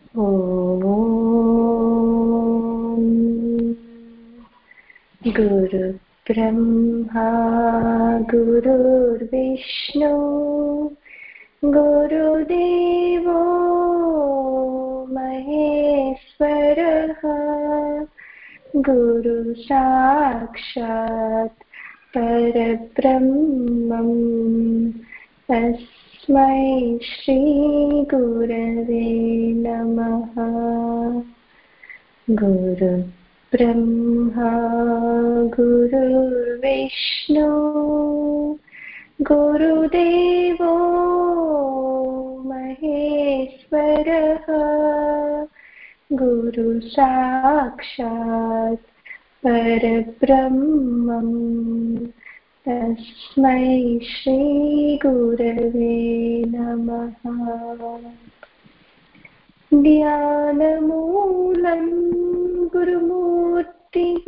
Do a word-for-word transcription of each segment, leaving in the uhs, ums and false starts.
ఓం గురు బ్రహ్మా గురుర్విష్ణు గురుదేవో మహేశ్వరః గురు సాక్షాత్ పరబ్రహ్మం తస్మై శ్రీ గురవే నమః. గురు బ్రహ్మా గురుర్విష్ణు గురుదేవో మహేశ్వరః గురు సాక్షాత్ పరబ్రహ్మం తస్మై శ్రీ గురవే నమః. ధ్యానమూలం గురుమూర్తిః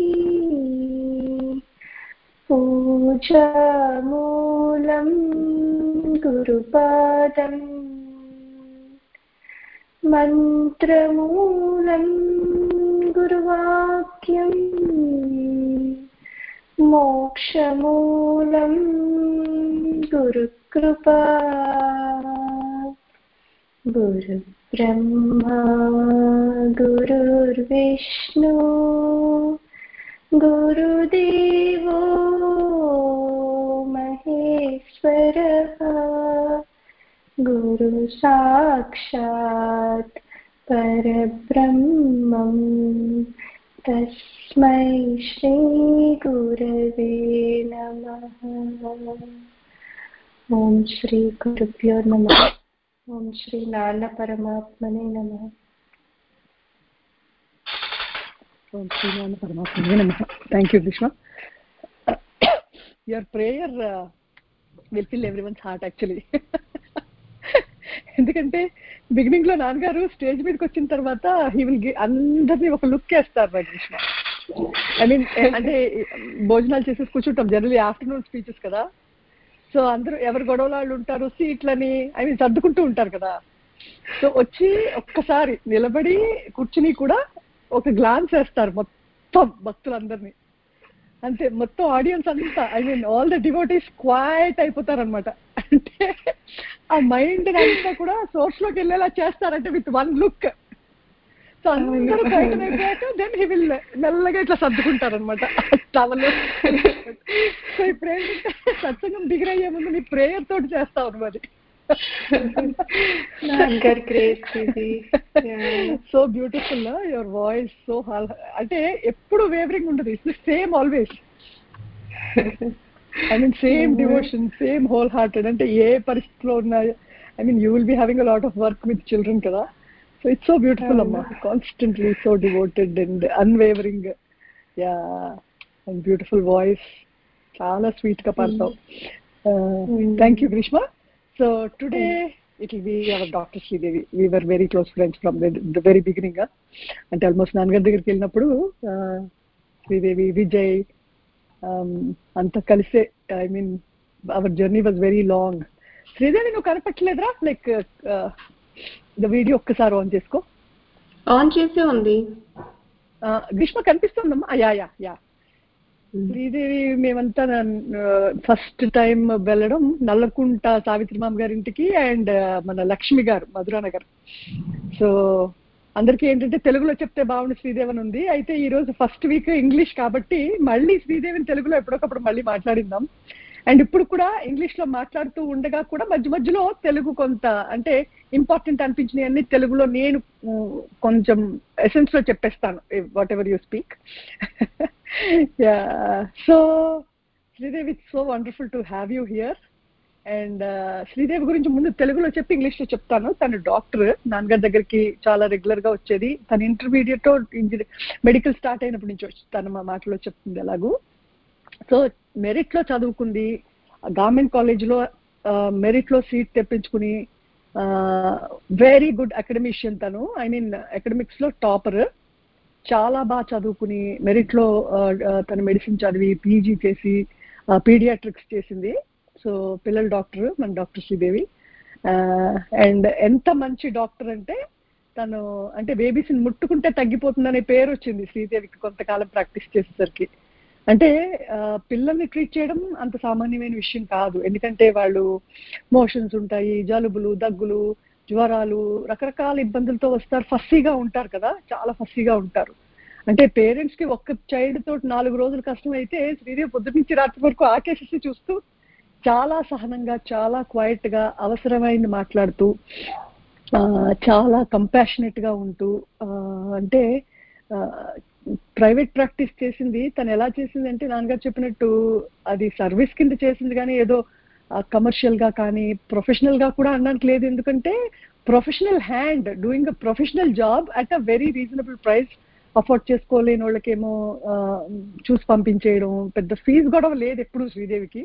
పూజామూలం గురుపాదం మంత్రమూలం గురువాక్యం మోక్షమూలం గురుకృపా. గురు బ్రహ్మా గురుర్విష్ణు గురుదేవో మహేశ్వరః గురు సాక్షాత్ పరబ్రహ్మం తస్మై శ్రీ గురవే నమః. ఓం శ్రీ గురుభ్యో నమః. ఓం శ్రీ నాన్న పరమాత్మనే నమః. ఓం శ్రీ నాన్న పరమాత్మనే నమః. Thank you Greeshma. Your prayer will fill everyone's heart actually. ఎందుకంటే బిగినింగ్ లో నాన్నగారు స్టేజ్ మీదకి వచ్చిన తర్వాత హీ విల్ అందరినీ ఒక లుక్ వేస్తారు రా గ్రీష్మ. ఐ మీన్ అంటే భోజనాలు చేసేసి కూర్చుంటాం, జనరల్లీ ఆఫ్టర్నూన్ స్పీచెస్ కదా, సో అందరూ ఎవరు గొడవలు వాళ్ళు ఉంటారు, సీట్లని ఐ మీన్ సర్దుకుంటూ ఉంటారు కదా. సో వచ్చి ఒక్కసారి నిలబడి కూర్చుని కూడా ఒక గ్లాన్స్ వేస్తారు మొత్తం భక్తులందరినీ, అంతే మొత్తం ఆడియన్స్ అంతా I mean all the devotees quiet అయిపోతారు అనమాట. అంటే ఆ మైండ్ అంతా కూడా సోర్స్ లోకి వెళ్ళేలా చేస్తారంటే విత్ వన్ లుక్. సో అందరూ క్వైట్ అయిపోయాక దెన్ హీ విల్ మెల్లగా ఇట్లా సర్దుకుంటారు అనమాట టవల్. సో ఇప్పుడు ఏంటంటే సత్సంగం దిగిరయ్యే ముందు నీ ప్రేయర్ తోటి చేస్తావు మరి. So beautiful your voice, so అంటే ఎప్పుడు వేవరింగ్ ఉండదు, it's same always. I mean same devotion, same wholehearted. అంటే ఏ పరిస్థితిలో ఉన్నా I mean you will be having a lot of work with children కదా. సో ఇట్స్ సో బ్యూటిఫుల్ అమ్మా, constantly so devoted and unwavering. Yeah, and beautiful voice, చాలా sweet గా పాడతావు. Thank you Greeshma. So today it will be our Doctor Sridevi. We were very close friends from the, the very beginning. Huh? And almost నాన్నగారి దగ్గరికి వెళ్ళినప్పుడు శ్రీదేవి, విజయ్ అంతా కలిసే I mean our journey was very long. Sridevi నువ్వు కనపట్టలేదురా? Like the video ఒక్కసారి on చేసుకో. On చేసే ఉంది. గ్రీష్మ కనిపిస్తుందమ్మా? యా యా యా శ్రీదేవి మేమంతా ఫస్ట్ టైం వెళ్ళడం నల్లకుంట సావిత్రిమామ గారి ఇంటికి అండ్ మన లక్ష్మి గారు మధురానగర్. సో అందరికీ ఏంటంటే తెలుగులో చెప్తే బాగుంది శ్రీదేవి అని ఉంది. అయితే ఈ రోజు ఫస్ట్ వీక్ ఇంగ్లీష్ కాబట్టి మళ్ళీ శ్రీదేవిని తెలుగులో ఎప్పటికప్పుడు మళ్ళీ మాట్లాడిందాం. అండ్ ఇప్పుడు కూడా ఇంగ్లీష్ లో మాట్లాడుతూ ఉండగా కూడా మధ్య మధ్యలో తెలుగు కొంత అంటే ఇంపార్టెంట్ అనిపించినవి అన్ని తెలుగులో నేను కొంచెం ఎసెన్స్ లో చెప్పేస్తాను, whatever you speak. So Sridevi, it's so wonderful to have you here. And Sridevi గురించి ముందు తెలుగులో చెప్పి ఇంగ్లీష్ లో చెప్తాను. తను డాక్టర్, నాన్నగారి దగ్గరికి చాలా రెగ్యులర్ గా వచ్చేది. తన ఇంటర్మీడియట్ ఇంజనీర్ మెడికల్ స్టార్ట్ అయినప్పటి నుంచి వచ్చి తను మా మాటలో చెప్తుంది ఎలాగూ. సో మెరిట్ లో చదువుకుంది, గవర్నమెంట్ కాలేజ్ లో మెరిట్ లో సీట్ తెప్పించుకుని వెరీ గుడ్ అకాడమిషియన్ తను. ఐ మీన్ అకాడమిక్స్ లో టాపర్, చాలా బాగా చదువుకుని మెరిట్ లో తను మెడిసిన్ చదివి పీజీ చేసి పీడియాట్రిక్స్ చేసింది. సో పిల్లల డాక్టర్ మన డాక్టర్ శ్రీదేవి. అండ్ ఎంత మంచి డాక్టర్ అంటే తను అంటే బేబీస్ని ముట్టుకుంటే తగ్గిపోతుందనే పేరు వచ్చింది శ్రీదేవికి కొంతకాలం ప్రాక్టీస్ చేసేసరికి. అంటే పిల్లల్ని ట్రీట్ చేయడం అంత సామాన్యమైన విషయం కాదు, ఎందుకంటే వాళ్ళు మోషన్స్ ఉంటాయి, జలుబులు, దగ్గులు, జ్వరాలు, రకరకాల ఇబ్బందులతో వస్తారు, ఫస్సీగా ఉంటారు కదా, చాలా ఫస్సీగా ఉంటారు. అంటే పేరెంట్స్ కి ఒక్క చైల్డ్ తోటి నాలుగు రోజులు కష్టం అయితే శ్రీదేవి పొద్దు నుంచి రాత్రి వరకు ఆకేసేసి చూస్తూ చాలా సహనంగా, చాలా క్వైట్ గా అవసరమైంది మాట్లాడుతూ, చాలా కంపాషనేట్ గా ఉంటూ, అంటే ప్రైవేట్ ప్రాక్టీస్ చేసింది తను ఎలా చేసింది అంటే నాన్నగారు చెప్పినట్టు అది సర్వీస్ కింద చేసింది, కానీ ఏదో కమర్షియల్ గా కానీ ప్రొఫెషనల్ గా కూడా అనడానికి లేదు. ఎందుకంటే professional hand doing a professional job at a very reasonable price, afford చేసుకోలేని వాళ్ళకేమో చూసి పంపించేయడం, పెద్ద ఫీజు గొడవ లేదు ఎప్పుడు శ్రీదేవికి.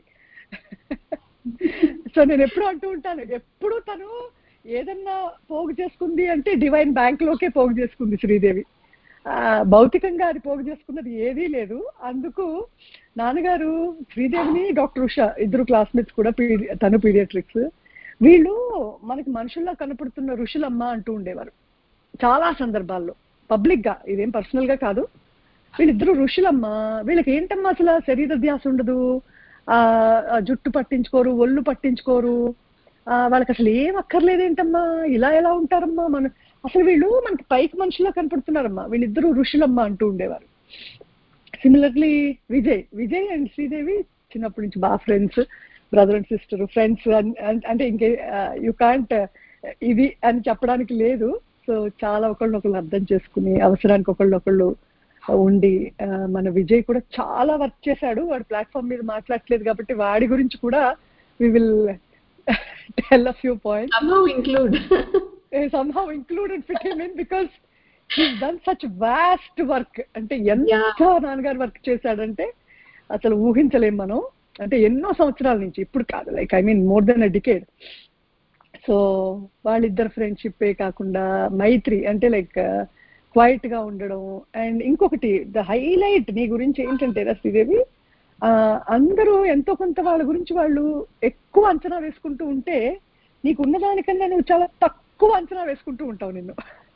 సో నేను ఎప్పుడు అంటూ ఉంటాను, ఎప్పుడు తను ఏదన్నా పోగు చేసుకుంది అంటే డివైన్ బ్యాంక్ లోకే పోగు చేసుకుంది శ్రీదేవి, భౌతికంగా అది పోగు చేసుకున్నది ఏదీ లేదు. అందుకు నాన్నగారు శ్రీదేవిని డాక్టర్ ఉషా ఇద్దరు క్లాస్మేట్స్ కూడా, తను పీడియాట్రిక్స్, వీళ్ళు మనకి మనుషుల్లా కనపడుతున్న ఋషులమ్మ అంటూ ఉండేవారు చాలా సందర్భాల్లో, పబ్లిక్ గా, ఇదేం పర్సనల్ గా కాదు. వీళ్ళిద్దరు ఋషులమ్మ, వీళ్ళకి ఏంటమ్మా అసలు శరీర ధ్యాస ఉండదు, ఆ జుట్టు పట్టించుకోరు, ఒళ్ళు పట్టించుకోరు, వాళ్ళకి అసలు ఏం అక్కర్లేదేంటమ్మా, ఇలా ఎలా ఉంటారమ్మా, మన అసలు వీళ్ళు మనకి పైకి మనుషులా కనపడుతున్నారమ్మా, వీళ్ళిద్దరూ ఋషులమ్మ అంటూ ఉండేవారు. సిమిలర్లీ విజయ్ విజయ్ అండ్ శ్రీదేవి చిన్నప్పటి నుంచి బాగా friends, brother and sister, friends, అంటే ఇంకే యూ కాంట్ ఇది అని చెప్పడానికి లేదు. సో చాలా ఒకళ్ళనొకళ్ళు అర్థం చేసుకుని అవసరానికి ఒకళ్ళొకళ్ళు ఉండి, మన విజయ్ కూడా చాలా వర్క్ చేశాడు, వాడు ప్లాట్ఫామ్ మీద మాట్లాడట్లేదు కాబట్టి వాడి గురించి కూడా we will tell a few points, somehow include somehow include and fit him in because he's done such vast work. అంటే ఎంత నాన్నగారు వర్క్ చేశాడంటే అసలు ఊహించలేం మనం, అంటే ఎన్నో సంవత్సరాల నుంచి, ఇప్పుడు కాదు, like I mean more than a decade. So వాళ్ళిద్దరు ఫ్రెండ్షిప్పే కాకుండా మైత్రి అంటే లైక్ క్వైట్ గా ఉండడం. అండ్ ఇంకొకటి ద హైలైట్ నీ గురించి ఏంటంటే శ్రీదేవి, అందరూ ఎంతో కొంత వాళ్ళ గురించి వాళ్ళు ఎక్కువ అంచనా వేసుకుంటూ ఉంటే నీకు ఉన్నదానికన్నా నువ్వు చాలా తక్కువ అంచనా వేసుకుంటూ ఉంటావు నిన్ను.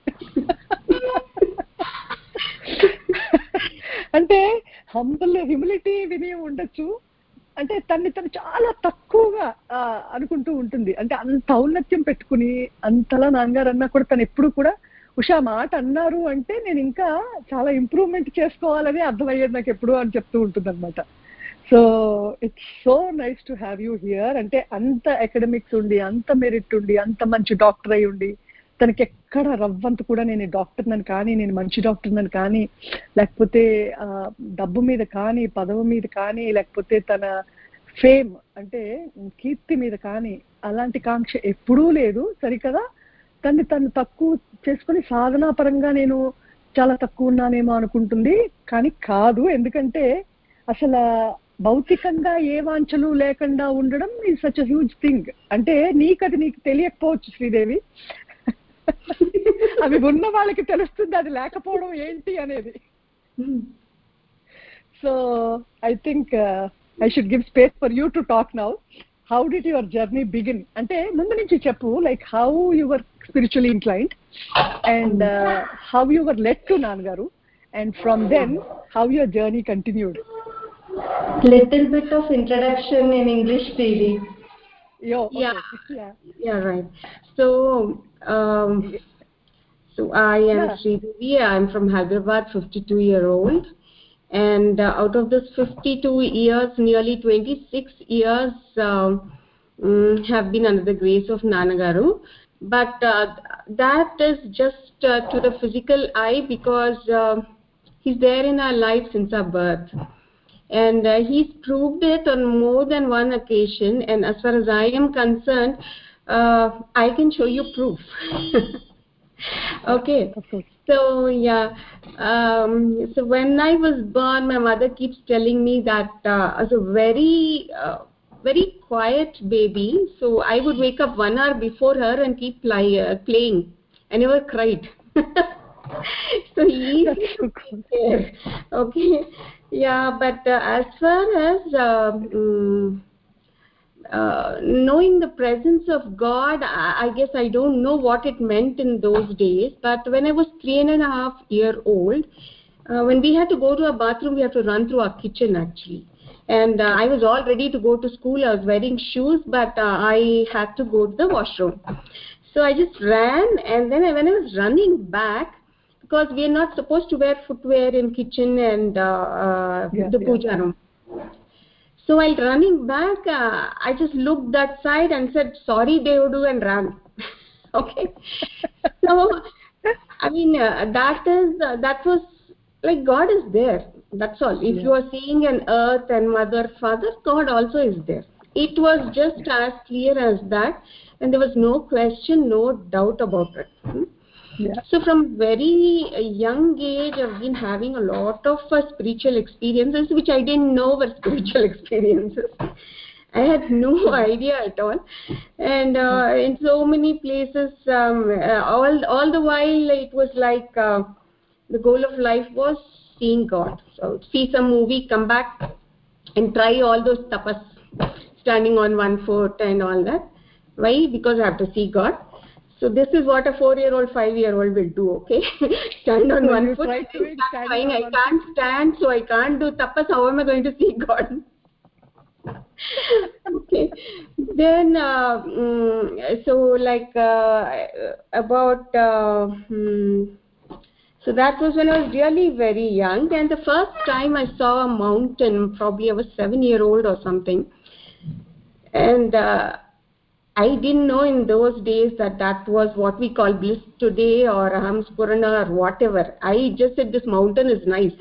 అంటే హంబుల్ హ్యూమిలిటీ వినయం ఉండొచ్చు, అంటే తన్ని తను చాలా తక్కువగా అనుకుంటూ ఉంటుంది. అంటే అంత ఔన్నత్యం పెట్టుకుని అంతలా నాన్నగారు అన్నా కూడా తను ఎప్పుడు కూడా ఉషా మాట అన్నారు అంటే నేను ఇంకా చాలా ఇంప్రూవ్మెంట్ చేసుకోవాలని అర్థమయ్యేది నాకు ఎప్పుడు అని చెప్తూ ఉంటుంది అనమాట. So it's so nice to have you here. అంటే అంత అకాడమిక్స్ ఉండి, అంత మెరిట్ ఉండి, అంత మంచి డాక్టర్ అయి ఉండి, తనకి ఎక్కడ రవ్వంత కూడా నేను డాక్టర్ నని కానీ, నేను మంచి డాక్టర్ నని కానీ, లేకపోతే డబ్బు మీద కానీ, పదవి మీద కానీ, లేకపోతే తన ఫేమ్ అంటే కీర్తి మీద కానీ అలాంటి కాంక్ష ఎప్పుడూ లేదు, సరికదా. తన్ని తను తక్కువ చేసుకుని సాధనా పరంగా నేను చాలా తక్కువ ఉన్నానేమో అనుకుంటుంది, కానీ కాదు. ఎందుకంటే అసలు భౌతికంగా ఏ వాంఛలు లేకుండా ఉండడం is such a huge thing. అంటే నీకు అది నీకు తెలియకపోవచ్చు శ్రీదేవి, అవి ఉన్న వాళ్ళకి తెలుస్తుంది అది లేకపోవడం ఏంటి అనేది. So I think I should give space for you to talk now. How did your journey begin? అంటే ముందు నుంచి చెప్పు, like how your spiritually inclined and uh, how you were led to Nanagaru, and from then how your journey continued. Little bit of introduction in English T V. Yo, okay. yeah. yeah yeah right. So um so I am yeah. Sridevi. I'm from Hyderabad, fifty-two year old, and uh, out of this fifty-two years, nearly twenty-six years um, um, have been under the grace of Nanagaru. But uh, that is just uh, to the physical eye, because uh, he's there in our life since our birth, and uh, he's proved it on more than one occasion. And as far as I am concerned, uh, I can show you proof. Okay, so yeah, um, so when I was born, my mother keeps telling me that uh, as a very uh, very quiet baby, so I would wake up one hour before her and keep play, uh, playing. I never cried. So easy to take care. Okay, yeah, but uh, as far as uh, um, uh, knowing the presence of God, I, I guess I don't know what it meant in those days, but when I was three and a half year old, uh, when we had to go to a bathroom, we had to run through our kitchen actually. And uh, I was all ready to go to school. I was wearing shoes, but uh, I had to go to the washroom. So I just ran, and then I, when I was running back, because we are not supposed to wear footwear in kitchen and uh, uh, yeah, the yeah. puja room. So while running back, uh, I just looked that side and said, sorry, Devudu, and ran. Okay. So, I mean, uh, that is, uh, that was, like, God is there. That's all. If Yeah. you are seeing an earth and mother, father, God also is there. It was just as clear as that, and there was no question, no doubt about it. Hmm? Yeah. So from very young age, I've been having a lot of uh, spiritual experiences, which I didn't know were spiritual experiences. I had no idea at all, and uh, in so many places, um, uh, all all the while it was like uh, the goal of life was seeing God. So see some movie, come back, and try all those tapas, standing on one foot and all that. Why? Because I have to see God. So this is what a four-year-old, five-year-old will do, okay? Stand on So one you foot tried and doing start standing crying, on I one can't stand, so I can't do tapas. How am I going to see God? Okay. Then, uh, mm, so like uh, about, uh, hmm, so that was when I was really very young. And the first time I saw a mountain, probably I was seven-year-old or something. And uh, I didn't know in those days that that was what we call bliss today or Aham Spurana or whatever. I just said this mountain is nice.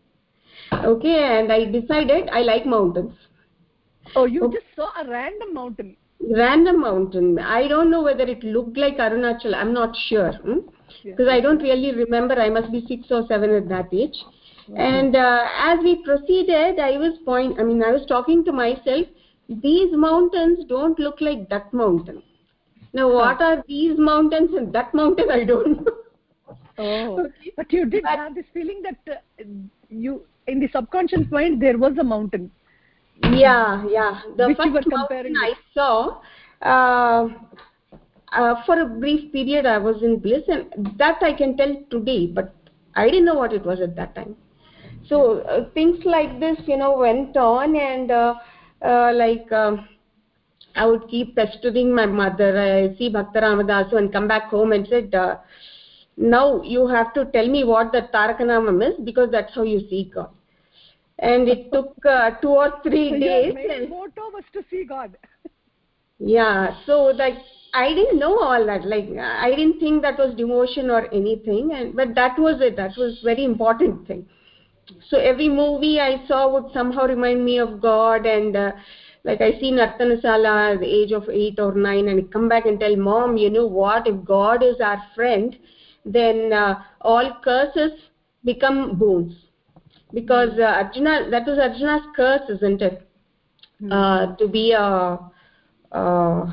Okay, and I decided I like mountains. Oh, you Okay. just saw a random mountain. Random mountain. I don't know whether it looked like Arunachal. I'm not sure. Hmm? Yeah. Because I don't really remember. I must be six or seven at that age. And uh, as we proceeded, I was point. I mean, I was talking to myself. These mountains don't look like that mountain. Now, what are these mountains and that mountain? I don't know. Oh, Okay. but you did But- have this feeling that uh, you, in the subconscious mind, there was a mountain. Yeah, yeah. The Which you first were comparing mountain I saw, uh, uh, for a brief period I was in bliss, and that I can tell today, but I didn't know what it was at that time. So uh, things like this, you know, went on, and uh, uh, like um I would keep pestering my mother. I see Bhakta Ramadasu and come back home and said, uh, now you have to tell me what the Tarakanamam is, because that's how you see God. And it took uh, two or three So days. your main motto was to see God. Yeah, so like I didn't know all that. Like I didn't think that was devotion or anything, and but that was it. That was very important thing. So every movie I saw would somehow remind me of God, and uh, like I see Nartanasala at the age of eight or nine, and I come back and tell mom, you know what? If God is our friend, then uh, all curses become boons. Because uh, Arjuna, that was Arjuna's curse, isn't it? Uh, to be a uh,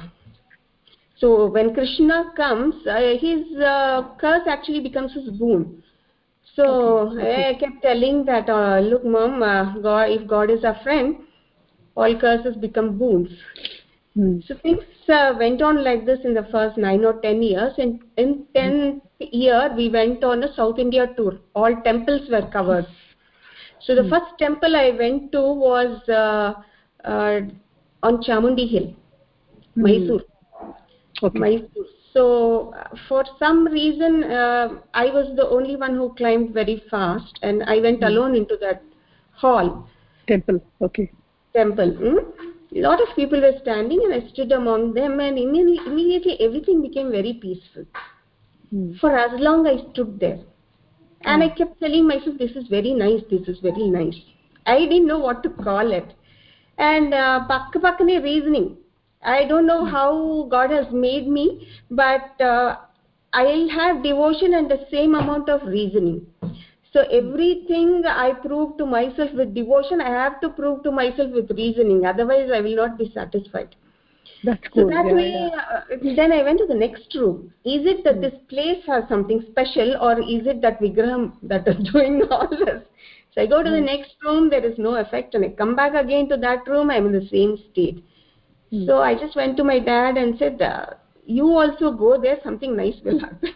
so when Krishna comes, uh, his uh, curse actually becomes his boon. So Okay, okay. I kept telling that, uh, look, mom, uh, God, if God is our friend, all curses become boons. Hmm. So things uh, went on like this in the first nine or ten years. And in tenth year, we went on a South India tour. All temples were covered. So the first temple I went to was uh, uh, on Chamundi Hill, Hmm. Mysore. Okay. Mysore. So uh, for some reason, uh, I was the only one who climbed very fast, and I went alone into that hall, Temple. Okay. temple. Hmm? A lot of people were standing, and I stood among them, and immediately, immediately everything became very peaceful. Hmm. For as long I stood there, and I kept telling myself, this is very nice, this is very nice. I didn't know what to call it. And uh, pakka pakkane reasoning. I don't know how God has made me, but uh, I'll have devotion and the same amount of reasoning. So everything I prove to myself with devotion, I have to prove to myself with reasoning. Otherwise, I will not be satisfied. That's So cool. that Yeah, way, yeah. uh, then I went to the next room. Is it that this place has something special, or is it that Vigraham that is doing all this? So I go to the next room, there is no effect, and I come back again to that room, I'm in the same state. Hmm. So I just went to my dad and said, uh, you also go there, something nice will happen.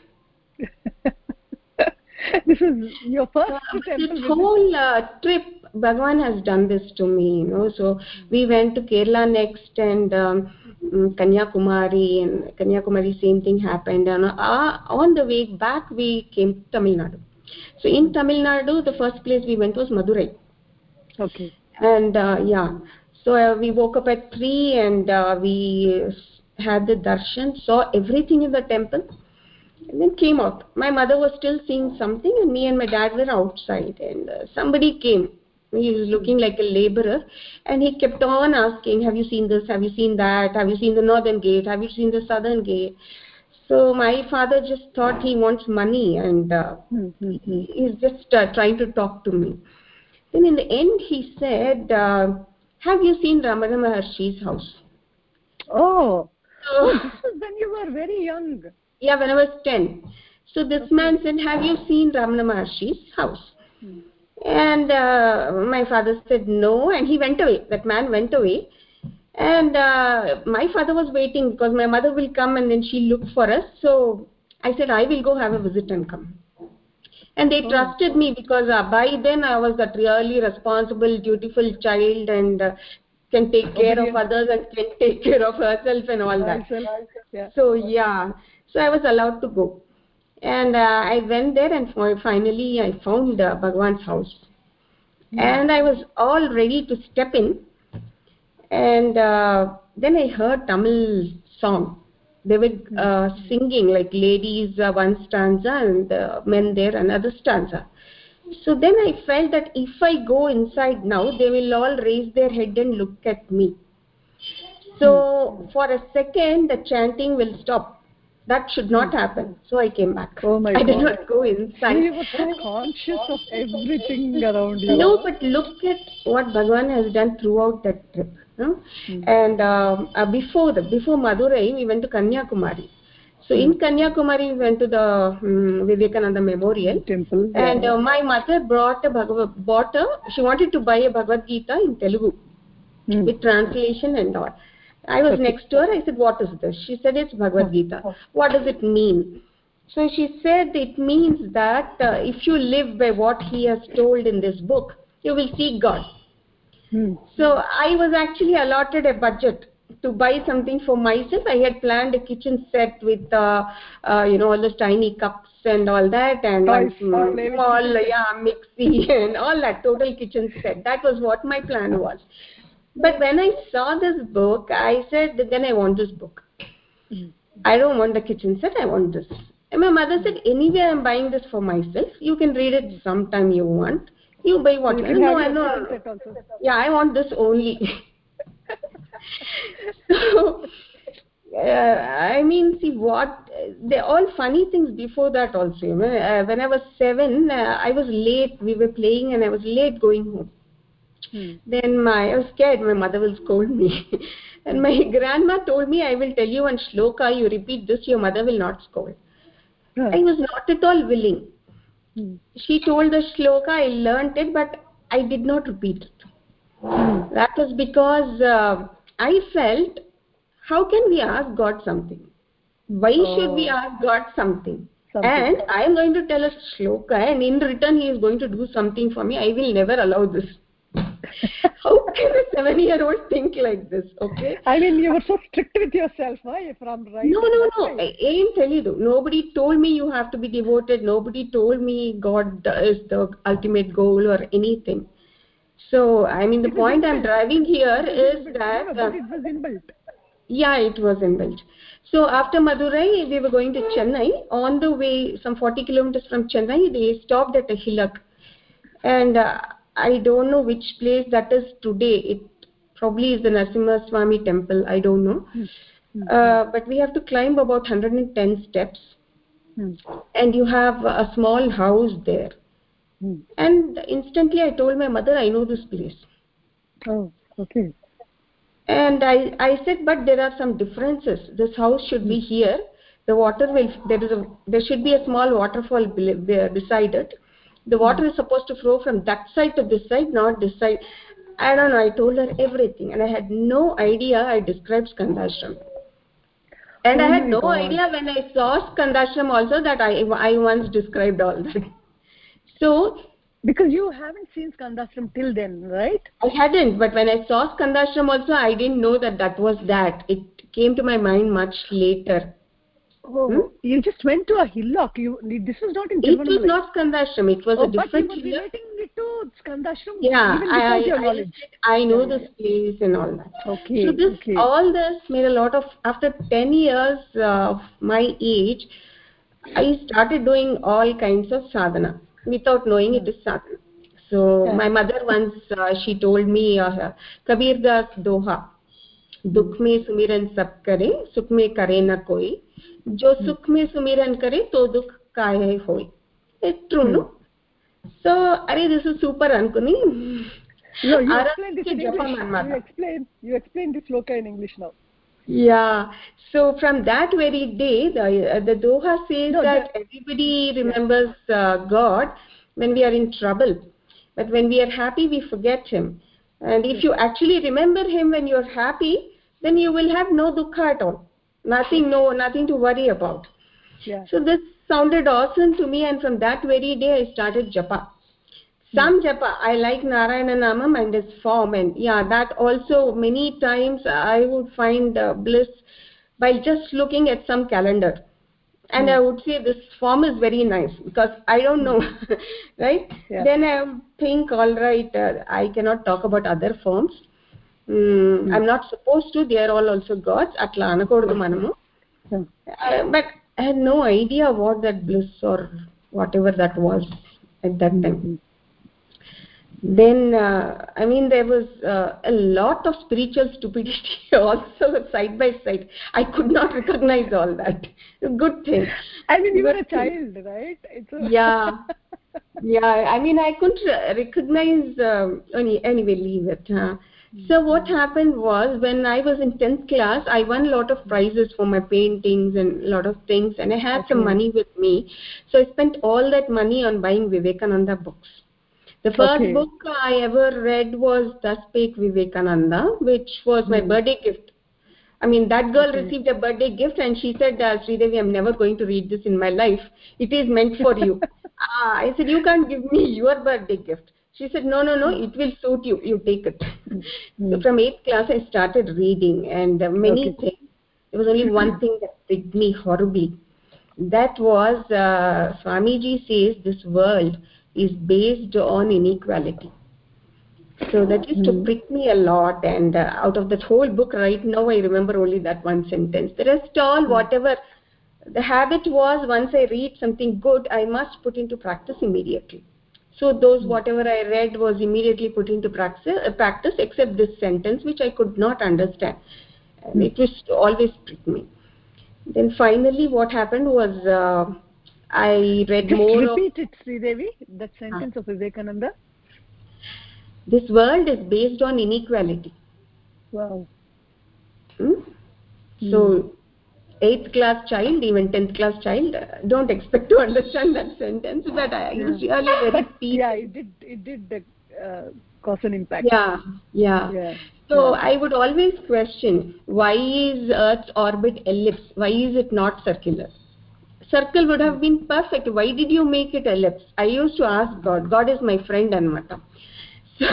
This is your first uh, temple this visit. whole uh, trip, Bhagwan has done this to me, you know. So we went to Kerala next, and um, Kanyakumari, and Kanyakumari same thing happened. And uh, on the way back, we came to Tamil Nadu. So in Tamil Nadu, the first place we went was Madurai. Okay. And uh, yeah, so uh, we woke up at three, and uh, we had the darshan, saw everything in the temple, and then came out. My mother was still seeing something, and me and my dad were outside, and uh, somebody came. He was looking like a laborer, and he kept on asking, have you seen this, have you seen that, have you seen the northern gate, have you seen the southern gate? So my father just thought he wants money, and uh, mm-hmm. he's just uh, trying to talk to me. Then in the end he said, uh, have you seen Ramana Maharshi's house? Oh, oh, this was when you were very young. Yeah, when I was ten. So this okay. man said, have you seen Ramana Maharshi's house? Hmm. And uh, my father said no, and he went away. That man went away. And uh, my father was waiting because my mother will come and then she'll look for us. So I said, I will go have a visit and come. And they oh. trusted me because uh, by then I was that really responsible, dutiful child, and uh, can take care Obedience. of others and can take care of herself and all that. Yeah. So yeah, so I was allowed to go. And uh, I went there, and finally I found uh, Bhagwan's house. Mm. And I was all ready to step in. And uh, then I heard Tamil song. They were uh, singing, like ladies uh, one stanza and uh, men there another stanza. So then I felt that if I go inside now, they will all raise their head and look at me. So hmm. for a second, the chanting will stop. That should not happen. So I came back. Oh my I God. did not go inside. You were so conscious of everything around you. No, but look at what Bhagwan has done throughout that trip. Huh? Hmm. And um, uh, before the, before Madurai, we went to Kanyakumari. So hmm. in Kanyakumari, we went to the um, Vivekananda Memorial Temple. Yeah. And uh, my mother brought a Bhagavad, bought a, she wanted to buy a Bhagavad Gita in Telugu hmm. with translation and all. I was okay. next to her. I said, what is this? She said, it's Bhagavad Gita. Oh. What does it mean? So she said, it means that uh, if you live by what he has told in this book, you will see God. Hmm. So I was actually allotted a budget to buy something for myself. I had planned a kitchen set with, uh, uh, you know, all those tiny cups and all that, and Toys, one small, yeah, mixie and all that, total kitchen set. That was what my plan was. But when I saw this book, I said, then I want this book. Mm-hmm. I don't want the kitchen set, I want this. And my mother said, anyway, I'm buying this for myself. You can read it sometime you want. You buy what you want. No, I know. Yeah, I want this only. So, uh, I mean, see what, they're all funny things before that also. You know, uh, when I was seven, uh, I was late. We were playing and I was late going home. Hmm. Then my, I was scared my mother will scold me. And my grandma told me, I will tell you one shloka, you repeat this, your mother will not scold. Huh. I was not at all willing. Hmm. She told the shloka, I learnt it, but I did not repeat it. Hmm. That was because uh, I felt, how can we ask God something? Why oh. should we ask God something? something? And I am going to tell a shloka, and in return he is going to do something for me. I will never allow this. How can a seven-year-old think like this? Okay. I mean, you were so strict with yourself, right? If I'm right. No, no, no. I am telling you. Nobody told me you have to be devoted. Nobody told me God is the ultimate goal or anything. So, I mean, the it point I'm driving here is that. No, but it was inbuilt. Yeah, it was inbuilt. So after Madurai, we were going to Chennai. On the way, some forty kilometers from Chennai, they stopped at a hillock. And uh, I don't know which place that is today. It probably is the Narasimha Swami temple. I don't know. Mm-hmm. Uh, but we have to climb about one hundred ten steps. Mm-hmm. And you have a small house there. Mm-hmm. And instantly I told my mother, I know this place. Oh, okay. And I, I said, but there are some differences. This house should be here. The water will, there is a, there should be a small waterfall beside it. The water is supposed to flow from that side to this side, not this side. I don't know, I told her everything, and I had no idea I described Skandashram. And oh I had no God. idea when I saw Skandashram also that I, I once described all that. So, because you haven't seen Skandashram till then, right? I hadn't, but when I saw Skandashram also, I didn't know that that was that. It came to my mind much later. Oh, Hmm? you just went to a hillock. You this was not in It was Tiruvannamalai. not Skandashram, it was Oh, a but you different were hillock. relating it to Skandashram Yeah, even I, without your I, knowledge. I know Yeah, this place and all that. Okay. So this, okay. all this made a lot of, after ten years of my age, I started doing all kinds of sadhana without knowing it is sadhana. So Yeah. my mother once, uh, she told me, uh, Kabir Das Doha, दुख में सुमिरन सब करे सुख में करे न कोई जो सुख में सुमिरन करे तो दुख काहे होई. It's true, no? So, are this is super ankuni. No, you explain this in English. You explain, you explain this sloka in English now. Yeah. So from that very day, the uh, the Doha says No, that the, everybody remembers uh, God when we are in trouble, but when we are happy, we forget Him. And if you actually remember Him when you are happy, then you will have no dukkha at all. Nothing, no, nothing to worry about. Yeah. So this sounded awesome to me, and from that very day, I started japa. Some japa, I like Narayana Namam and its form, and yeah, that also many times I would find uh, bliss by just looking at some calendar. And mm. I would say this form is very nice because I don't know, right? Yeah. Then I think, all right, uh, I cannot talk about other forms. Mm, mm. I'm not supposed to, they are all also gods. Atla anakodu manamu. But I had no idea what that bliss or whatever that was at that mm-hmm. time. Then, uh, I mean, there was uh, a lot of spiritual stupidity also side by side. I could not recognize all that. Good thing. I mean, you Good were a child, thing. Right? It's a yeah. Yeah, I mean, I couldn't recognize, um, any, anyway, leave it. Huh? So what happened was, when I was in tenth class, I won a lot of prizes for my paintings and a lot of things, and I had okay. some money with me. So I spent all that money on buying Vivekananda books. The first okay. book I ever read was Das Spake Vivekananda, which was my mm. birthday gift. I mean, that girl okay. received a birthday gift and she said, uh, Sridevi, I'm never going to read this in my life. It is meant for you. ah, I said, you can't give me your birthday gift. She said, no, no, no, it will suit you. You take it. Mm. So from eighth class, I started reading, and uh, many okay. things. There was only one thing that pricked me horribly. That was, uh, Swamiji says, this world is based on inequality. So that used to prick me a lot, and uh, out of that whole book right now I remember only that one sentence. The rest all, whatever the habit was, once I read something good, I must put into practice immediately. So those whatever I read was immediately put into practice, uh, practice except this sentence which I could not understand. And it was always prick me. Then finally what happened was, uh, I read Just more repeat of, it, Sridevi, that sentence uh, of Vivekananda. This world is based on inequality. Wow. Hmm? Hmm. So, eighth class child, even tenth class child, uh, don't expect to understand that sentence, but I yeah. was really very but, deep. Yeah, it did, it did uh, cause an impact. Yeah, yeah. yeah. So, yeah. I would always question, why is Earth's orbit ellipse? Why is it not circular? Circle would have been perfect. Why did you make it ellipse? I used to ask God. God is my friend and mata. So,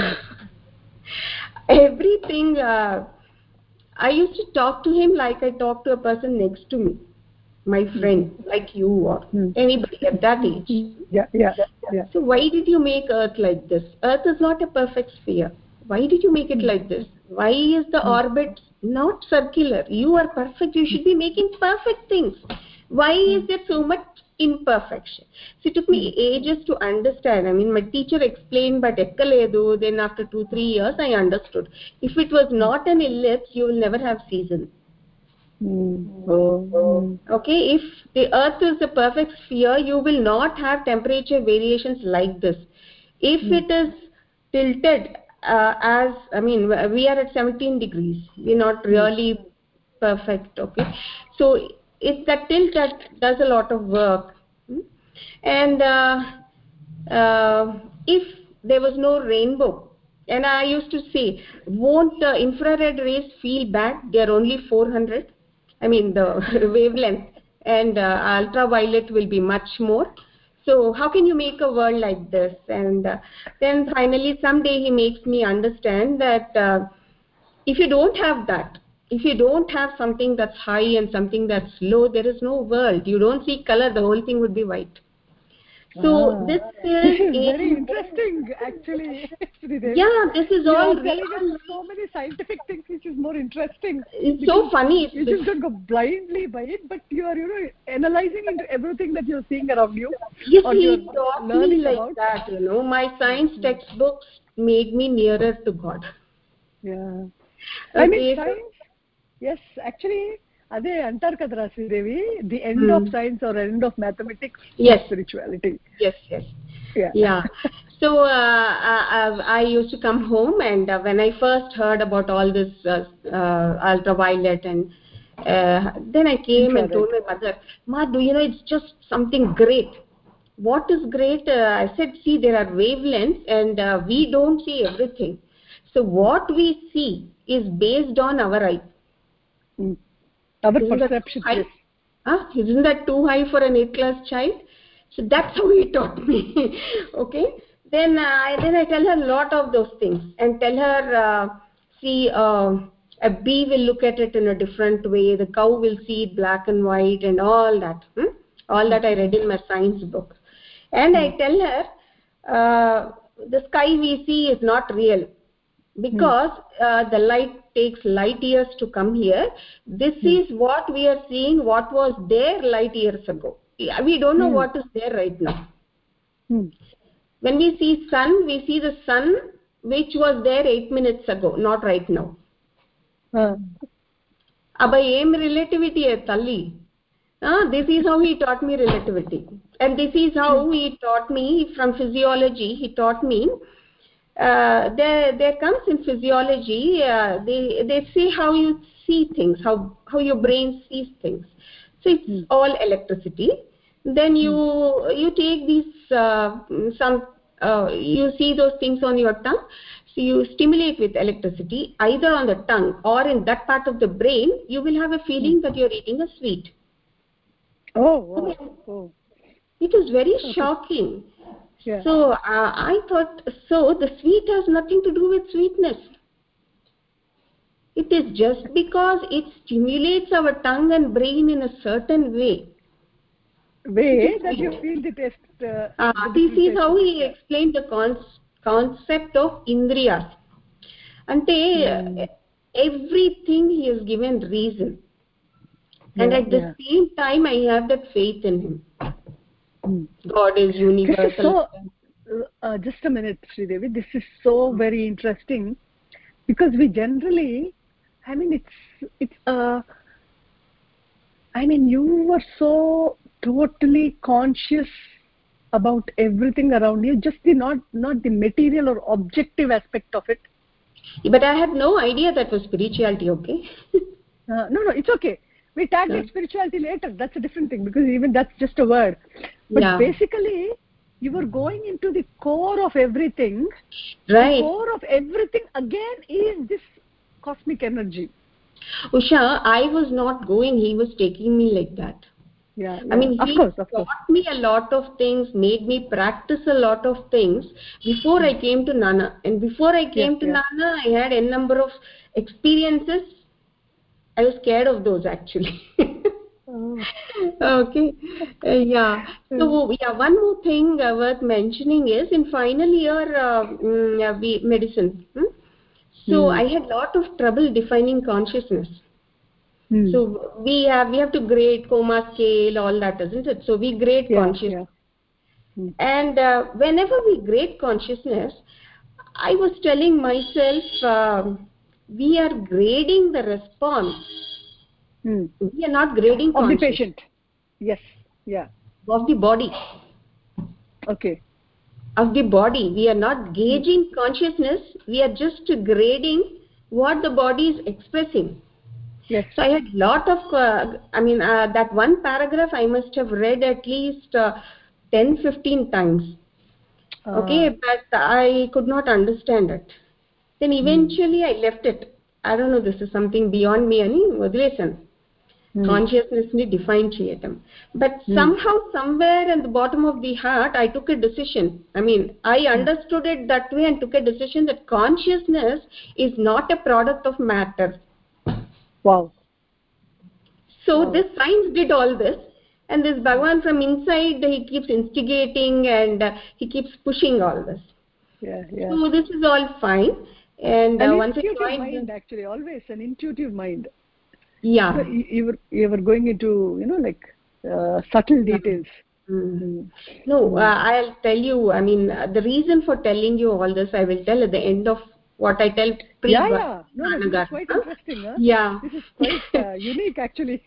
everything, uh, I used to talk to him like I talk to a person next to me, my friend, mm-hmm. like you or mm-hmm. anybody at that age. Yeah, yeah, yeah. So why did you make Earth like this? Earth is not a perfect sphere. Why did you make it mm-hmm. like this? Why is the mm-hmm. orbit not circular? You are perfect. You should be making perfect things. Why is there so much imperfection? So it took me ages to understand. I mean, my teacher explained, but ekkaledu. Then after two, three years, I understood. If it was not an ellipse, you will never have season. Mm. Oh. Okay, if the Earth is a perfect sphere, you will not have temperature variations like this. If mm. it is tilted, uh, as I mean, we are at seventeen degrees. We're not really mm. perfect. Okay, so it's that tilt that does a lot of work. And uh, uh, if there was no rainbow, and I used to say, won't the infrared rays feel bad? They are only four hundred. I mean the wavelength, and uh, ultraviolet will be much more. So how can you make a world like this? And uh, then finally someday he makes me understand that uh, if you don't have that, if you don't have something that's high and something that's low, there is no world. You don't see color, the whole thing would be white. So ah, this this is, is a, very interesting, actually. Sridevi. yeah, this is You all are telling real. us so many scientific things, which is more interesting. It's so funny. You just don't go blindly by it, but you are, you know, analyzing into everything that you're seeing around you. Yes, or he you're taught me learning like about. that, you know. My science Mm-hmm. textbooks made me nearer to God. Yeah. Okay, I mean, so- science, yes, actually, అదే అంటారు కదరా శ్రీదేవి, the end Hmm. Of science or end of mathematics Yes. Spirituality. Yes, yes. Yeah. Yeah. So uh, I, I used to come home, and uh, when I first heard about all this uh, uh, ultraviolet, and uh, then I came and told my mother, Ma, do you know, it's just something great. What is great? Uh, I said, see, there are wavelengths, and uh, we don't see everything. So what we see is based on our eye. Mm. Our Isn't that perception, too high? yes. Huh? Isn't that too high for an eighth class child? So that's how he taught me. Okay. Then uh, I then I tell her a lot of those things, and tell her, uh, see, uh, a bee will look at it in a different way. The cow will see it black and white, and all that. Hmm? All that I read in my science book. And I tell her, uh, the sky we see is not real, because uh, the light takes light years to come here. This Hmm. is what we are seeing, what was there light years ago. We don't know Hmm. what is there right now. Hmm. When we see sun, we see the sun which was there eight minutes ago, not right now. Uh, Abba em relativity hai talli. Ah, this is how he taught me relativity, and this is how he taught me from physiology. He taught me uh, there there comes in physiology, uh, they they say how you see things, how how your brain sees things. So it's Hmm. all electricity. Then you you take these uh, some uh, you see those things on your tongue, so you stimulate with electricity either on the tongue or in that part of the brain. You will have a feeling that you're eating a sweet. oh, wow. Oh. It is very shocking. Yeah. So uh, I thought, so the sweet has nothing to do with sweetness. It is just because it stimulates our tongue and brain in a certain way. Way that you feel the taste. Uh, Uh, the this different is taste how of it, he yeah. explained the con- concept of indriyas. Ante Hmm. everything he has given reason, and Yeah, at the yeah. same time I have that faith in him. Hmm. God is This is universal. so, uh, just a minute, Sridevi. This is so very interesting, because we generally, I mean, it's it's uh, I mean, you were so totally conscious about everything around you, just the not not the material or objective aspect of it. But I had no idea that was spirituality. Okay. Uh, no, no, it's okay. We tag Yeah. it spirituality later. That's a different thing, because even that's just a word. But Yeah. basically, you were going into the core of everything. Right. The core of everything again is this cosmic energy. Usha, I was not going. He was taking me like that. Yeah, yeah. I mean, of he course, of taught course. me a lot of things, made me practice a lot of things before I came to Nana. And before I came Yeah, to yeah. Nana, I had a number of experiences. I was scared of those actually. Oh. Okay. Uh, yeah. So yeah, one more thing uh, worth mentioning is in final year uh, mm, uh, we, medicine. Hmm? So Hmm. I had lot of trouble defining consciousness. Hmm. So we have we have to grade coma scale, all that, isn't it? So we grade Yeah, consciousness. yeah. Hmm. And uh, whenever we grade consciousness, I was telling myself, um, we are grading the response. Hmm. We are not grading Of the consciousness. patient. Yes, yeah. Of the body. Okay. Of the body. We are not gauging consciousness. We are just grading what the body is expressing. Yes. So I had lot of, uh, I mean, uh, that one paragraph I must have read at least uh, ten fifteen times. Uh, Okay, but I could not understand it. Then eventually I left it. I don't know, this is something beyond me ani వదిలేసాను. Consciousness ni define cheyadam. But mm. somehow, somewhere in the bottom of the heart, I took a decision. I mean, I understood it that way and took a decision that consciousness is not a product of matter. Wow. So wow. this science did all this, and this Bhagavan from inside, he keeps instigating and uh, he keeps pushing all this. Yeah, yeah. So this is all fine. And An uh, once I intuitive joined, mind, actually, always an intuitive mind. Yeah. So you, you were you were going into, you know, like uh, subtle details. Mm. Mm. No, uh, I'll tell you. I mean, uh, the reason for telling you all this, I will tell at the end of what I tell. Pre yeah, yeah. No, no, this is quite huh? interesting. Huh? Yeah. This is quite uh, unique, actually.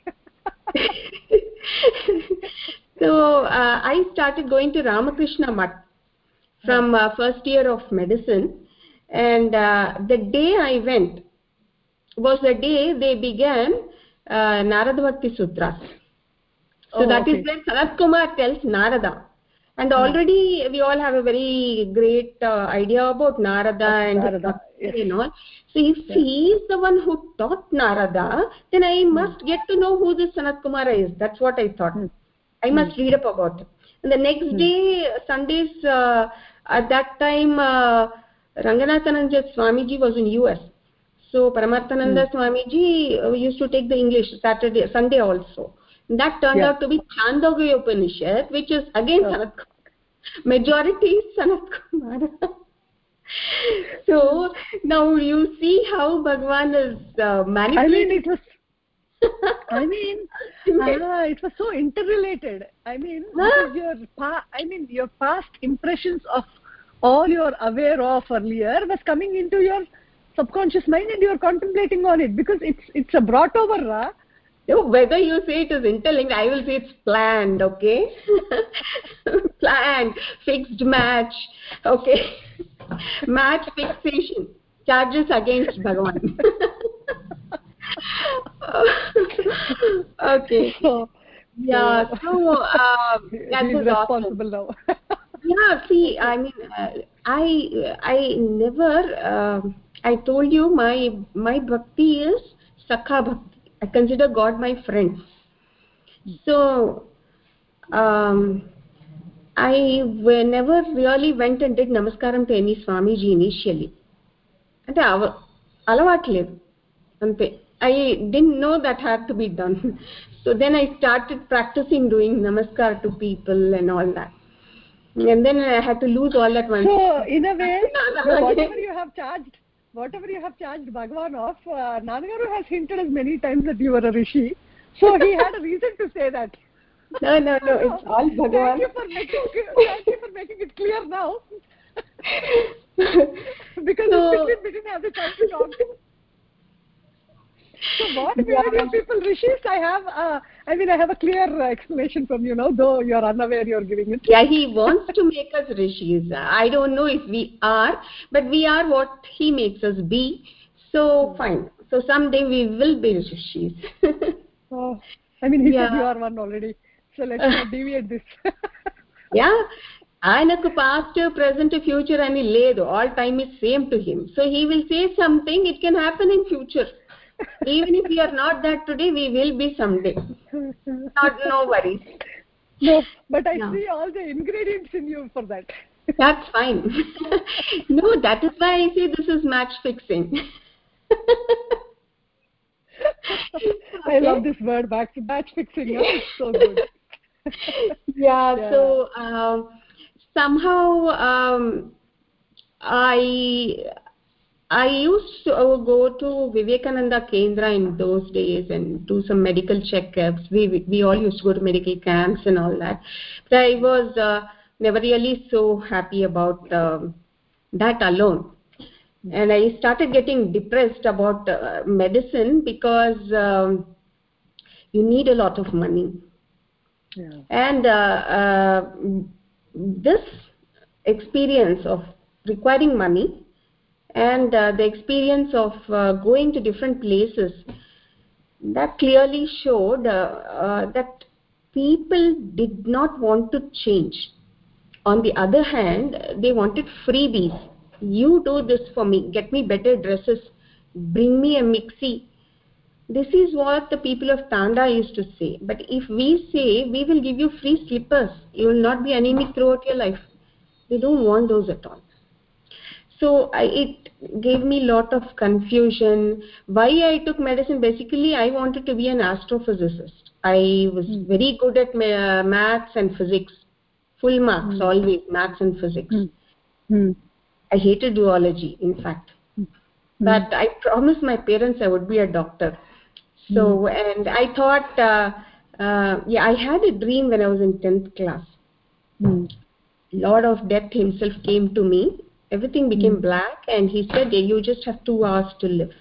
So uh, I started going to Ramakrishna Math from uh, first year of medicine, and uh, the day I went was the day they began uh, Narada Bhakti Sutras. So oh, that okay. is where Sanat Kumar tells Narada. And already hmm. we all have a very great uh, idea about Narada of and Narada. Yes. and all. So if yeah. he is the one who taught Narada, then I hmm. must get to know who this Sanat Kumara is. That's what I thought. Hmm. I must hmm. read up about it. And the next hmm. day, Sundays, uh, at that time, uh, Ranganathananda Swamiji was in U S. So Paramarthananda hmm. Swamiji uh, used to take the English Saturday, Sunday also. That turned yeah. out to be Chandogya Upanishad, which is again oh. Sanat Kumara. Majority is Sanat Kumara. So now you see how Bhagavan is uh, manipulating. I mean, it was. I mean, uh, it was so interrelated. I mean, because your pa- I mean, your past impressions of all you're aware of earlier was coming into your subconscious mind, and you're contemplating on it because it's it's a brought over. Uh, Whether you say it is interlinked, I will say it's planned, okay? Planned, fixed match, okay? Match fixation, charges against Bhagavan. Okay. So, yeah, so uh, that he's was responsible awesome. now. Yeah, see, I mean, uh, I I never, uh, I told you my my bhakti is Sakha Bhakti. I consider God my friend. So, um, I never really went and did namaskaram to any Swamiji initially. Ante alavatledu. Ante I didn't know that had to be done. So then I started practicing doing namaskar to people and all that. And then I had to lose all that one. So in a way, whatever you have charged, whatever you have charged Bhagavan of, uh, Nanagaru has hinted as many times that you were a rishi. So he had a reason to say that. No, no, no, it's all Bhagavan. Thank you for making, thank you for making it clear now. Because so, in between, we didn't have the time to talk. So what made yeah. you people rishis? I have, uh, I mean, I have a clear explanation from you now, though you're unaware you're giving it. Yeah, he wants to make us rishis. I don't know if we are, but we are what he makes us be. So hmm. fine. So someday we will be rishis. Oh, I mean, he yeah. said you are one already. So let's not deviate this. Yeah. ఆయనకు past, present, future అని లేదు. All time is same to him. So he will say something, it can happen in future. Even if we are not that today, we will be someday. Not, no worries. No, but I no. see all the ingredients in you for that. That's fine. No, that is why I say this is match fixing. I okay. love this word, match, match fixing. Huh? It's so good. Yeah, yeah, so um, somehow um, I I used to go to Vivekananda Kendra in those days and do some medical checkups. We we all used to go to medical camps and all that. But I was uh, never really so happy about um, that alone. And I started getting depressed about uh, medicine because um, you need a lot of money. Yeah. And uh, uh, this experience of requiring money and uh, the experience of uh, going to different places, that clearly showed uh, uh, that people did not want to change. On the other hand, they wanted freebies. you do this for me, get me better dresses, bring me a mixie. This is what the people of Tanda used to say. But if we say, we will give you free slippers, you will not be anemic throughout your life. They don't want those at all. So I, it gave me a lot of confusion. Why I took medicine? Basically, I wanted to be an astrophysicist. I was mm. very good at ma maths and physics. Full marks, mm. always, maths and physics. Mm. Mm. I hated zoology, in fact. Mm. But I promised my parents I would be a doctor. So, mm. and I thought, uh, uh, yeah, I had a dream when I was in tenth class. Mm. Lord of Death himself came to me. Everything became mm. black, and he said, you just have two hours to live.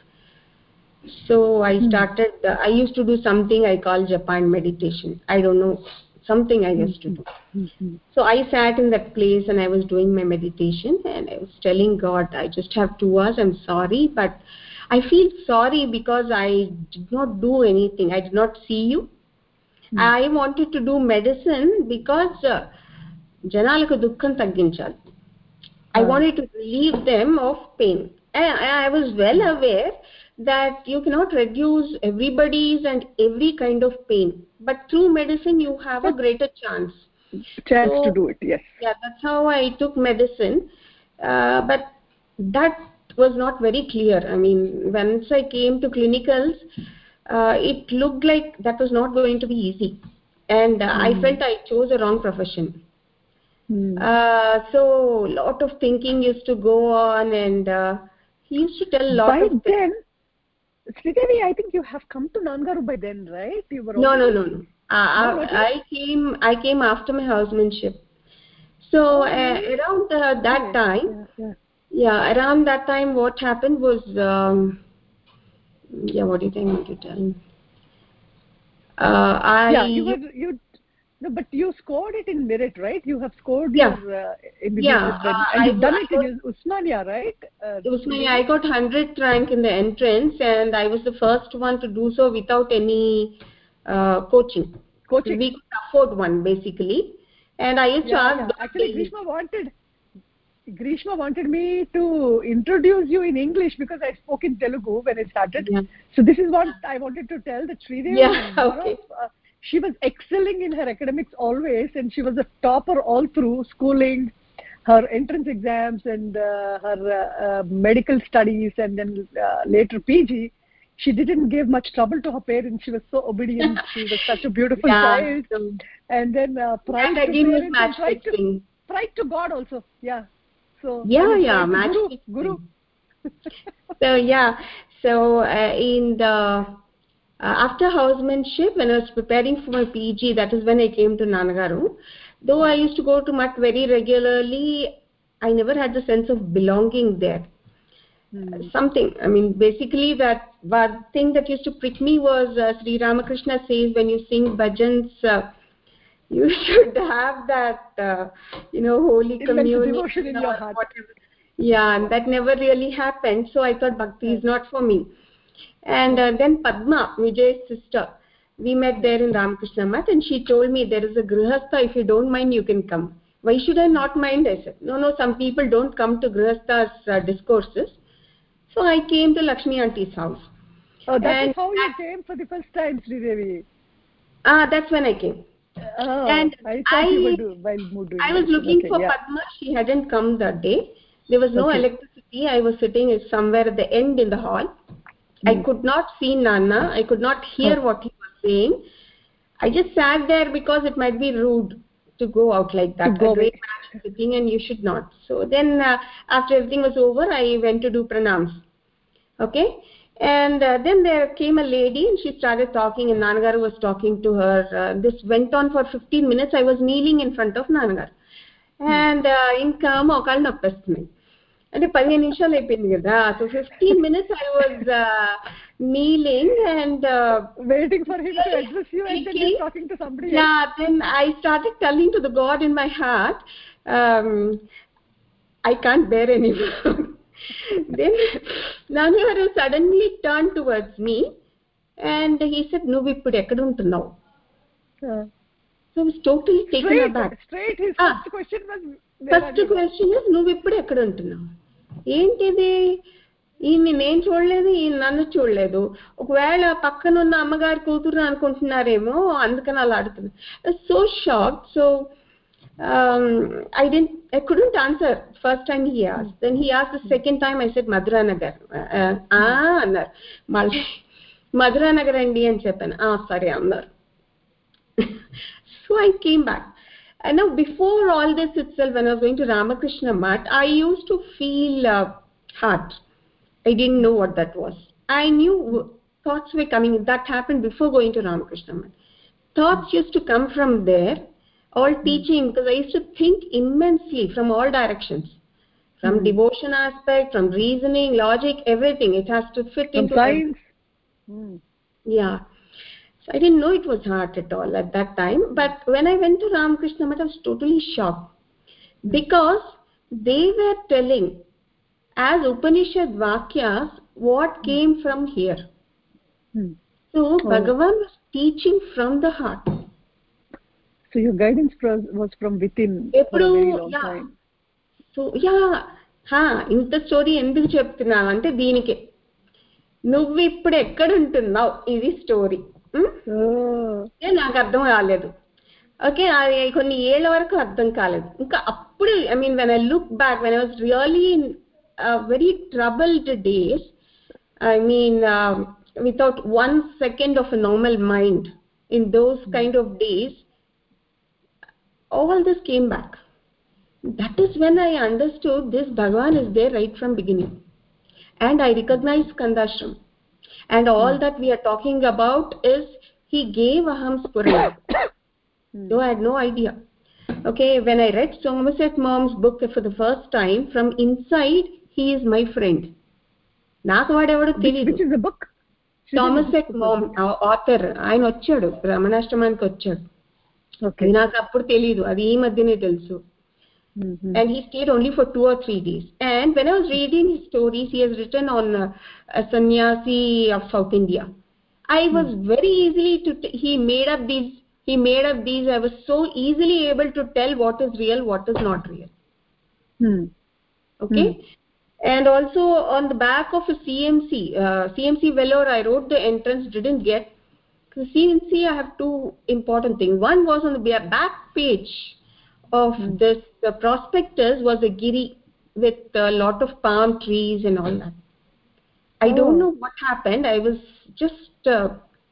So I started, uh, I used to do something I call Japan meditation. I don't know, something I used to do. Mm-hmm. So I sat in that place and I was doing my meditation, and I was telling God, I just have two hours, I'm sorry, but I feel sorry because I did not do anything. I did not see you. Mm. I wanted to do medicine because uh, Janalaku dukkam tagginchali. I wanted to relieve them of pain. And I was well aware that you cannot reduce everybody's and every kind of pain. But through medicine, you have a greater chance. Chance so, to do it, yes. Yeah, that's how I took medicine. Uh, but that was not very clear. I mean, once I came to clinicals, uh, it looked like that was not going to be easy. And uh, mm. I felt I chose a wrong profession. Hmm. Uh, so a lot of thinking used to go on, and uh, he used to tell a lot by of things. Then, Sridevi, I think you have come to Nangaru by then, right? You were no, no, no, no. Uh, no I came. I came after my housemanship. So oh, uh, really? around uh, that okay. time, yeah, yeah. yeah, around that time, what happened was, um, yeah, what do you think to tell? Uh, I yeah, you were you. No, but you scored it in merit, right? You have scored yeah. your uh, M B B S yeah, then, uh, and I, you've done I it got, in Usmania, right? Uh, Usmania, I got one hundredth rank in the entrance, and I was the first one to do so without any uh, coaching. Coaching. We could afford one, basically. And I used yeah, to ask yeah. Actually, Grishma wanted Grishma wanted me to introduce you in English because I spoke in Telugu when I started. Yeah. So this is what I wanted to tell, that Sridevi yeah, was okay. one of, uh, she was excelling in her academics always, and she was a topper all through schooling, her entrance exams, and uh, her uh, uh, medical studies, and then uh, later P G. She didn't give much trouble to her parents. She was so obedient. She was such a beautiful yeah, child. So and then uh, pride that to again was parents and pride to, matchfixing. pride to God also. Yeah. So Yeah, I mean, yeah, Guru, matchfixing. Guru. so yeah, so uh, in the uh, after housemanship, when I was preparing for my P G, that is when I came to Nanagaru. Though I used to go to Mutt very regularly, I never had the sense of belonging there. Hmm. Something, I mean, basically that one thing that used to prick me was uh, Sri Ramakrishna says when you sing bhajans, uh, you should have that, uh, you know, holy communion devotion in your heart. Whatever. Yeah, and that never really happened. So I thought bhakti yes. is not for me. And uh, then Padma, Vijay's sister, we met there in Ramakrishna Math, and she told me there is a grihastha, if you don't mind, you can come. Why should I not mind? I said, no, no, some people don't come to grihastha's uh, discourses. So I came to Lakshmi Auntie's house. Oh, that and is how you came for the first time, Sridevi. Ah, that's when I came. Oh, and I thought I, you were doing, while doing I was looking okay, for yeah. Padma. She hadn't come that day. There was no okay. electricity. I was sitting somewhere at the end in the hall. Mm. I could not see Nana. I could not hear oh. what he was saying. I just sat there because it might be rude to go out like that. To a great man is sitting and you should not. So then uh, after everything was over, I went to do pranams. Okay. And uh, then there came a lady and she started talking, and Nanagaru was talking to her. Uh, this went on for fifteen minutes. I was kneeling in front of Nanagaru. And in Kama, Okal Nappestunai. And fifteen నిమిషాలు అయిపోయింది కదా. So fifteen minutes I was uh, kneeling and uh, waiting for him to address you, and then he's talking to somebody yeah, else. Then I started telling to the God in my heart, um, I can't bear anymore. Then Nanagaru suddenly turned towards me and he said, "Nuvu ippudu ekkada untunnavu?" So I was totally taken straight, aback. Straight, his ah, first question was. First question is, "Nuvu ippudu ekkada untunnavu?" ఏంటిది ఈయన్ని నేను చూడలేదు, ఈయన నన్ను చూడలేదు, ఒకవేళ పక్కనున్న అమ్మగారి కూతురు అనుకుంటున్నారేమో, అందుకని అలా అడుగుతున్నా. So shock. So um I didn't I couldn't answer first time he asked. Then he asked the second time. I said Madhura Nagar. uh, ah annar malli Madhura Nagar andi ani cheppanu. Ah sorry annar. So I came back. And now before all this itself, when I was going to Ramakrishna Math, I used to feel uh, heart. I didn't know what that was. I knew thoughts were coming. That happened before going to Ramakrishna Math. Thoughts used to come from there, all teaching, because I used to think immensely from all directions, from mm. devotion aspect, from reasoning, logic, everything. It has to fit from into science. Mm. Yeah. So I didn't know it was heart at all at that time. But when I went to Ramakrishna Math, I was totally shocked, because they were telling as Upanishad Vakyas what mm. came from here. Mm. So oh. Bhagavan was teaching from the heart. So your guidance was from within for a very long yeah. time. So yeah, ha inta story enduku cheptunnavu ante deenike nuvvu ippudu ekkada untunnavu idi story ఏ నాకు అర్థం కాలేదు. Okay, అది కొన్ని ఏళ్ళ వరకు అర్థం కాలేదు. ఇంకా అప్పుడు I mean when I look back, when I was really in very troubled days, I mean without one second of a normal mind, in those kind of days, all this came back. That is when I understood this Bhagavan is there right from beginning, and I recognized Skandashram, and all mm. that we are talking about is he gave Aham Spurana. mm. So I had no idea. Okay, when I read Somerset Maugham's book for the first time, from inside, he is my friend. Naaku vaadevadu teliyadu. Which is the book? Somerset Maugham author, ఆయన వచ్చాడు రమణాష్టమానికి వచ్చాడు. Okay. నాకు అప్పుడు తెలియదు, అది ఈ మధ్యనే తెలుసు. Mm-hmm. And he stayed only for two or three days. And when I was reading his stories, he has written on uh, a sannyasi of South India. I was mm. very easily to t- he made up these he made up these I was so easily able to tell what is real, what is not real. Mm. Okay. Mm. And also on the back of a C M C uh, C M C Vellore, I wrote the entrance, didn't get. Because C M C I have two important things. One was on the back page of mm. this the prospectus was a giri with a lot of palm trees and all that. I oh. don't know what happened. I was just uh,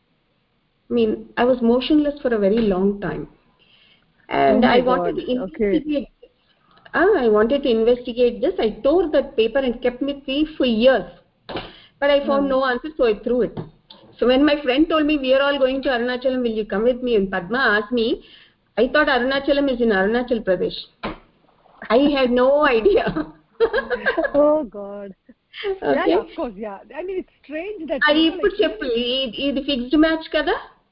I mean I was motionless for a very long time, and oh I God. wanted to investigate okay. ah, I wanted to investigate this. I tore that paper and kept it with me for years, but I found mm. no answer, so I threw it. So when my friend told me we are all going to Arunachalam, will you come with me, and Padma asked me, I thought Arunachalam is in Arunachal Pradesh. I had no idea. Oh God. Okay. Yeah, yeah, of course, yeah. I mean, it's strange that I ఇప్పుడు చెప్పు, ఇది fixed match కదా.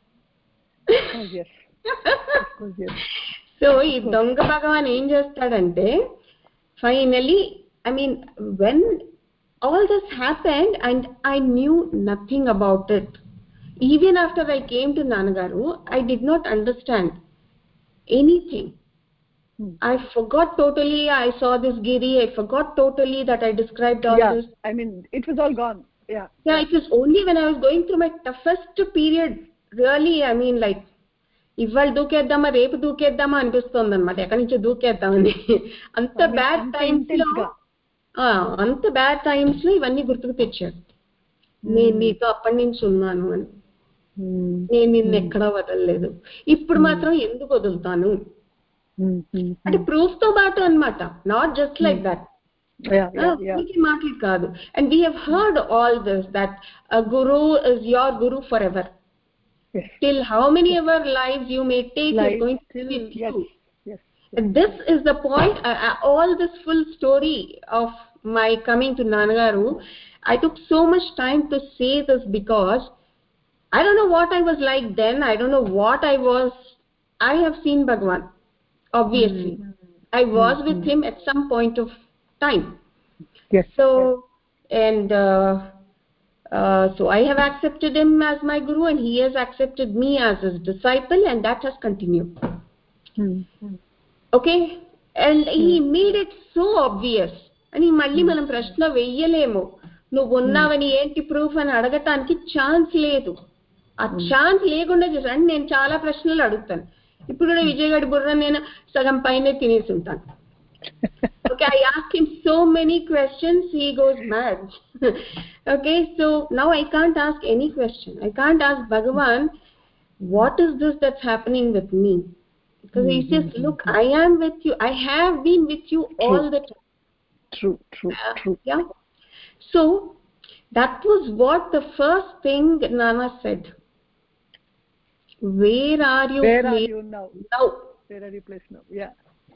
Oh yes. Of course, yes. So ఈ దొంగ భగవాన్ ఏం చేస్తాడంటే, finally I mean when all this happened and I knew nothing about it. Even after I came to Nanagaru, I did not understand anything. hmm. I forgot totally. I saw this giri, I forgot totally that I described all yeah, this. I mean it was all gone. Yeah yeah it was only when I was going through my toughest period, really, I mean like ఇవాళ దూకేద్దామా రేపు దూకేద్దామా అనిపిస్తుంది అనమాట, ఎక్కడి నుంచో దూకేద్దామని. అంత bad times లో అంత bad times లో ఇవన్నీ గుర్తుకు తెచ్చాడు. నేను నీతో అప్పటి నుంచి ఉన్నాను అని, నేను నిన్ను ఎక్కడా వదలలేదు, ఇప్పుడు మాత్రం ఎందుకు వదులుతాను అంటే ప్రూఫ్ తో పాటు అనమాట, నాట్ జస్ట్ లైక్ దట్. మాటలు కాదు. And we have heard all this that గuru is your guru forever. Yes. Till how many ever lives you may take, Life, is going to be with yes, you. Yes, yes. This is the point. Uh, uh, all this full story of my coming to Nanagaru, I took so much time to say this because I don't know what I was like then. I don't know what I was. I have seen Bhagavan, obviously. Mm-hmm. I was mm-hmm. with him at some point of time. Yes. So yes. and. Uh, Uh, so I have accepted him as my guru and he has accepted me as his disciple, and that has continued. Mm-hmm. Okay, and mm-hmm. he made it so obvious. అని మళ్ళీ మనం ప్రశ్న వెయ్యలేము. నువ్వు ఉన్నావని ఏంటి proof అని అడగటానికి chance లేదు. ఆ ఛాన్స్ లేకుండా చేశాను. నేను చాలా ప్రశ్నలు అడుగుతాను. ఇప్పుడు కూడా విజయ్ గారి బుర్ర నేను సగం పైనే తినేసి ఉంటాను. Okay, I ask him so many questions, he goes mad. Okay, so now I can't ask any question. I can't ask Bhagavan, what is this that's happening with me? Because he says, look, I am with you. I have been with you all the time. True, true, uh, true. Yeah. So that was what the first thing Nana said. Where are you? Where are you now? Now. Where are you placed now? Yeah.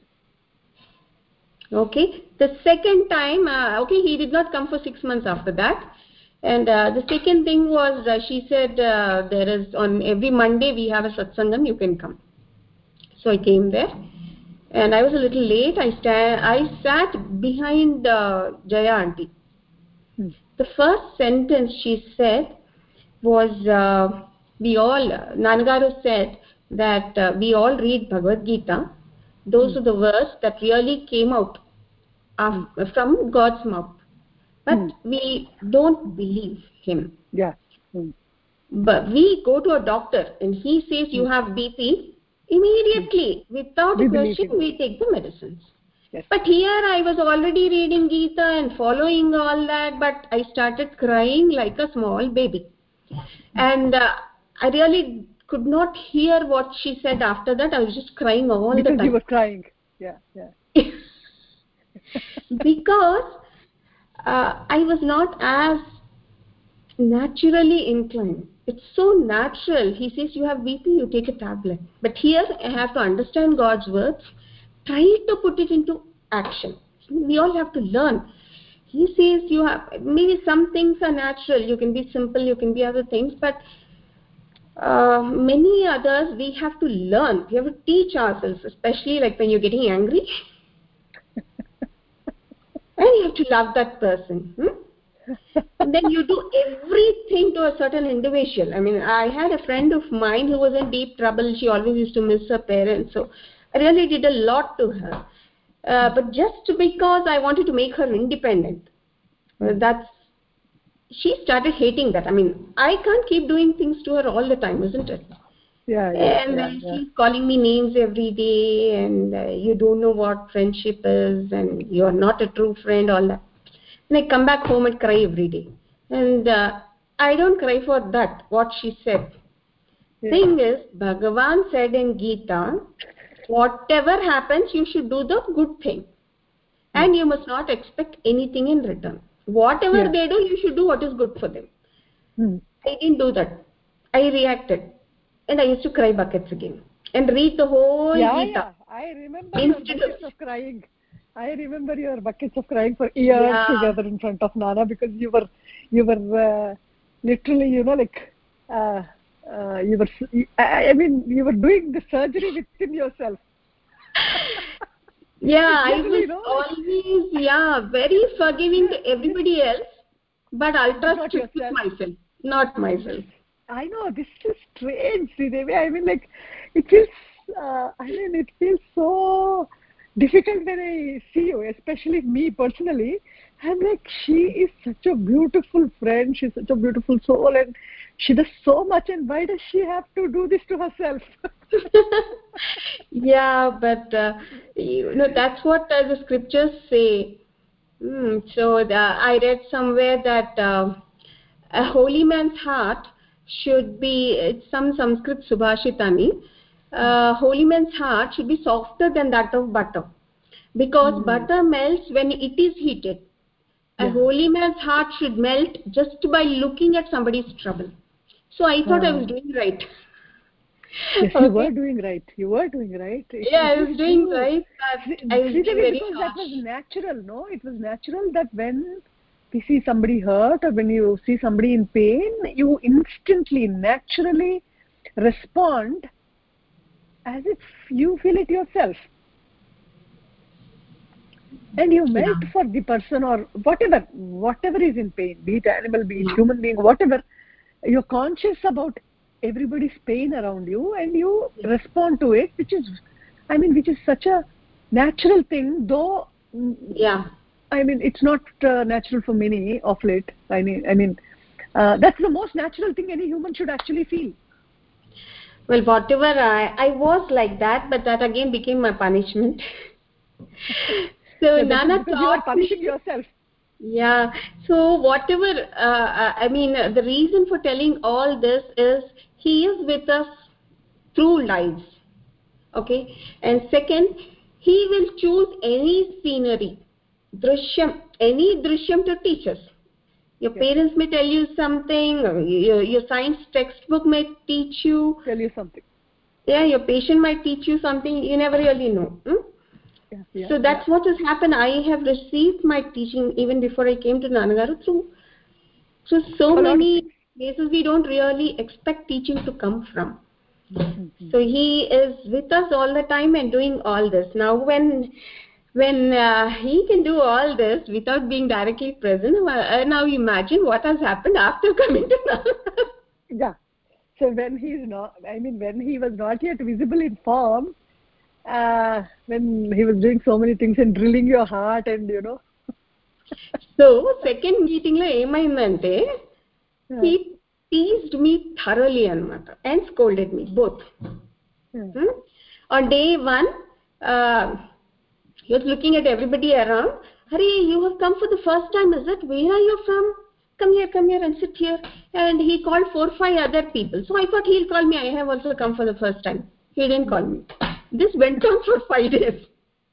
Okay, the second time, uh, okay, he did not come for six months after that. And uh, the second thing was, uh, she said, uh, there is, on every Monday we have a satsangam, you can come. So I came there, and I was a little late. I, sta- I sat behind uh, Jaya aunty. Hmm. The first sentence she said was, uh, we all, uh, Nanagaru said that uh, we all read Bhagavad Gita. Those hmm. are the words that really came out of, from God's mouth. But hmm. we don't believe him. Yeah. Hmm. But we go to a doctor and he says you hmm. have B P. Immediately, hmm. without we a question, we take the medicines. Yes. But here I was already reading Gita and following all that, but I started crying like a small baby. Hmm. And uh, I really could not hear what she said after that. I was just crying all because the time. Because you were crying. Yeah, yeah. Because uh, I was not as naturally inclined. It's so natural. He says you have B P, you take a tablet. But here I have to understand God's words, try to put it into action. We all have to learn. He says you have, maybe some things are natural, you can be simple, you can be other things, but uh, many others we have to learn. We have to teach ourselves, especially like when you're getting angry. And you have to love that person. Hmm? And then you do everything to a certain individual. I mean, I had a friend of mine who was in deep trouble. She always used to miss her parents. So I really did a lot to her. Uh, but just because I wanted to make her independent, uh, that's, she started hating that. I mean, I can't keep doing things to her all the time, isn't it? Yeah, yeah, and yeah, uh, yeah. she's calling me names every day, and uh, you don't know what friendship is, and you're not a true friend, all that. And I come back home and cry every day. And uh, I don't cry for that, what she said. Yeah. Thing is, Bhagavan said in Gita, whatever happens, you should do the good thing. Hmm. And you must not expect anything in return. Whatever yeah. they do, you should do what is good for them. Hmm. I didn't do that. I reacted. And I used to cry buckets again. And read the whole yeah, Gita. Yeah, I remember your buckets of crying. I remember your buckets of crying for years yeah. together in front of Nana, because you were, you were uh, literally, you know, like, uh, uh, you were, I, I mean, you were doing the surgery within yourself. Yeah, I was know, always, yeah, very forgiving to everybody else, but ultra strict with myself, not myself. I know, this is strange, Sridevi. I mean, like, it feels, uh, I mean, it feels so difficult when I see you, especially me personally. I'm like, she is such a beautiful friend, she's such a beautiful soul, and she does so much, and why does she have to do this to herself? Yeah, but uh, you know, that's what uh, the scriptures say. Mm, so the, I read somewhere that uh, a holy man's heart should be, it's some Sanskrit Subhashitani, uh, holy man's heart should be softer than that of butter, because mm. butter melts when it is heated. A yeah. holy man's heart should melt just by looking at somebody's trouble. So I thought uh. I was doing right. Yes, okay. You were doing right. You were doing right. It, yeah, it I was doing true. right, but I was being very because harsh. That was natural, no? It was natural that when we see somebody hurt or when you see somebody in pain, you instantly, naturally respond as if you feel it yourself. And you melt yeah. for the person or whatever, whatever is in pain, be it animal, be it yeah. human being, whatever. You're conscious about everybody's pain around you, and you respond to it, which is, I mean, which is such a natural thing, though. Yeah. I mean, it's not uh, natural for many of late. I mean, I mean, uh, that's the most natural thing any human should actually feel. Well, whatever, I, I was like that, but that again became my punishment. So Yeah, Nana because you are taught punishing me. yourself. Yeah. So whatever, uh, I mean, uh, the reason for telling all this is he is with us through lives. Okay. And second, he will choose any scenery, drishyam, any drishyam to teach us. Your Yeah. parents may tell you something, or your, your science textbook may teach you. Tell you something. Yeah, your patient might teach you something, you never really know. Hmm? Yeah, yeah, So that's yeah. what has happened. I have received my teaching even before I came to Nanagaru through, through so A lot of many things. places we don't really expect teaching to come from. Mm-hmm. So he is with us all the time and doing all this. Now when when uh, he can do all this without being directly present, uh, now imagine what has happened after coming to Nanagaru. Yeah. So when he's not, I mean, when he was not yet visible in form, uh, when he was doing so many things and drilling your heart and, you know. So second meeting lo emaindante, Yeah. he teased me thoroughly anamata and scolded me both. Yeah. Hmm? On day one, uh, he was looking at everybody around. Hari, you have come for the first time, is it? Where are you from? Come here, come here and sit here. And he called four, five other people. So I thought he'll call me. I have also come for the first time. He didn't call me. This went on for five days.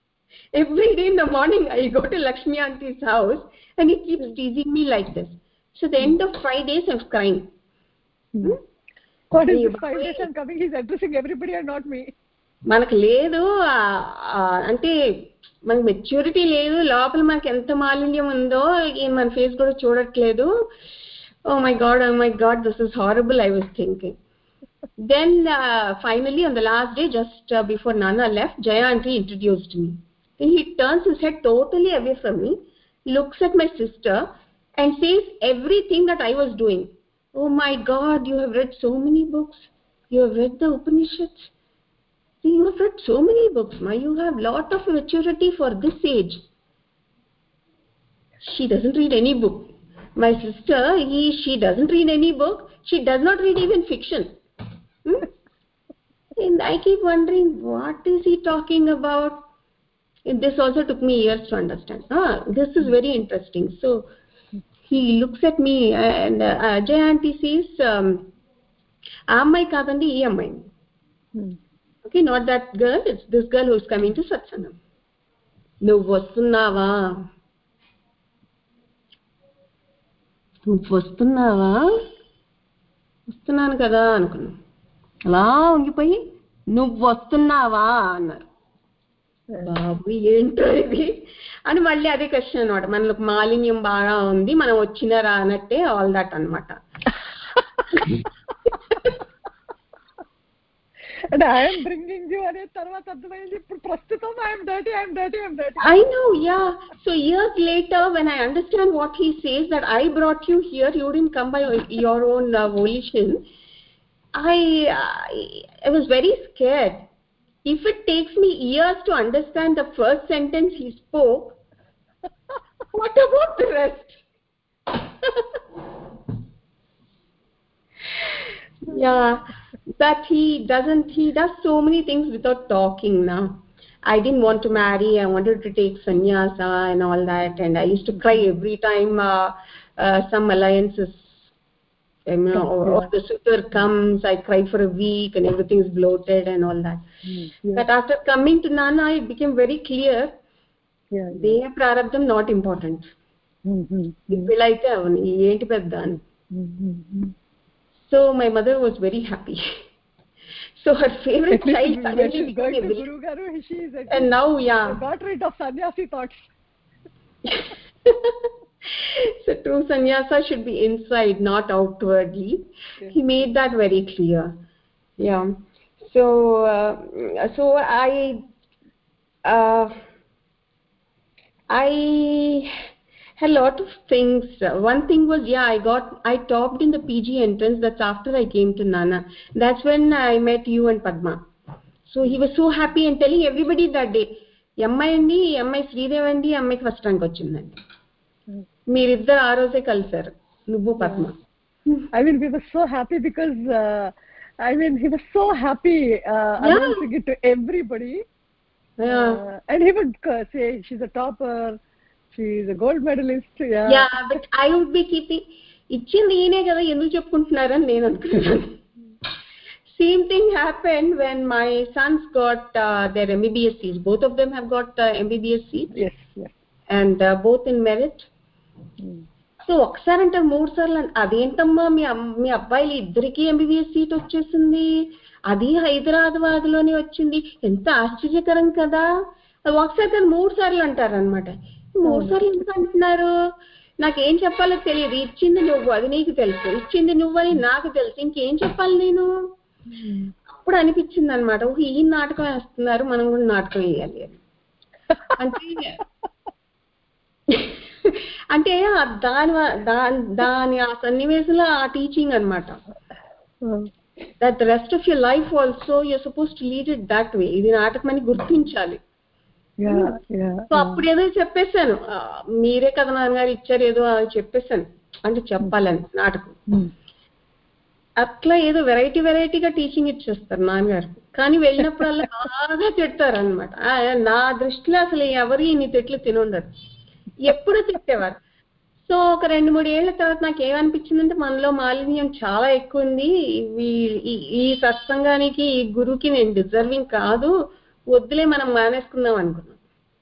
Every day in the morning, I go to Lakshmi Auntie's house and he keeps teasing me like this. So the end of five days, I was crying. Hmm. Hmm? What is Hey, this five days I'm coming? He's addressing everybody and not me. మనకు లేదు అంటే మనకు maturity లేదు లోపల మనకి ఎంత మాలిన్యం ఉందో మన ఫేస్ కూడా చూడట్లేదు oh my God oh my God this is horrible I was thinking then uh, finally on the last day just uh, before Nana left, Jaya auntie introduced me. Then he turns his head totally away from me, looks at my sister and says everything that I was doing. Oh my god, you have read so many books, you have read the Upanishads. You have read so many books, Ma. You have lot of maturity for this age. She doesn't read any book. My sister, he, she doesn't read any book. She does not read even fiction. Hmm? And I keep wondering, what is he talking about? And this also took me years to understand. Ah, this is very interesting. So he looks at me and uh, Jay auntie says, um, Ammai kadandi ee ammai. Okay, not that girl, it's this girl who is coming to Satsangam. నువ్వు వస్తున్నావా నువ్వు వస్తున్నావా వస్తున్నాను కదా అనుకున్నా అలా ఉంగిపోయి నువ్వు వస్తున్నావా అన్నారు బాబు ఏంటో ఇది అని మళ్ళీ అదే క్వశ్చన్ అనమాట మనకు మాలిన్యం బాగా ఉంది మనం వచ్చినా రానట్టే ఆల్ దట్ అనమాట And I am bringing you ane tarvata advaindi ippudu prastutam I am dirty I am dirty I am dirty. I know, yeah. So years later when I understand what he says that I brought you here, you didn't come by your own uh, volition, I, I I was very scared. If it takes me years to understand the first sentence he spoke, what about the rest? Yeah, but he doesn't, he does so many things without talking now. I didn't want to marry, I wanted to take sannyasa and all that, and I used to cry every time uh, uh, some alliances, you know, or, or the suitor comes. I cried for a week and everything is bloated and all that. Mm, yeah. But after coming to Nana, it became very clear, yeah, Deha yeah. Prarabdham not important. Mm-hmm. Ippulaithe avani enti pedda ani. So my mother was very happy. So her favorite child suddenly became a Guru Garu, she is a and now yeah got rid of sannyasi thoughts. So true sannyasa should be inside, not outwardly. Yeah. He made that very clear. Yeah. So uh, so I uh, I had a lot of things. One thing was, yeah, I got, I topped in the P G entrance. That's after I came to Nana. That's when I met you and Padma. So he was so happy and telling everybody that day, అమ్మాయి అండి ఈ అమ్మాయి శ్రీదేవి అండి ఈ అమ్మాయికి first rank వచ్చిందండి మీరిద్దరు ఆ రోజే కలిసారు నువ్వు Padma I mean we were so happy because uh, I mean he was so happy uh, Yeah. announcing it to everybody yeah. uh, and he would uh, say she's a topper, she's a gold medalist. Yeah, yeah but I would be keeping ఇచ్చింది ఈయనే కదా ఎందుకు చెప్పుకుంటున్నారని నేను అనుకున్నాను. Same thing happened when my sons got uh, their M B B S seats. Both of them have got uh, M B B S seats. yes yes And uh, both in merit. mm. So ఒకసారి అంటే మూడు సార్లు అదేంటమ్మా మీ మీ అబ్బాయిలు ఇద్దరికి MBBS seat వచ్చేసింది అది హైదరాబాద్ లోనే వచ్చింది ఎంత ఆశ్చర్యకరం కదా ఒకసారి కానీ మూడు సార్లు అంటారనమాట మూడు సార్లు ఎందుకు అంటున్నారు నాకేం చెప్పాలో తెలియదు ఇచ్చింది నువ్వు అది నీకు తెలుసు ఇచ్చింది నువ్వని నాకు తెలుసు ఇంకేం చెప్పాలి నేను అప్పుడు అనిపించింది అనమాట ఈ నాటకం వేస్తున్నారు మనం కూడా నాటకం వేయాలి అని అంటే అంటే దాని దాని ఆ సన్నివేశంలో ఆ టీచింగ్ అనమాట that rest of your life also you're suppose to lead it that way ఇది నాటకం అని గుర్తించాలి సో అప్పుడు ఏదో చెప్పేశాను మీరే కదా నాన్నగారు ఇచ్చారు ఏదో చెప్పేశాను అంటే చెప్పాలని నాటకం అట్లా ఏదో వెరైటీ వెరైటీగా టీచింగ్ ఇచ్చేస్తారు నాన్నగారు కానీ వెళ్ళినప్పుడల్లా బాగా తిడతారు అనమాట నా దృష్టిలో అసలు ఎవరు ఇన్ని తిట్లు తినుండరు ఎప్పుడు తిట్టేవారు సో ఒక రెండు మూడు ఏళ్ల తర్వాత నాకు ఏమనిపించిందంటే మనలో మాలిన్యం చాలా ఎక్కువ ఉంది ఈ సత్సంగానికి ఈ గురువుకి నేను డిజర్వింగ్ కాదు వద్దులే మనం మానేసుకుందాం అనుకున్నాం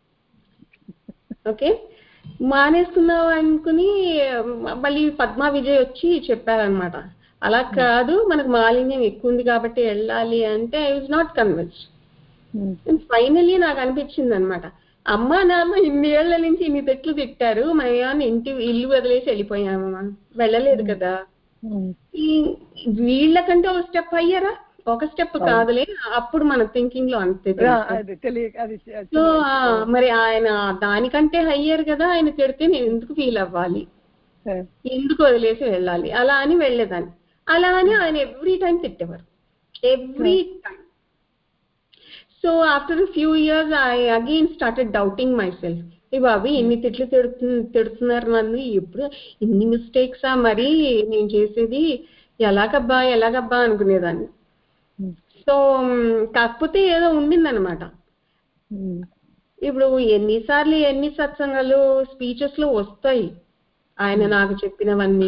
ఓకే మానేసుకుందాం అనుకుని మళ్ళీ పద్మా విజయ్ వచ్చి చెప్పారనమాట అలా కాదు మనకు మాలిన్యం ఎక్కువ ఉంది కాబట్టి వెళ్ళాలి అంటే I was not convinced finally నాకు అనిపించింది అనమాట అమ్మా నాన్న ఇన్ని ఏళ్ల నుంచి ఇన్ని తెట్లు తిట్టారు మనం ఏమన్నా ఇంటి ఇల్లు వదిలేసి వెళ్ళిపోయామమ్మా వెళ్ళలేదు కదా ఈ వీళ్ళకంటే ఒక స్టెప్ అయ్యారా ఒక స్టెప్ కాదులే అప్పుడు మన థింకింగ్ లో అంతే సో మరి ఆయన దానికంటే హయ్యర్ కదా ఆయన తిడితే నేను ఎందుకు ఫీల్ అవ్వాలి ఎందుకు వదిలేసి వెళ్ళాలి అలా అని వెళ్ళేదాన్ని అలా అని ఆయన ఎవ్రీ టైం తిట్టేవారు every time so after a few years I again started doubting myself ఏ బాబు ఎన్ని తిట్లు తిడుతు తిడుతున్నారు నన్ను ఎప్పుడు ఇన్ని మిస్టేక్సా మరి నేను చేసేది ఎలాగబ్బా ఎలాగబ్బా అనుకునేదాన్ని సో కాకపోతే ఏదో ఉండిందనమాట ఇప్పుడు ఎన్నిసార్లు ఎన్ని సత్సంగాలు స్పీచెస్ లో వస్తాయి ఆయన నాకు చెప్పినవన్నీ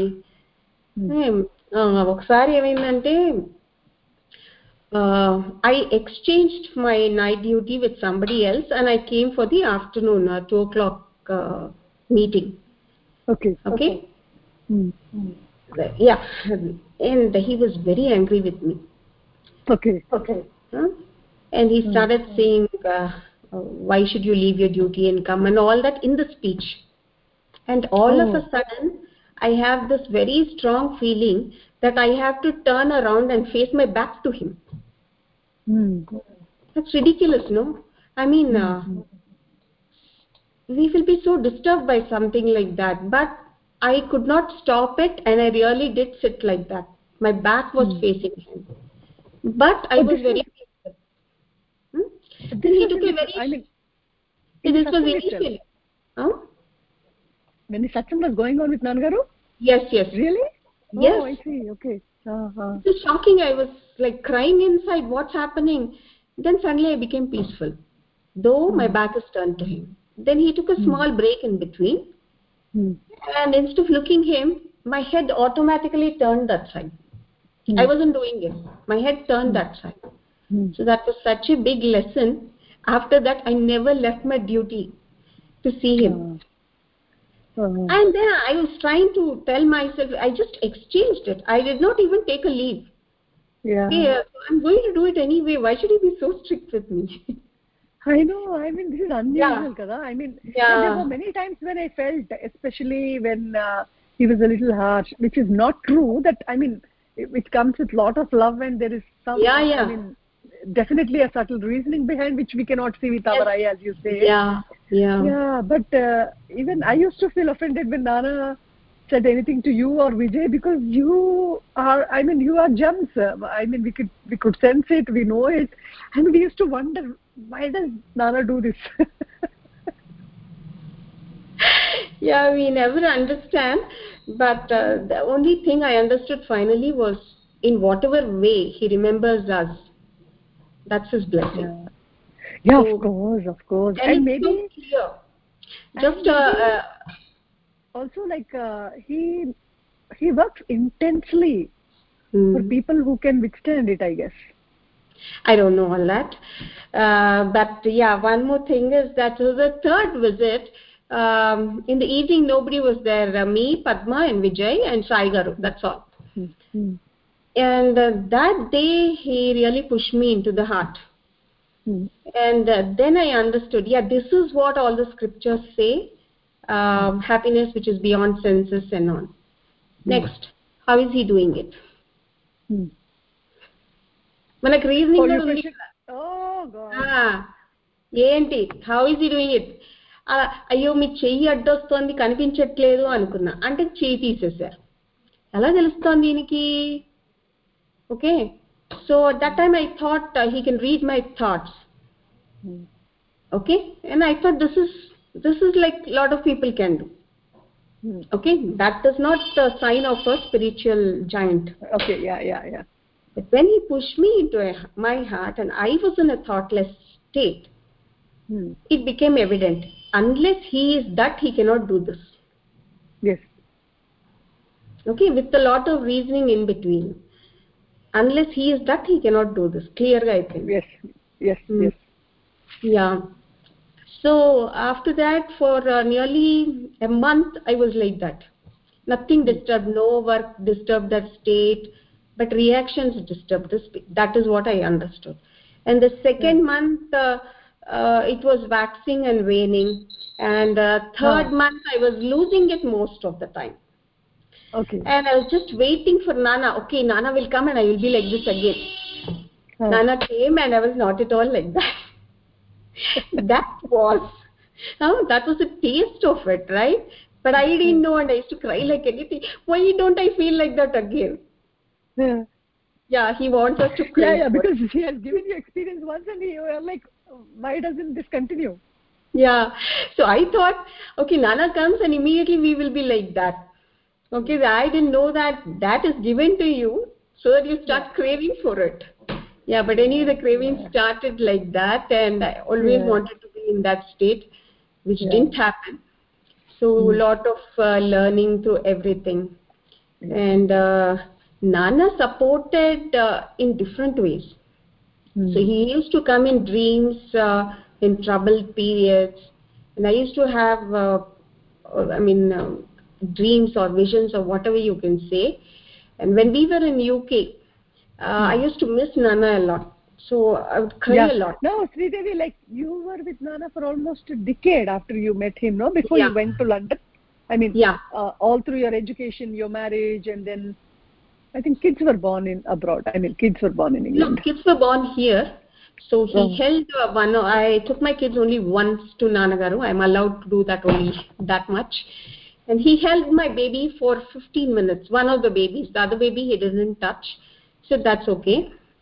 ఒకసారి ఏమైందంటే uh, I exchanged my night duty with somebody else and I came for the afternoon uh, two o'clock uh, meeting. Okay. Okay. Mm. Yeah, and he was very angry with me. Okay. Okay. Huh? And he started mm. saying, uh, why should you leave your duty and come and all that in the speech. And all oh. of a sudden, I have this very strong feeling that I have to turn around and face my back to him. Mm. That's ridiculous, no? I mean, uh, mm. we will be so disturbed by something like that. But I could not stop it and I really did sit like that. My back was mm. facing him. But I oh, was very peaceful. Hmm? Then he took a very... I mean, this was initially. Huh? When the satsang was going on with Nangaru? Yes, yes. Really? Yes. Oh, I see. Okay. Uh-huh. It was shocking. I was like crying inside. What's happening? Then suddenly I became peaceful. Though mm. my back is turned to him. Then he took a small mm. break in between. Mm. And instead of looking him, my head automatically turned that side. Mm. I wasn't doing it. My head turned mm. that side. Mm. So that was such a big lesson. After that, I never left my duty to see him. Uh. Uh-huh. And then I was trying to tell myself, I just exchanged it. I did not even take a leave. Yeah. Yeah, so I'm going to do it anyway. Why should he be so strict with me? I know. I mean, this is unusual, yeah. Kada. I mean, yeah. there were many times when I felt, especially when uh, he was a little harsh, which is not true. That I mean, it, it comes with lot of love, and there is some. Yeah, yeah. I mean, definitely a subtle reasoning behind which we cannot see with yes. our eye, as you say. Yeah, yeah. Yeah, but uh, even I used to feel offended when Nana said anything to you or Vijay, because you are, I mean, you are gems. I mean, we could we could sense it, we know it, and we used to wonder, why does Nana do this? Yeah, we never understand, but uh, the only thing I understood finally was in whatever way he remembers us, that's his blessing. Yeah, yeah, So, of course, of course. and And it's so maybe, clear. and Just uh, maybe uh, also like uh, he he works intensely for hmm. people who can withstand it, I guess. I don't know all that. Uh, but yeah, one more thing is that was the third visit. Um, in the evening, nobody was there. Uh, me, Padma, and Vijay, and Sai Garu. That's all. Mm-hmm. And uh, that day, he really pushed me into the heart. Mm-hmm. And uh, then I understood, yeah, this is what all the scriptures say. Um, happiness which is beyond senses and on. Next, how is he doing it? Mm-hmm. Like reasoning Oh, lo you undi. question? Oh God. Ah, ఏంటి how is he doing it అయ్యో మీ చెయ్యి అడ్డొస్తోంది కనిపించట్లేదు అనుకున్నా అంటే చెయ్యి తీసేశారు ఎలా తెలుస్తోంది దీనికి okay so that time I thought he can read my thoughts okay and I thought this is this is like lot of people can do okay, that is not the sign of a spiritual giant. Okay, yeah, yeah, yeah. But when he pushed me into a, my heart and I was in a thoughtless state, hmm. it became evident. Unless he is that, he cannot do this. Yes. Okay, with a lot of reasoning in between. Unless he is that, he cannot do this. Clear, I think. Yes, yes, hmm. yes. Yeah. So after that, for uh, nearly a month, I was like that. Nothing disturbed, no work disturbed that state, but reactions disturbed this. That is what I understood. And the second yeah. month, uh, uh, it was waxing and waning. And uh, third huh. month, I was losing it most of the time. Okay. And I was just waiting for Nana. Okay, Nana will come and I will be like this again. Huh. Nana came and I was not at all like that. that was, oh, that was a taste of it, right? But I didn't know and I used to cry like anything. Why don't I feel like that again? Yeah, yeah he wants us to cry. Yeah, yeah, because he has given you experience once and you are like, why doesn't this continue? Yeah, so I thought, okay, Nana comes and immediately we will be like that. Okay, I didn't know that that is given to you so that you start yeah. craving for it. Yeah, but anyway, the craving yeah. started like that and I always yeah. wanted to be in that state, which yeah. didn't happen. So a mm. lot of uh, learning through everything. Yeah. And uh, Nana supported uh, in different ways. Mm. So he used to come in dreams, uh, in troubled periods. And I used to have, uh, I mean, uh, dreams or visions or whatever you can say. And when we were in U K, uh, mm. I used to miss Nana a lot. So I would cry yeah. a lot. No, Sridevi, like you were with Nana for almost a decade after you met him, no? Before yeah. you went to London. I mean, yeah. uh, all through your education, your marriage, and then I think kids were born in abroad. I mean, kids were born in England. No, kids were born here. So he oh. held uh, one. I took my kids only once to Nanagaru. I'm allowed to do that only that much. And he held my baby for fifteen minutes. One of the babies. The other baby he didn't touch. So that's okay.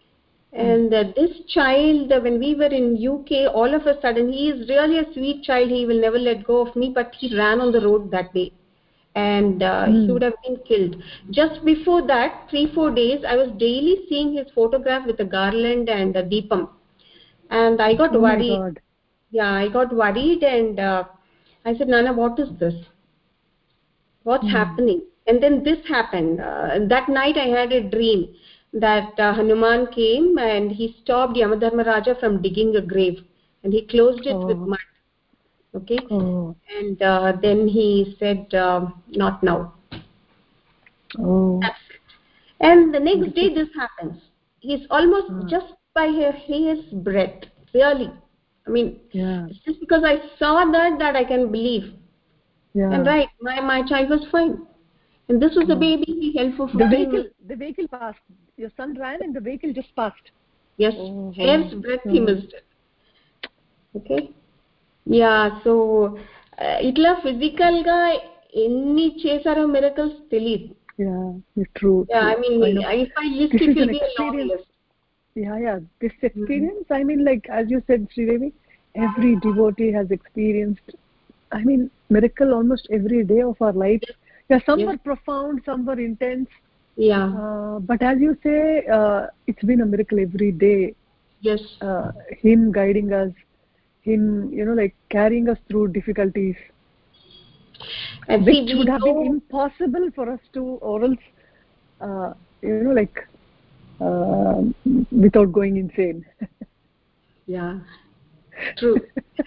And uh, this child, uh, when we were in U K, all of a sudden, he is really a sweet child. He will never let go of me. But he ran on the road that day. And uh, mm. he would have been killed. Just before that, three, four days, I was daily seeing his photograph with a garland and a deepam. And I got oh worried. My God. Yeah, I got worried and uh, I said, Nana, what is this? What's mm. happening? And then this happened. Uh, that night I had a dream that uh, Hanuman came and he stopped Yamadharmaraja from digging a grave. And he closed it oh. with mud. Okay, oh. and uh, then he said, uh, not now. Oh. That's it. And the next day this happens. He's almost oh. just by a hair's breadth, really. I mean, yeah. it's just because I saw that that I can believe. Yeah. And right, my, my child was fine. And this was oh. the baby he held for the vehicle. The vehicle passed. Your son ran and the vehicle just passed. Yes, oh. hair's breadth oh. he missed it. Okay. Yeah, so uh, itla physical ga enni chesaro miracles teliyadu. Yeah, it's true. Yeah, true. I mean, I if I list it will be a long list. Yeah, yeah. This experience, mm-hmm. I mean, like as you said, Sridevi, every devotee has experienced. I mean, miracle almost every day of our life. Yeah, some Yes. were profound, some were intense. Yeah. Uh, but as you say, uh, it's been a miracle every day. Yes. Uh, him guiding us, him, you know, like carrying us through difficulties, And which see, would we have been know, impossible for us to, or else, uh, you know, like uh, without going insane. yeah, true,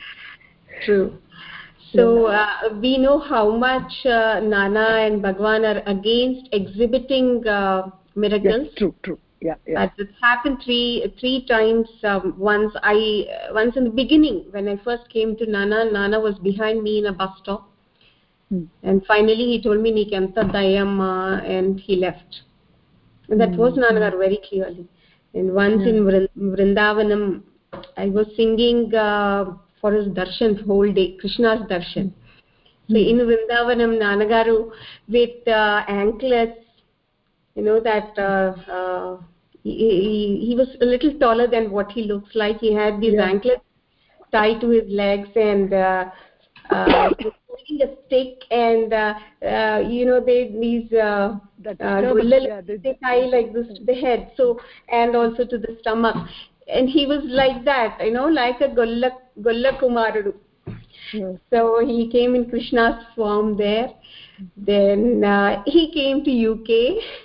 true. So uh, we know how much uh, Nana and Bhagwan are against exhibiting uh, miracles. Yes, true, true. Yeah, yeah. But it's happened three three times. Um, once I uh, once in the beginning when I first came to Nana, Nana was behind me in a bus stop, Hmm. and finally he told me "Nikanta dayamma," and he left. And that was Nanagaru very clearly. And once Yeah. in Vrind- Vrindavanam, I was singing uh, for his darshan whole day, Krishna's darshan. So in Vrindavanam, Nanagaru with uh, anklets, you know that uh, uh, he, he, he was a little taller than what he looks like. He had these Yeah. anklets tied to his legs, and uh, uh, he was holding a stick, and uh, uh, you know they these uh, That uh, turban, gullal, yeah, they- they tie like this to the head, so and also to the stomach, and he was like that, you know, like a gulla gulla kumarudu. Yeah. So he came in Krishna's form there. Then uh, he came to U K.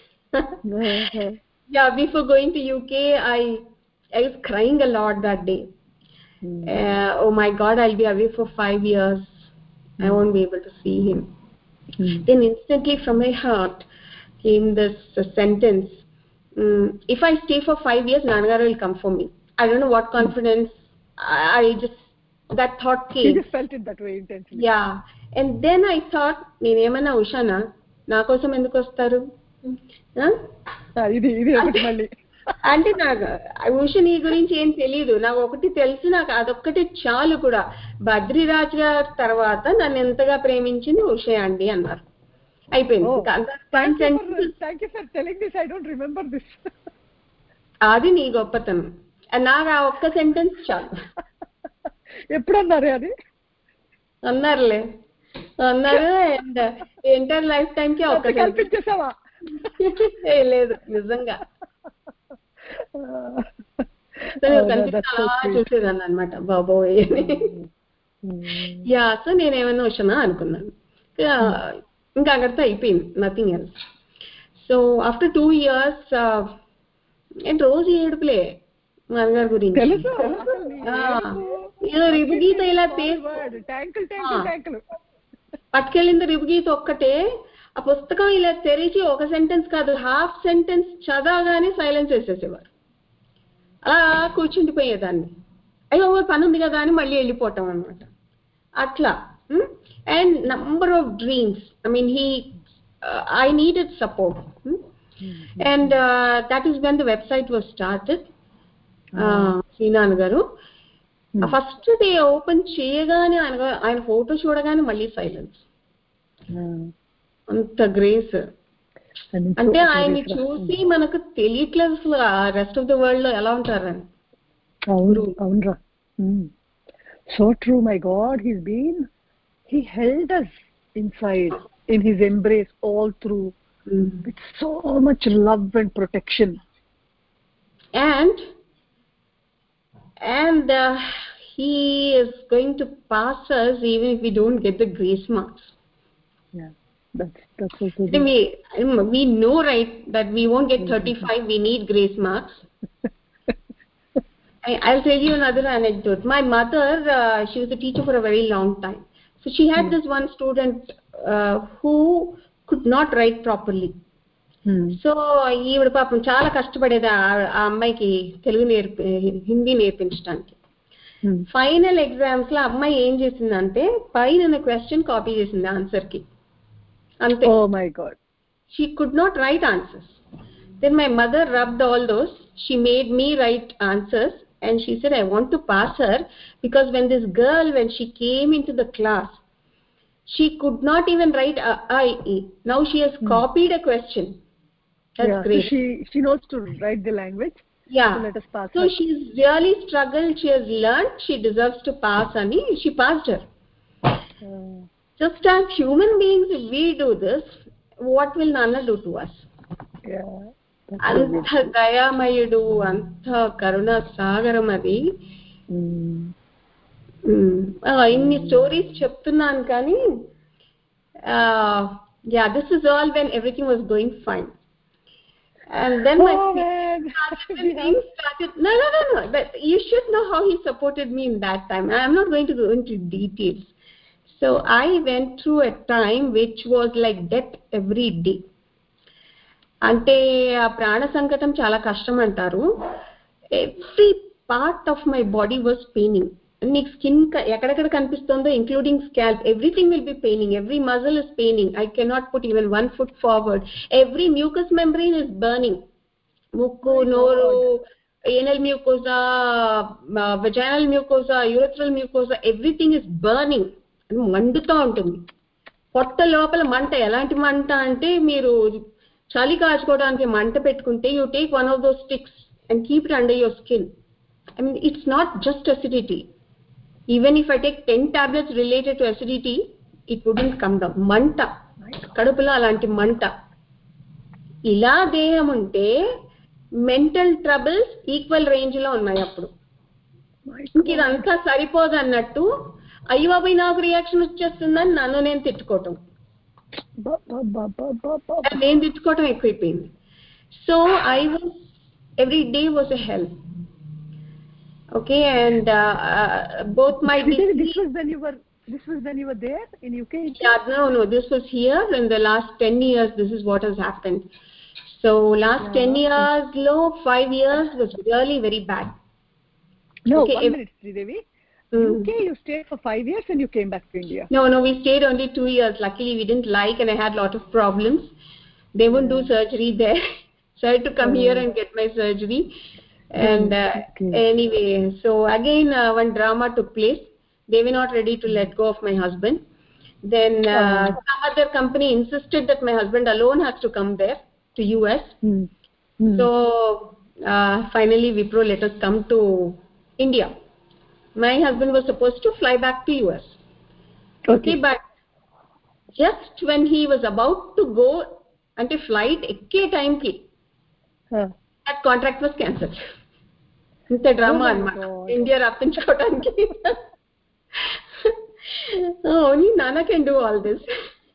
Uh-huh. Yeah, before going to U K, I I was crying a lot that day. Hmm. Uh, oh my God, I'll be away for five years. I won't be able to see him. Hmm. Then instantly from my heart came this uh, sentence: mm, if I stay for five years, Nanagaru will come for me. I don't know what confidence. I, I just that thought He came. just felt it that way intensely. Yeah, and then I thought, నేనేమన్నా ఉషానా నా కోసం ఎందుకు వస్తారు? Huh? Ah, ఇది ఇది ఒకటి మళ్ళీ అంటే నాకు ఉష నీ గురించి ఏం తెలియదు, నాకు ఒకటి తెలుసు, నాకు అదొక్కటి చాలు కూడా. బద్రీరాజ్ గారి తర్వాత నన్ను ఎంతగా ప్రేమించింది ఉషే అండి అన్నారు. అయిపోయింది. Oh, ఇంకా అంత- thank you for sentence- thank you for telling this. I don't remember this. అది నీ గొప్పతనం. నాకు ఆ ఒక్క సెంటెన్స్ చాలు. ఎప్పుడన్నారే అది? అన్నారులే అన్నారు. అండ్ ఎంటర్ లైఫ్ టైం కి ఒక్క అంత కల్పించేసావా? ఏ లేదు నిజంగా. సో నేను కనిపిస్తా చూసేదాన్ని అనమాట బాబోయ్ అని. యా, సో నేనేమన్నా వచ్చానా అనుకున్నాను. ఇంకా అక్కడితో అయిపోయింది, nothing else. So after two years నేను రోజు ఏడుపులే మా అన్నగారి గురించి. తెలుసు ఏదో రిబుగీత ఇలా పట్టుకెళ్ళింది రిబుగీత ఒక్కటే. ఆ పుస్తకం ఇలా తెరిచి ఒక సెంటెన్స్ కాదు, హాఫ్ సెంటెన్స్ చదవగానే సైలెన్స్ వేసేసేవారు. అలా కూర్చుండిపోయేదాన్ని. అయ్యో పని ఉంది కదా అని మళ్ళీ వెళ్ళిపోవటం అనమాట. అట్లా. And number of dreams. I mean he I needed support. And that is when the website was started. Srinath garu first day open చేయగానే ఆయన ఆయన ఫోటో చూడగానే మళ్ళీ సైలెన్స్. అంత గ్రేస్. అంటే ఆయన్ని చూసి మనకు తెలియట్లేదు అసలు రెస్ట్ ఆఫ్ ద వరల్డ్ లో ఎలా ఉంటారని. అవును అవునరా. So true. My God, he's been he held us inside in his embrace all through mm. with so much love and protection. And and uh, he is going to pass us even if we don't get the grace marks. Yeah, that's that's also we we know, right, that we won't get thirty-five. We need grace marks. I, I'll tell you another anecdote. My mother, uh, she was a teacher for a very long time. So she had hmm. this one student uh, who could not write properly. Hmm. So ఈవిడ పాపం చాలా కష్టపడేది ఆ అమ్మాయికి తెలుగు నేర్పి హిందీ నేర్పించడానికి. Final exams లో అమ్మాయి ఏం చేసిందంటే పైన క్వశ్చన్ కాపీ చేసింది ఆన్సర్ కి అంతే. Oh my God. She could not write answers. Then my mother rubbed all those. She made me write answers. And she said, I want to pass her because when this girl, when she came into the class, she could not even write a, I, E. Now she has hmm. copied a question. That's yeah, great. So she, she knows to write the language. Yeah. So let us pass so her. she's really struggled. She has learned. She deserves to pass, Ani. She passed her. uh, just as human beings, if we do this, what will Nana do to us? yeah, anta dayamayudu, anta karuna sagaram adi. ఇన్ని stories చెప్తున్నాను కానీ yeah, this is all when everything was going fine. And then oh, my man. started, when things started, no, no, no, no, but you should know how he supported me in that time. I am not going to go into details. So I went through a time which was like death every day. అంటే ఆ ప్రాణ సంకటం చాలా కష్టం అంటారు. Every part of my body was paining. నీకు skin ఎక్కడెక్కడ కనిపిస్తుందో including scalp, everything will be paining. Every muscle is paining. I cannot put even one foot forward. Every mucus membrane is burning. ముక్కు, నోరు, anal mucosa, uh, vaginal mucosa, urethral mucosa, everything is burning. మండుతూ ఉంటుంది. పొట్ట లోపల మంట. ఎలాంటి మంట అంటే మీరు చలి కాచుకోవడానికి మంట పెట్టుకుంటే you take one of those sticks and keep it under your skin. I mean, it's not just acidity. Even if I take ten tablets related to acidity, it wouldn't come down. Manta, kadupula alanti manta. Ila deham unte mental troubles equal range lo unnayi appudu. Inki idantha saripodu annattu ayyo babai naaku reaction vachestundani nannu nenu tittukotam. Nenu tittukotam ekkuipoyindi. So I was, every day was a hell. Okay, and uh, uh, both my disease, this was when you were this was when you were there in U K? Yeah, no, no, this was here. In the last ten years, this is what has happened. So last yeah. ten years, low five years was really very bad. No, okay, one if, minute, Sridevi. Mm. U K, you stayed for five years and you came back to India. No, no, we stayed only two years. Luckily, we didn't like, and I had a lot of problems. They wouldn't yeah. do surgery there, so I had to come oh. here and get my surgery. And uh, okay. anyway, so again uh, one drama took place. They were not ready to let go of my husband. Then uh, oh. some other company insisted that my husband alone has to come there to U S. Mm. Mm. So uh, finally Wipro let us come to India. My husband was supposed to fly back to U S. Okay, okay, but just when he was about to go ante flight ekke time ki huh. that contract was cancelled. ఇంత drama అన్నమాట India రప్పించుకోవడానికి. Only నానా can do all this.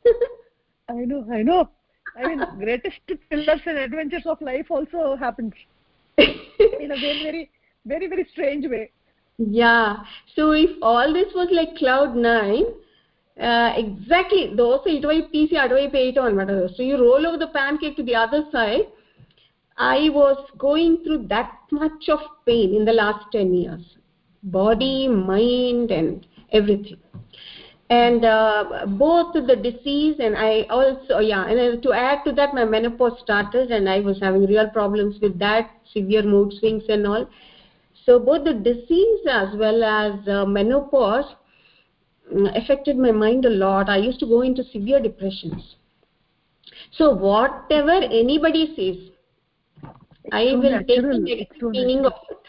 I know, I know. I mean, greatest thrillers and adventures of life also happens in a very, very, very, very strange way. Yeah. So if all this was like cloud nine, uh, exactly, those ఇటువైపు తీసి అటువైపు వేయటం అన్నమాట. So you roll over the pancake to the other side. I was going through that much of pain in the last ten years, body, mind, and everything. And uh, both the disease and I also, yeah, and to add to that, my menopause started and I was having real problems with that, severe mood swings and all. So both the disease as well as uh, menopause affected my mind a lot. I used to go into severe depressions. So whatever anybody says, I so will natural. take the negative so meaning of it.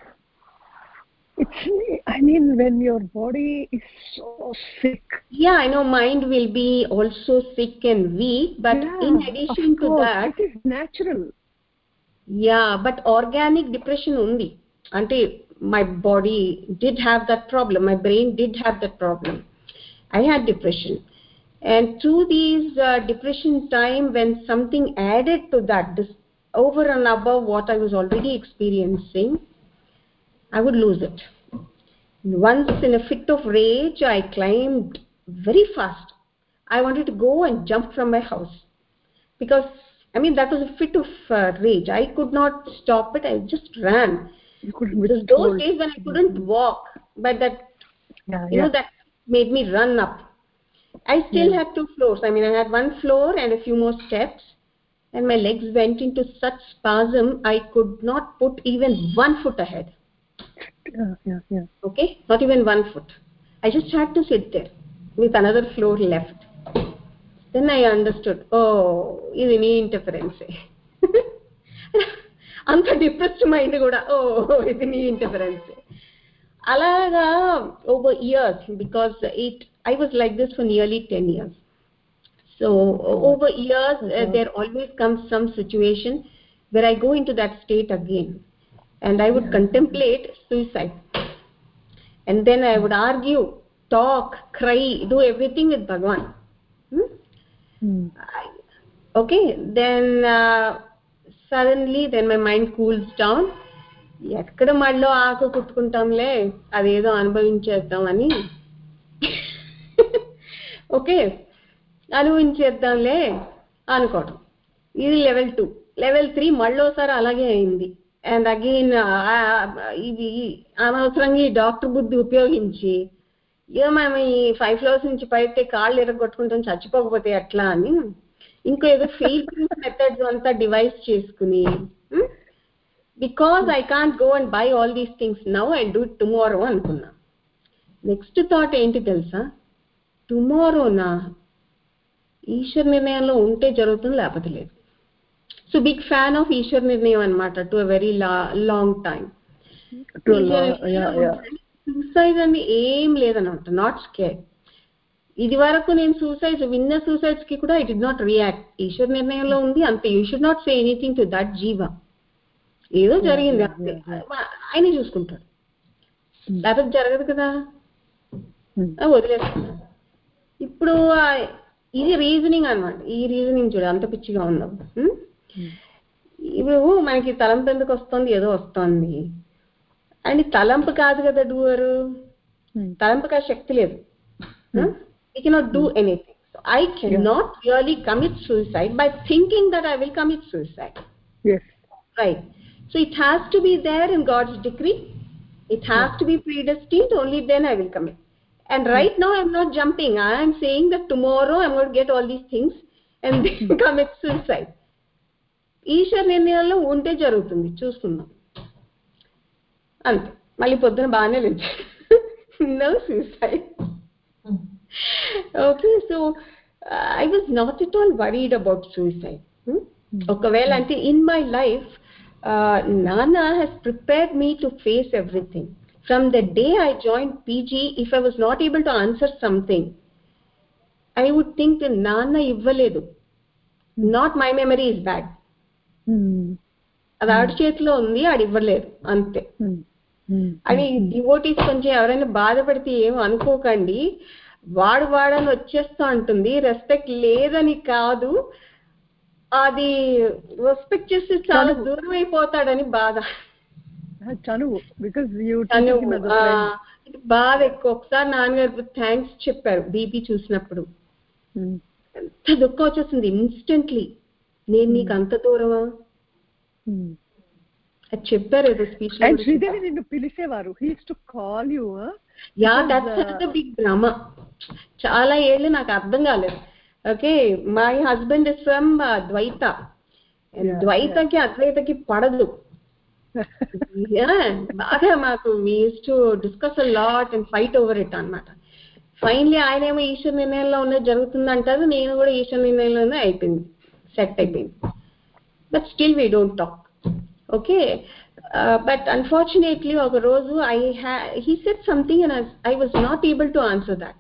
It's, I mean, when your body is so sick. Yeah, I know mind will be also sick and weak, but yeah, in addition of course, to that, it is natural. Yeah, but organic depression only. Ante my body did have that problem. My brain did have that problem. I had depression. And through these uh, depression time, when something added to that, this over and above what I was already experiencing, I would lose it. Once in a fit of rage, I climbed very fast. I wanted to go and jump from my house because, I mean, that was a fit of uh, rage. I could not stop it. I just ran. You couldn't so those days when I couldn't walk, but that, yeah, you yeah. know, that made me run up. I still yeah. had two floors. I mean, I had one floor and a few more steps. And my legs went into such spasm, I could not put even one foot ahead. Yeah, yeah, yeah. Okay? Not even one foot. I just had to sit there with another floor left. Then I understood, oh, ఇది నీ interference. అంత depressed mind కూడా, ఓ ఇది నీ interference. అలాగా over years, because it I was like this for nearly ten years. So over years uh, there always comes some situation where I go into that state again, and I would yeah. contemplate suicide, and then I would argue, talk, cry, do everything with Bhagwan. hmm? hmm. I, okay, then uh, suddenly then my mind cools down. ఎక్కడ మళ్ళీ ఆకు కుట్టుకుంటాంలే, అదేదో అనుభవించేద్దామని okay అనుభవించేద్దాంలే అనుకోవటం. ఇది level two. Level three మళ్ళోసారి అలాగే అయింది. అండ్ అగైన్ ఇది అనవసరంగా ఈ డాక్టర్ బుద్ధి ఉపయోగించి ఇక మేము ఈ ఫైవ్ ఫ్లోర్స్ నుంచి పైతే కాళ్ళు ఎరగొట్టుకుంటాం, చచ్చిపోకపోతే ఎట్లా అని ఇంకో ఏదో ఫెయిల్ మెథడ్స్ అంతా డివైస్ చేసుకుని, because I can't go and buy all these things now, I do it tomorrow అనుకున్నా. నెక్స్ట్ థాట్ ఏంటి తెలుసా, టుమారోనా ఈశ్వర నిర్ణయంలో ఉంటే జరుగుతుంది, లేకపోతే లేదు. సో బిగ్ ఫ్యాన్ ఆఫ్ ఈశ్వర నిర్ణయం అనమాట to a very long time. Suicide అని ఏం లేదనమాట, నాట్ స్కేర్. ఇది వరకు నేను సూసైడ్స్ విన్న సూసైడ్స్ కి కూడా ఐ డి నాట్ రియాక్ట్. ఈశ్వర నిర్ణయంలో ఉంది అంతే, you should not say anything to that జీవ. ఏదో జరిగింది అంతే, ఆయన చూసుకుంటాడు, లేకపోతే జరగదు కదా, వదిలేస్తున్నా. ఇప్పుడు ఇది రీజనింగ్ అనమాట. ఈ రీజనింగ్ చూడ అంత పిచ్చిగా ఉన్నాం. ఇప్పుడు మనకి తలంపు ఎందుకు వస్తుంది, ఏదో వస్తుంది అని. తలంపు కాదు కదా డూవరు, తలంపుకి ఆ శక్తి లేదు. we cannot do anything. So I cannot yeah. really commit suicide by thinking that I will commit suicide. Yes. Right. So it has to be there in God's decree. It has yeah. to be predestined, only then I will commit. And right yeah. now I'm not jumping. I am saying that tomorrow I'm going to get all these things and then commit suicide. ఈశ్వర నిర్ణయాల్లో ఉంటే జరుగుతుంది, చూసుకుందాం అంతే. మళ్ళీ పొద్దున బాగానే లేదు, no suicide. Okay, so uh, I was not at all worried about suicide. Hmm? Okavela, until in my life, uh, Nana has prepared me to face everything. From the day I joined P G, if I was not able to answer something, I would think that Nana ivvaledu. Not my memory is bad. అది ఆడి చేతిలో ఉంది, ఆడి ఇవ్వలేదు అంతే. అని devotees కొంచెం ఎవరైనా బాధపడితే ఏమో అనుకోకండి, వాడు వాడని వచ్చేస్తా ఉంటుంది. రెస్పెక్ట్ లేదని కాదు, అది రెస్పెక్ట్ చేస్తే చాలా దూరం అయిపోతాడని బాధ. బాధ ఎక్కువ. ఒకసారి నాన్నగారు థ్యాంక్స్ చెప్పారు బీపీ చూసినప్పుడు, ఎంత దుఃఖం వచ్చేసింది ఇన్స్టెంట్లీ. నేను నీకు అంత దూరమా అది చెప్పారు ఏదో స్పీచ్ లో. శ్రీదేవి నిన్ను పిలిచేవారు, he used to call you. Yeah, that's the big drama. చాలా ఏళ్ళు నాకు అర్థం కాలేదు. Okay, my husband is from Dvaita. ద్వైతకి అద్వైతకి పడదు బాగా. మాకు we used to discuss a lot and fight over it అన్నమాట. ఫైనలీ ఆయన ఏమో ఈశ్వర నిర్ణయంలో ఉన్నది జరుగుతుంది అంటారు, నేను కూడా ఈశ్వర నిర్ణయంలోనే అయిపోయింది, సెట్ అయిపోయింది. But still we don't talk. Okay, but unfortunately ఒక రోజు I have he said something and I was not able to answer that.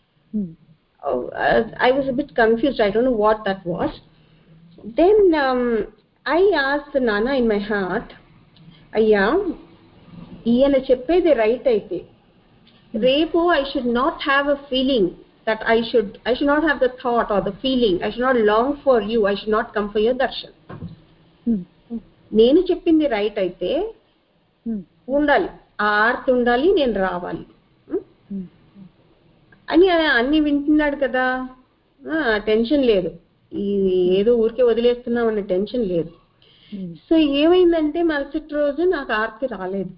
I was a bit confused. I don't know what that was. Then I asked నానా in my heart, అయ్యా ఈయన చెప్పేది right అయితే రేపు I should not have a feeling that I should I should not have the thought or the feeling, I should not long for you, I should not come for your darshan. నేను చెప్పింది right అయితే ఉండాలి, ఆ ఆర్తి ఉండాలి, నేను రావాలి అని అన్ని వింటున్నాడు కదా. టెన్షన్ లేదు, ఇది ఏదో ఊరికే వదిలేస్తున్నాం అనే టెన్షన్ లేదు. సో ఏమైందంటే మరుసటి రోజు నాకు ఆర్తి రాలేదు.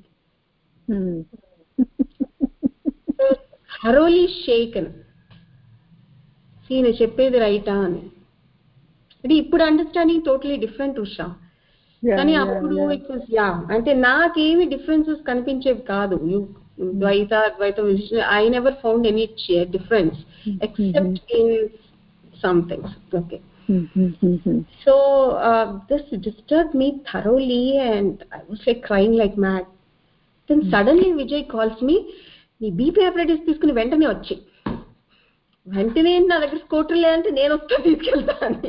thoroughly shaken. ఈయన చెప్పేది రైటా అని. అంటే ఇప్పుడు అండర్స్టాండింగ్ టోటలీ డిఫరెంట్ ఉషా. కానీ అప్పుడు ఇట్ వాస్ యా, అంటే నాకేమి డిఫరెన్సెస్ కనిపించేవి కాదు. Dvaita Advaita I never found any difference except in some things. Okay, so this disturbed me thoroughly and I was like crying like mad. then suddenly Vijay calls me, నీ BP apparatus తీసుకుని వెంటనే వచ్చి వెంటనే నా దగ్గర స్కూటర్ లేదంటే నేను వస్తా తీసుకెళ్తా అని.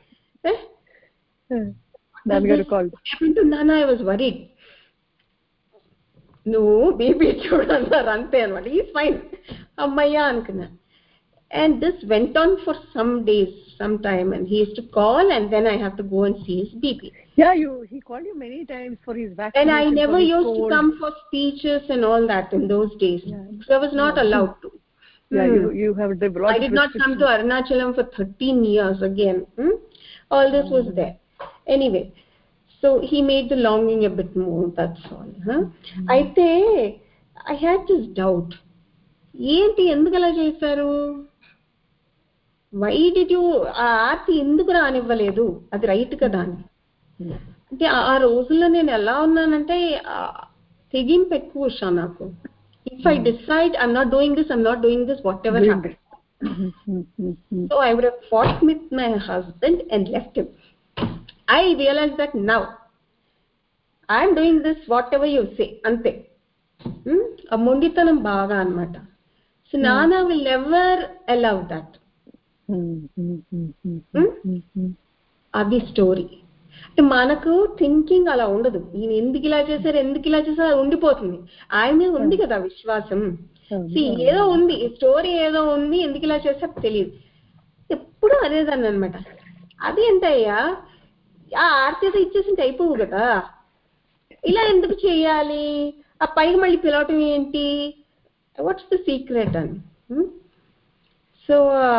నాన్న ఐ వాజ్ వరీడ్, నువ్వు బీపీ చూడన్నారు అంతే అనమాట. ఈజ్ ఫైన్ అమ్మయ్యా అనుకున్నా. And this went on for some days, some time, and he used to call, and then I have to go and see his B P. Yeah, you he called you many times for his vaccination. And I never used cold. to come for speeches and all that in those days. Yeah. So I was not yeah. allowed to. Yeah, hmm. you you have the lot I did not come to Arunachalam for thirteen years again. Hmm? All this mm. was there. Anyway, so he made the longing a bit more, that's all. Huh? Mm. I say, I had this doubt. ఏంటి ఎందుకు అలా చేశారు? Why did you ఆ ఆర్తి ఎందుకు రానివ్వలేదు? అది right కదా అని. అంటే ఆ రోజుల్లో నేను ఎలా ఉన్నానంటే తెగింపు ఎక్కువ ఉషా నాకు. If I decide I'm not doing this I'm not doing this whatever happen. So I would have fought with my husband and left him. I realize that now I'm doing this whatever you say, అంతే. ఆ మొండితనం బాగా అన్నమాట. So Nana will never allow that. అది story. అంటే మనకు thinking అలా ఉండదు. ఈయన ఎందుకు ఇలా చేశారు ఎందుకు ఇలా చేశారు అది ఉండిపోతుంది. ఆయన మీద ఉంది కదా విశ్వాసం. ఏదో ఉంది స్టోరీ, ఏదో ఉంది, ఎందుకు ఇలా చేశారు తెలియదు. ఎప్పుడు అనేదాన్ని అనమాట. అదేంటయ్యా ఆ ఆర్తిత ఇచ్చేసింటే అయిపోవు కదా, ఇలా ఎందుకు చెయ్యాలి, ఆ పైకి మళ్ళీ పిలవటం ఏంటి, వాట్స్ ద సీక్రెట్ అని. So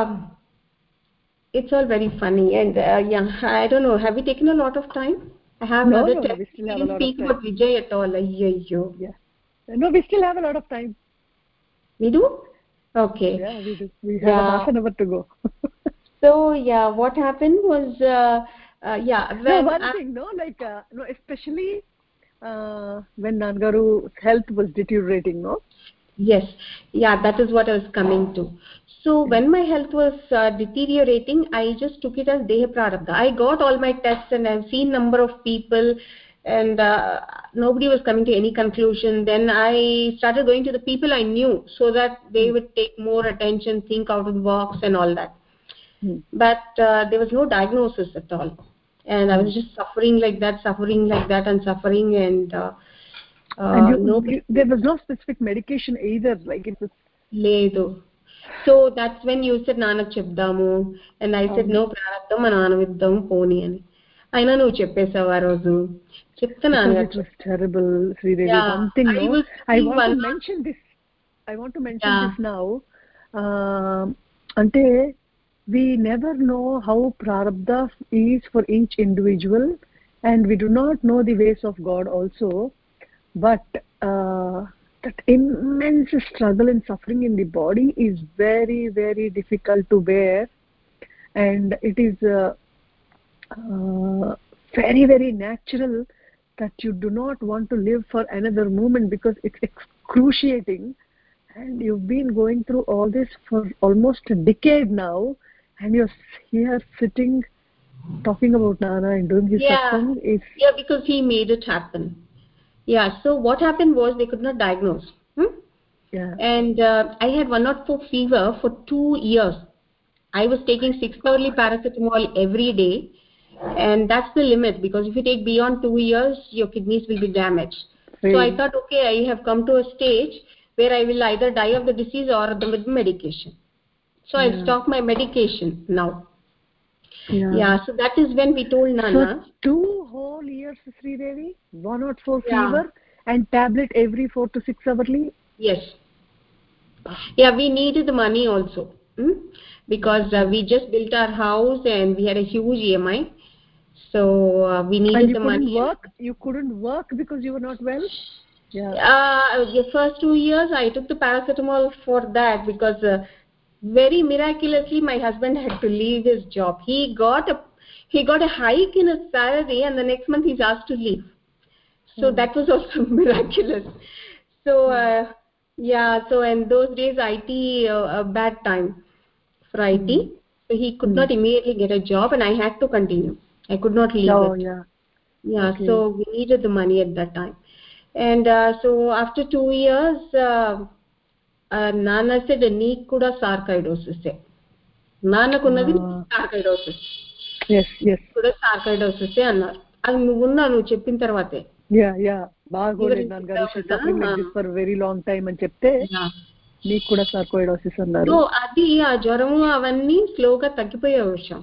it's all very funny and uh, yeah, I don't know, have we taken a lot of time? I have no, another no, time. We still have a lot speak of time. about Vijay at all. Ayyo. Yeah. No, we still have a lot of time. We do? Okay. Yeah, we do. We have yeah. half an hour to go. So yeah, what happened was uh, uh, yeah when no, one I, thing no like uh, no especially uh, when Nangaru's health was deteriorating, no? Yes, yeah, that is what I was coming to. So when my health was uh, deteriorating, I just took it as Deha Prarabdha. I got all my tests and I've seen number of people and uh, nobody was coming to any conclusion. Then I started going to the people I knew so that they mm. would take more attention, think out of the box and all that. Mm. But uh, there was no diagnosis at all. And I was just suffering like that, suffering like that and suffering and... Uh, uh, and you, no, you, there was no specific medication either, like it was... Ledo. So that's when you said Nanak chepdamu and I said um, no prarabdham ma naanaviddam poni ani. Aina nu cheppesavu aa roju cheptanaanu. It was terrible, Sridevi. Yeah, one thing no, I, I want to mention this. I want to mention yeah. this now. Uh, ante we never know how prarabdha is for each individual and we do not know the ways of God also, but uh, that immense struggle and suffering in the body is very very difficult to bear, and it is uh, uh, very very natural that you do not want to live for another moment because it's excruciating, and you've been going through all this for almost a decade now and you're here sitting talking about Nana and doing his yeah. satsang is yeah because he made it happen. Yeah, so what happened was they could not diagnose. Hmm? Yeah. And uh, I had one oh four fever for two years. I was taking six hourly paracetamol every day, and that's the limit because if you take beyond two years, your kidneys will be damaged. Right. So I thought, okay, I have come to a stage where I will either die of the disease or the with medication. So yeah. I'll stop my medication now. Yeah. yeah, so that is when we told Nana. So two whole years, Sridevi, one oh four yeah. fever and tablet every four to six hourly? Yes. Yeah, we needed the money also. Hmm? Because uh, we just built our house and we had a huge E M I. So uh, we needed and you the couldn't money. Work? You couldn't work because you were not well? Yeah. Uh, the first two years I took the paracetamol for that because... Uh, very miraculously my husband had to leave his job. He got a he got a hike in his salary and the next month he's asked to leave. So mm. that was also miraculous. So uh, yeah, so in those days I T uh, a bad time for I T. Mm. So he could mm. not immediately get a job and I had to continue. I could not leave oh, it. yeah. Yeah, okay. So we needed the money at that time. and uh, so after two years uh, uh, Nana said నీకు కూడా sarcoidosis ఏ నాన్నకున్నది sarcoidosis yes yes కూడా sarcoidosis ఏ అన్నారు అది నువ్వు ఉన్నా నువ్వు చెప్పిన తర్వాతే yeah yeah బాగోలేదు నాన్నగారు she suffering like this for a very long time అని చెప్తే నీకు కూడా sarcoidosis అన్నారు సో అది ఆ జ్వరము అవన్నీ స్లోగా తగ్గిపోయే విషయం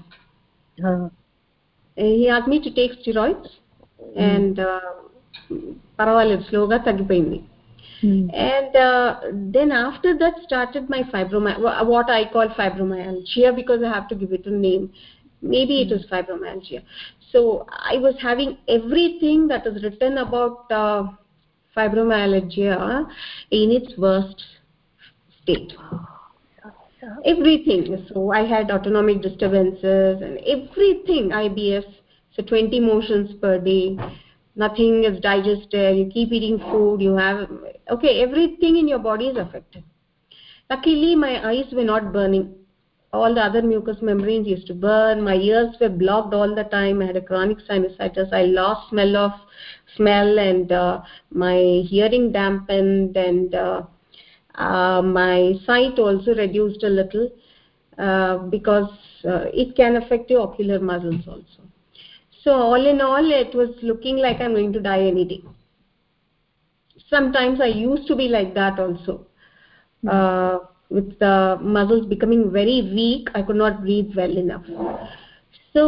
he asked me to take steroids and uh, paravaలేదు స్లోగా తగ్గిపోయింది and uh, then after that started my fibromyalgia, what I call fibromyalgia because I have to give it a name. Maybe it is fibromyalgia. So I was having everything that is written about uh, fibromyalgia in its worst state. Everything. So I had autonomic disturbances and everything, I B S, so twenty motions per day, nothing is digested, you keep eating food, you have, okay, everything in your body is affected. Luckily my eyes were not burning, all the other mucous membranes used to burn, my ears were blocked all the time, I had a chronic sinusitis, I lost smell of smell and uh, my hearing dampened and uh, uh, my sight also reduced a little uh, because uh, it can affect your ocular muscles also. So all in all it was looking like I'm going to die any day. Sometimes I used to be like that also. Uh, with the muscles becoming very weak, I could not breathe well enough. So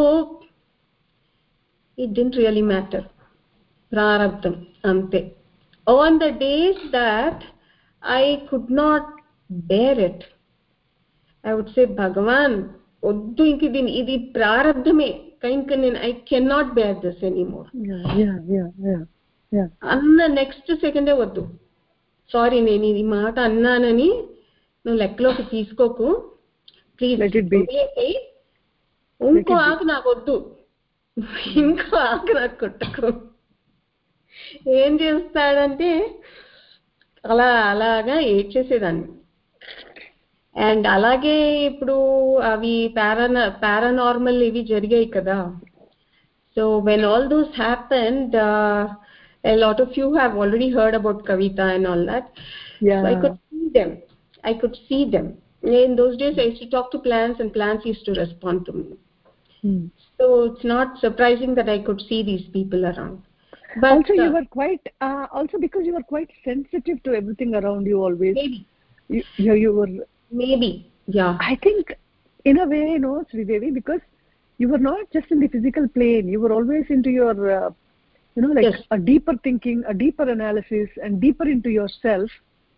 it didn't really matter. Prarabdham ante. On the days that I could not bear it, I would say, Bhagavan, oddu inki din idi prarabdhame, kainka nen I cannot bear this anymore. yeah yeah yeah yeah yeah anna next second e oddu, sorry nenu ee maata annanani nu lekkaloki teeskoku, please let it be, ఇంకో ఆకు నాకు వద్దు, ఇంకో ఆకు నాకు కొట్టకు. ఏం చేస్తాడంటే అలా అలాగా ఏడ్చేసేదాన్ని. అండ్ అలాగే ఇప్పుడు అవి పారానా పారానార్మల్ ఇవి జరిగాయి కదా. So when all those happened, a lot of you have already heard about Kavita and all that. yeah So I could see them. I could see them. In those days I used to talk to plants and plants used to respond to me. hmm. So it's not surprising that I could see these people around. But also uh, you were quite uh, also because you were quite sensitive to everything around you always. maybe you, you, you were maybe yeah I think in a way, you know, Sridevi, because you were not just in the physical plane, you were always into your uh, you know, like yes. a deeper thinking, a deeper analysis and deeper into yourself.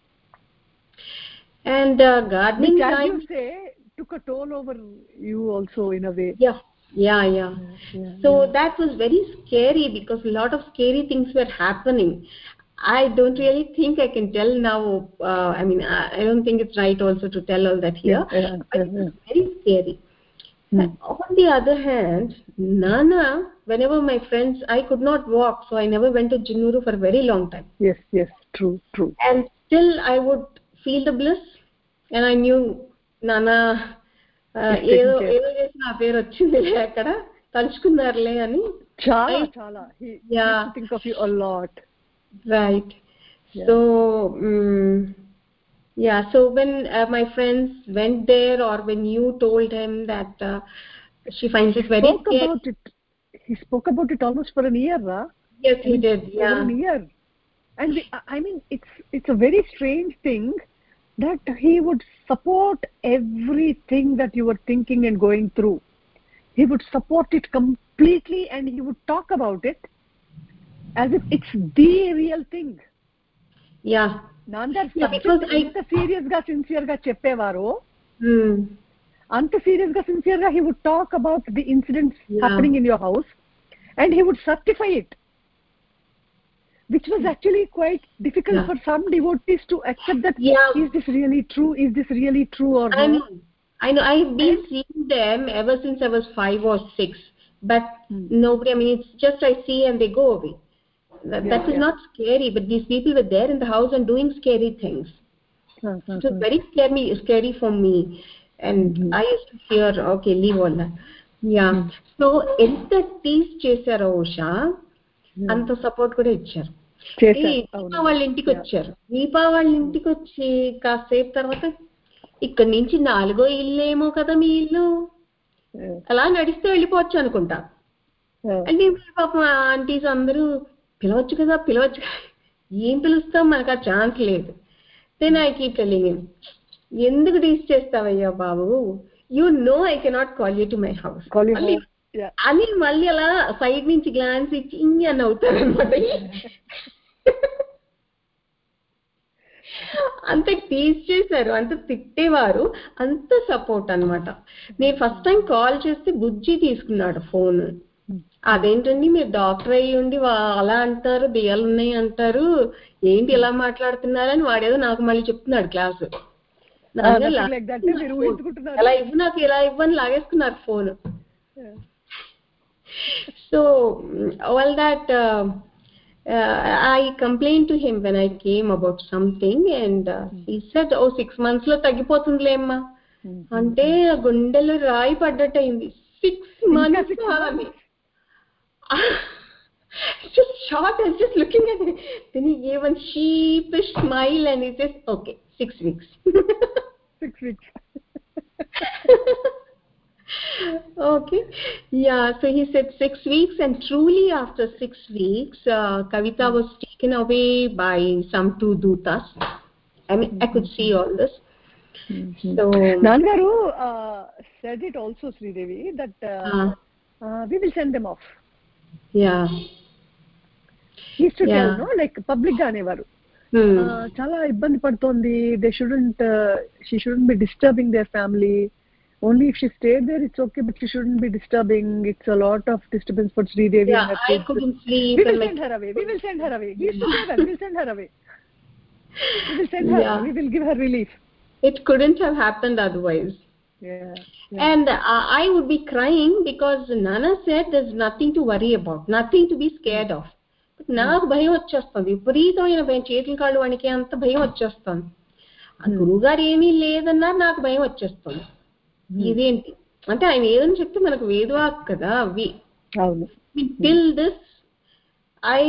And uh, gardening which, as time, you say, took a toll over you also in a way. yeah yeah yeah, yeah so yeah. that was very scary because a lot of scary things were happening. I don't really think I can tell now. uh, I mean I, I don't think it's right also to tell all that here. yeah, yeah, but yeah, it was yeah. very scary. hmm. On the other hand, Nana, whenever my friends, I could not walk, so I never went to Jinnuru for a very long time. yes yes true true And still I would feel the bliss and I knew Nana ఏదో ఏదో చేసి నా పేరు వచ్చిందిలే అక్కడ తలుచుకున్నారులే అని. చాలా చాలా he yeah used to think of you a lot. right yeah. so um, yeah so when uh, my friends went there or when you told him that uh, she finds it very spoke scary. about it he spoke about it almost for a year, right? Yes, he did. Yeah, over a year. And we, I mean it's it's a very strange thing that he would support everything that you were thinking and going through. He would support it completely and he would talk about it as if it's the real thing. yeah Nanda yeah because I anta serious ga sincere ga cheppevaro, hmm anta serious ga sincere ga he would talk about the incidents yeah. happening in your house and he would certify it, which was actually quite difficult yeah. for some devotees to accept that. yeah. Is this really true, is this really true or I no? know I know I've been and, seeing them ever since I was five or six, but hmm. nobody, I mean it's just I see and they go away. That, yeah, that was yeah. not scary, but these people were there in the house and doing scary things. uh, uh, it was uh. very scary scary for me and mm-hmm. I used to fear, okay, leave all that. yeah mm-hmm. So ఎంత tease చేశారో ఉషా అంత support కూడా ఇచ్చారు. ఈ దీపా వాళ్ళ ఇంటికి వచ్చారు. దీపా వాళ్ళ ఇంటికి వచ్చి కాసేపు తర్వాత ఇక్కడ నుంచి నాలుగో ఇల్లు ఏమో కదా మీ ఇల్లు, అలా నడిస్తే వెళ్ళిపోవచ్చు అనుకుంటా. అంటే పాపం ఆంటీస్ అందరూ పిలవచ్చు కదా పిలవచ్చు కదా, ఏం పిలుస్తాం, మనకు ఆ ఛాన్స్ లేదు. Then I keep telling him, ఎందుకు టీస్ చేస్తావయ్యా బాబు, you know I cannot call you to my house అని మళ్ళీ అలా సైడ్ నుంచి గ్లాన్స్ ఇచ్చి ఇంగి అని అవుతారు అనమాట. అంత టీజ్ చేశారు, అంత తిట్టేవారు, అంత సపోర్ట్ అనమాట. నేను ఫస్ట్ టైం కాల్ చేస్తే బుజ్జి తీసుకున్నాడు ఫోన్. అదేంటండి మీరు డాక్టర్ అయ్యి ఉండి అలా అంటారు, దెయ్యాలు ఉన్నాయి అంటారు, ఏంటి ఇలా మాట్లాడుతున్నారని వాడేదో నాకు మళ్ళీ చెప్తున్నాడు క్లాసు. ఎలా ఇవ్వు నాకు ఎలా ఇవ్వని లాగేసుకున్నారు phone. So all that Uh, I complained to him when I came about something, and uh, he said, oh six months lo tagipotundle amma ante gundelu rai paddataindi. Six months ani just shocked. I was just looking at him, then he gave one sheepish smile and he says, okay, six weeks. six weeks. Okay, yeah, so he said six weeks, and truly after six weeks uh, Kavita was taken away by some two dutas. I mean, I could see all this. Mm-hmm. So Nangaru uh, said it also, Sridevi, that uh, uh, uh, we will send them off. Yeah, he used to yeah. tell, no, like public ga anevaru chala ibbandi padutondi, they shouldn't uh, she shouldn't be disturbing their family. Only if she stayed there, it's okay, but she shouldn't be disturbing. It's a lot of disturbance for Sridevi. Yeah, and her I kids. couldn't sleep. We will send her away. We will send her away. He used to say that. We will send her away. We will send her. Yeah. We will give her relief. It couldn't have happened otherwise. Yeah. yeah. And uh, I would be crying because Nana said there's nothing to worry about, nothing to be scared of. But నాకు భయం వచ్చేస్తుంది, విపరీతమైన భయం, చేతులు కాళ్ళు వణికే అంత భయం వచ్చేస్తుంది. ఆ గురువుగారు ఏమీ లేదన్నా నాకు భయం వచ్చేస్తుంది. ఇదేంటి అంటే ఆయన ఏదని చెప్తే మనకు వేదవాక్ కదా. We till this I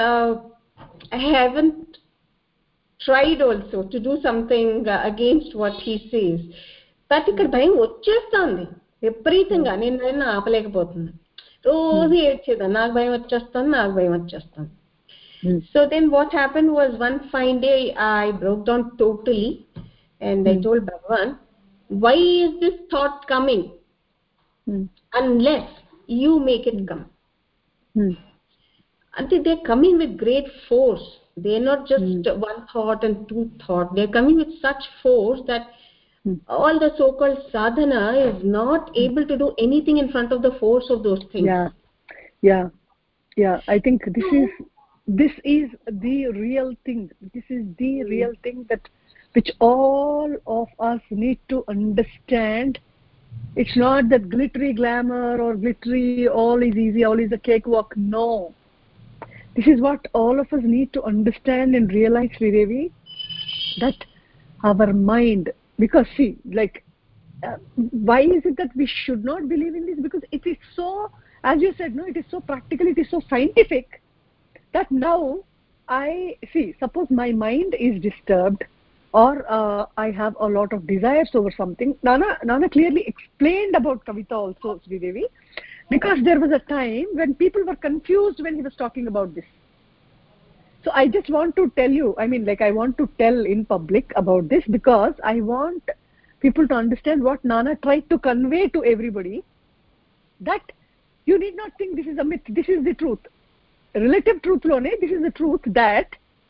I haven't tried also to do something against what he says, but ఇక్కడ భయం వచ్చేస్తుంది విపరీతంగా. నేను నేను ఆపలేకపోతున్నాను, రోజు ఏడ్చేదాన్ని, నాకు భయం వచ్చేస్తుంది నాకు భయం వచ్చేస్తుంది. So then what happened was, one fine day I broke down totally and I told Bhagavan, why is this thought coming hmm. unless you make it come? hmm. Until they're coming with great force. They're not just hmm. one thought and two thought, they're coming with such force that hmm. all the so-called sadhana is not hmm. able to do anything in front of the force of those things. Yeah, yeah, yeah. I think this is this is the real thing. This is the hmm. real thing that which all of us need to understand. It's not that glittery glamour or glittery all is easy, all is a cakewalk. No, this is what all of us need to understand and realize, Sridevi, that our mind, because see, like uh, why is it that we should not believe in this? Because it is so, as you said, no, it is so practical, it is so scientific that now I see, suppose my mind is disturbed, or uh, I have a lot of desires over something. Nana, Nana clearly explained about Kavita also, Sridevi, because there was a time when people were confused when he was talking about this. So I just want to tell you, I mean, like I want to tell in public about this, because I want people to understand what Nana tried to convey to everybody, that you need not think this is a myth, this is the truth. Relative truth lone, this is the truth that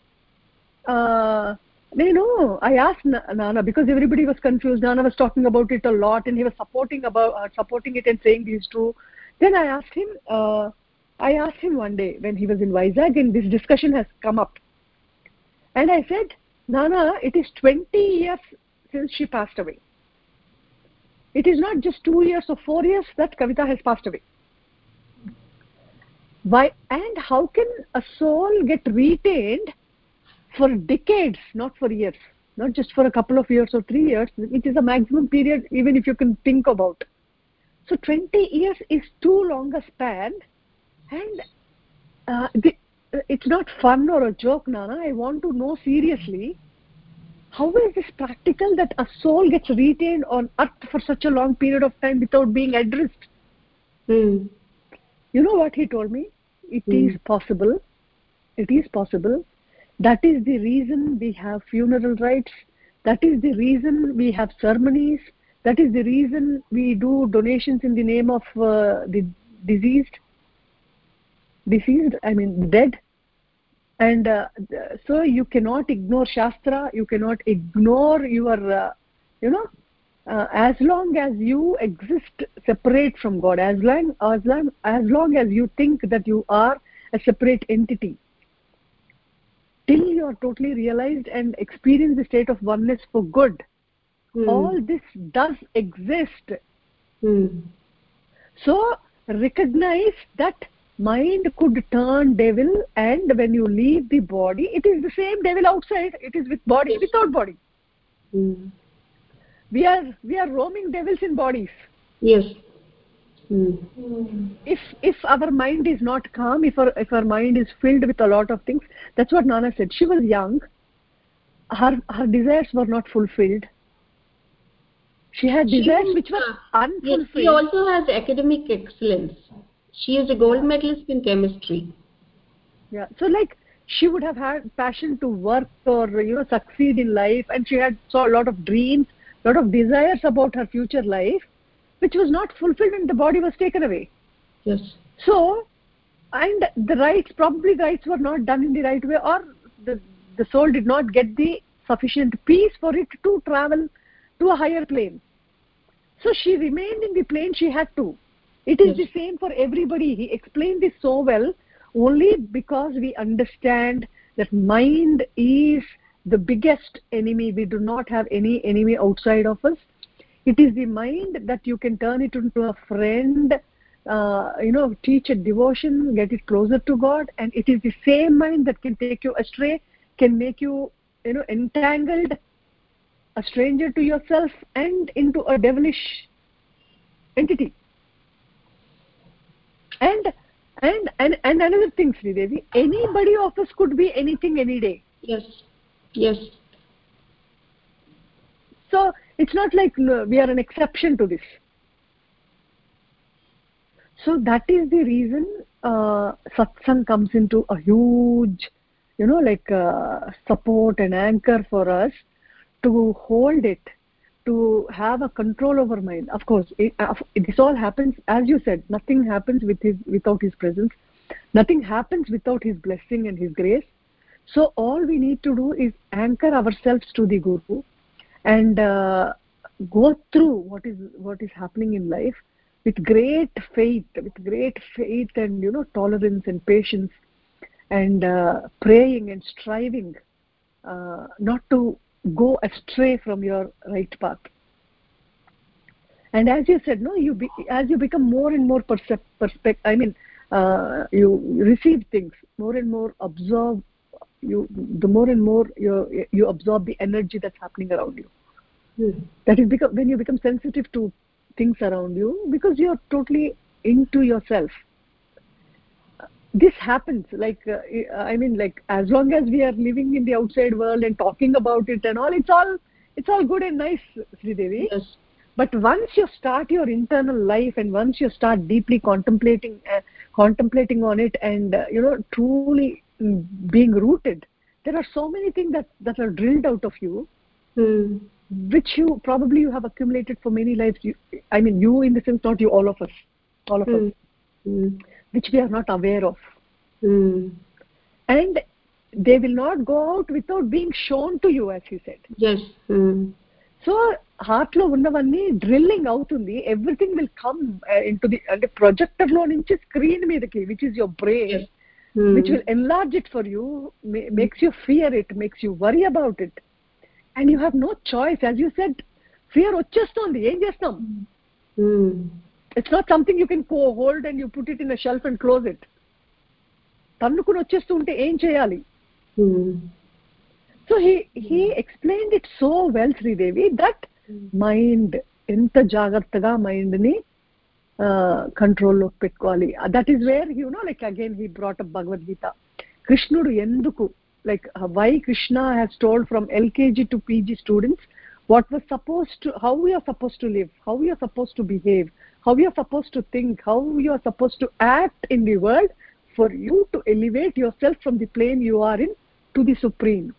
uh, you know, I asked Nana, because everybody was confused. Nana was talking about it a lot and he was supporting about uh, supporting it and saying this is true. Then I asked him, uh, I asked him one day when he was in Vizag and this discussion has come up. And I said, Nana, it is twenty years since she passed away. It is not just two years or four years that Kavita has passed away. Why? And how can a soul get retained for decades, not for years, not just for a couple of years or three years, which is a maximum period even if you can think about. So twenty years is too long a span, and uh, the, it's not fun or a joke, Nana. I want to know seriously, how is this practical that a soul gets retained on earth for such a long period of time without being addressed? Mm. You know what he told me? It Mm. is possible. It is possible. That is the reason we have funeral rites. That is the reason we have ceremonies. That is the reason we do donations in the name of uh, the deceased. Deceased, I mean dead. And uh, so you cannot ignore Shastra. You cannot ignore your, uh, you know, uh, as long as you exist separate from God, as long, as long as long as you think that you are a separate entity, till you are totally realized and experience the state of oneness for good, Mm. all this does exist. Mm. So recognize that mind could turn devil, and when you leave the body, it is the same devil outside. It is with body, Yes. without body. Mm. We are we are roaming devils in bodies. Yes. Mm. If if our mind is not calm, if our if our mind is filled with a lot of things, that's what Nana said. She was young. Her her desires were not fulfilled. She had She desires was, which were uh, unfulfilled. Yes, she also has academic excellence. She is a gold medalist in chemistry. Yeah. So like she would have had passion to work or, you know, succeed in life, and she had saw a lot of dreams, a lot of desires about her future life, which was not fulfilled when the body was taken away. Yes. So, and the rites, probably the rites were not done in the right way, or the, the soul did not get the sufficient peace for it to travel to a higher plane. So she remained in the plane she had to. It is Yes. the same for everybody. He explained this so well, only because we understand that mind is the biggest enemy. We do not have any enemy outside of us. It is the mind that you can turn it into a friend, uh, you know, teach a devotion, get it closer to God, and it is the same mind that can take you astray, can make you, you know, entangled, a stranger to yourself, and into a devilish entity. And and and, and another thing, Sridevi, anybody of us could be anything any day. Yes. Yes. So it's not like no, we are an exception to this. So that is the reason uh, satsang comes into a huge, you know, like uh, support and anchor for us to hold it, to have a control over mind. Of course, it, uh, this all happens, as you said, nothing happens with his, without his presence. Nothing happens without his blessing and his grace. So all we need to do is anchor ourselves to the Guru and uh, go through what is what is happening in life with great faith, with great faith and, you know, tolerance and patience, and uh, praying and striving uh, not to go astray from your right path. And as you said, no, you be, as you become more and more percep- perspect, I mean, uh, you receive things more and more, absorb you. The more and more you you absorb the energy that's happening around you. Mm. That is because when you become sensitive to things around you, because you are totally into yourself. This happens, like uh, I mean, like as long as we are living in the outside world and talking about it and all, it's all it's all good and nice, Sridevi. Yes. But once you start your internal life and once you start deeply contemplating, uh, contemplating on it, and uh, you know, truly mm, being rooted, there are so many things that that are drilled out of you, Mm. which you probably you have accumulated for many lives. You, I mean, you in the sense, not you, all of us, all of Mm. us, Mm. which we are not aware of. Mm. And they will not go out without being shown to you, as he said. Yes. Mm. So heart lo unnavanni drilling outundi, everything will come uh, into the and the projector lo nunchi screen meedaki, which is your brain. Yes. Mm. Which will enlarge it for you, ma- makes you fear it, makes you worry about it, and you have no choice. As you said, fear వచ్చేస్తుంది, ఏం చేస్తాం? Mm. It's not something you can co- hold and you put it in a shelf and close it. తన్నుకుని వచ్చేస్తూ ఉంటే ఏం చేయాలి? Mm. So he he explained it so well, Sridevi, that mind ఎంత జాగ్రత్తగా mind ని కంట్రోల్ లో పెట్టుకోవాలి. That is where, you know, like again he brought up Bhagavad Gita. Krishnudu enduku, like uh, why Krishna has told from L K G to P G students what was supposed to, how we are supposed to live, how we are supposed to behave, how we are supposed to think, how we are supposed to act in the world for you to elevate yourself from the plane you are in to the supreme.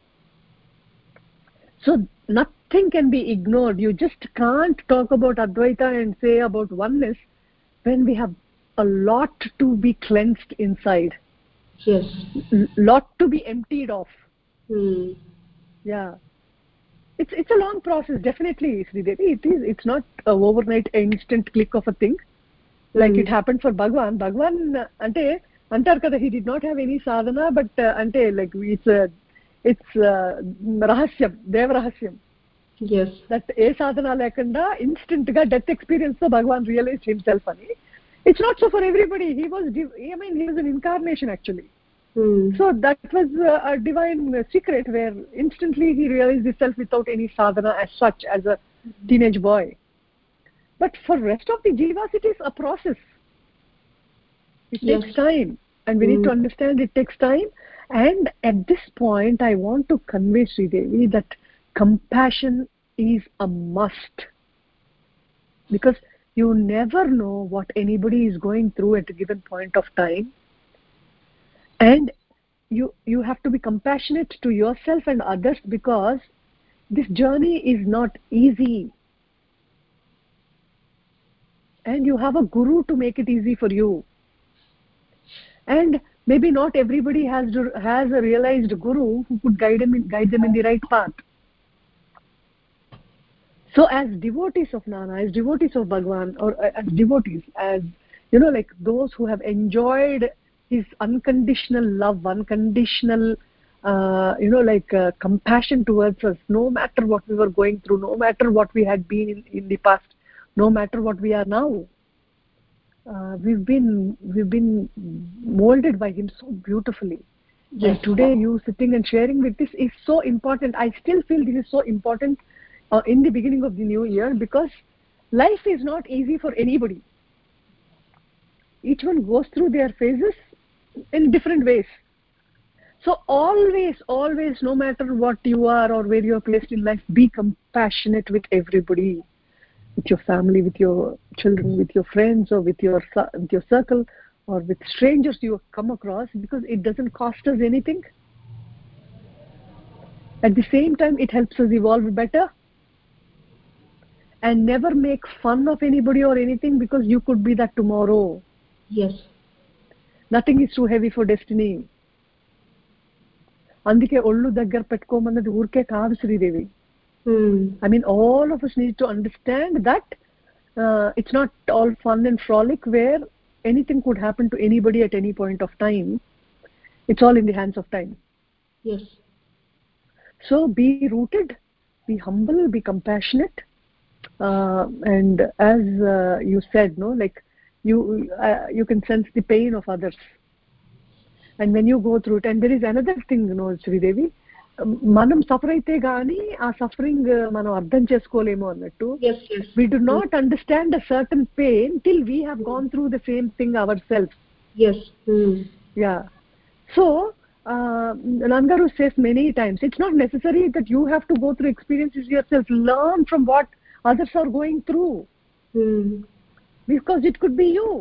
So nothing can be ignored. You just can't talk about Advaita and say about oneness when we have a lot to be cleansed inside. Yes. Lot to be emptied of. Hmm. Yeah. It's it's a long process, definitely, Sridevi. It is. It's not a overnight, instant click of a thing. Like mm. it happened for Bhagwan. Bhagwan, ante, antar kada, he did not have any sadhana, but uh, ante, like it's a, it's uh, rahasyam, Dev rahasyam. Yes. That a sadhana lekanda, instant ga death experience, so Bhagwan realized himself. Ani. It's not so for everybody. He was, I mean, he was an incarnation actually. Mm. So that was uh, a divine secret where instantly he realized himself without any sadhana as such, as a teenage boy. But for rest of the jivas, it is a process. It yes. takes time. And we mm. need to understand it takes time. And at this point, I want to convey, Sridevi, that compassion is a must. Because you never know what anybody is going through at a given point of time. And you you have to be compassionate to yourself and others, because this journey is not easy. And you have a guru to make it easy for you. And maybe not everybody has to, has a realized guru who could guide them in, guide them in the right path. So as devotees of Nana, as devotees of Bhagwan, or as devotees, as, you know, like those who have enjoyed his unconditional love, unconditional, uh, you know, like uh, compassion towards us, no matter what we were going through, no matter what we had been in, in the past, no matter what we are now. Uh, we've been we've been molded by him so beautifully. Yes. And today you sitting and sharing with this is so important. I still feel this is so important uh, in the beginning of the new year, because life is not easy for anybody. Each one goes through their phases in different ways. So always, always, no matter what you are or where you are placed in life, be compassionate with everybody. With your family, with your children, with your friends, or with your with your circle, or with strangers you come across, because it doesn't cost us anything. At the same time, it helps us evolve better. And never make fun of anybody or anything, because you could be that tomorrow. Yes. Nothing is too heavy for destiny. Andike ollu daggar pettukomannadi urke kaadu, Sridevi. Hmm. I mean, all of us need to understand that uh, it's not all fun and frolic where anything could happen to anybody at any point of time. It's all in the hands of time. Yes. So be rooted, be humble, be compassionate. Uh, and as uh, you said, no, like you, uh, you can sense the pain of others. And when you go through it, and there is another thing, you know, Sridevi, manam suffer aithe gaani aa suffering manam ardham chesukolemo annattu. Yes, yes. We do not understand a certain pain till we have gone through the same thing ourselves. Yes. Hmm. Yeah. So uh, Nangaru says many times, it's not necessary that you have to go through experiences yourself. Learn from what others are going through. Hmm. Because it could be you.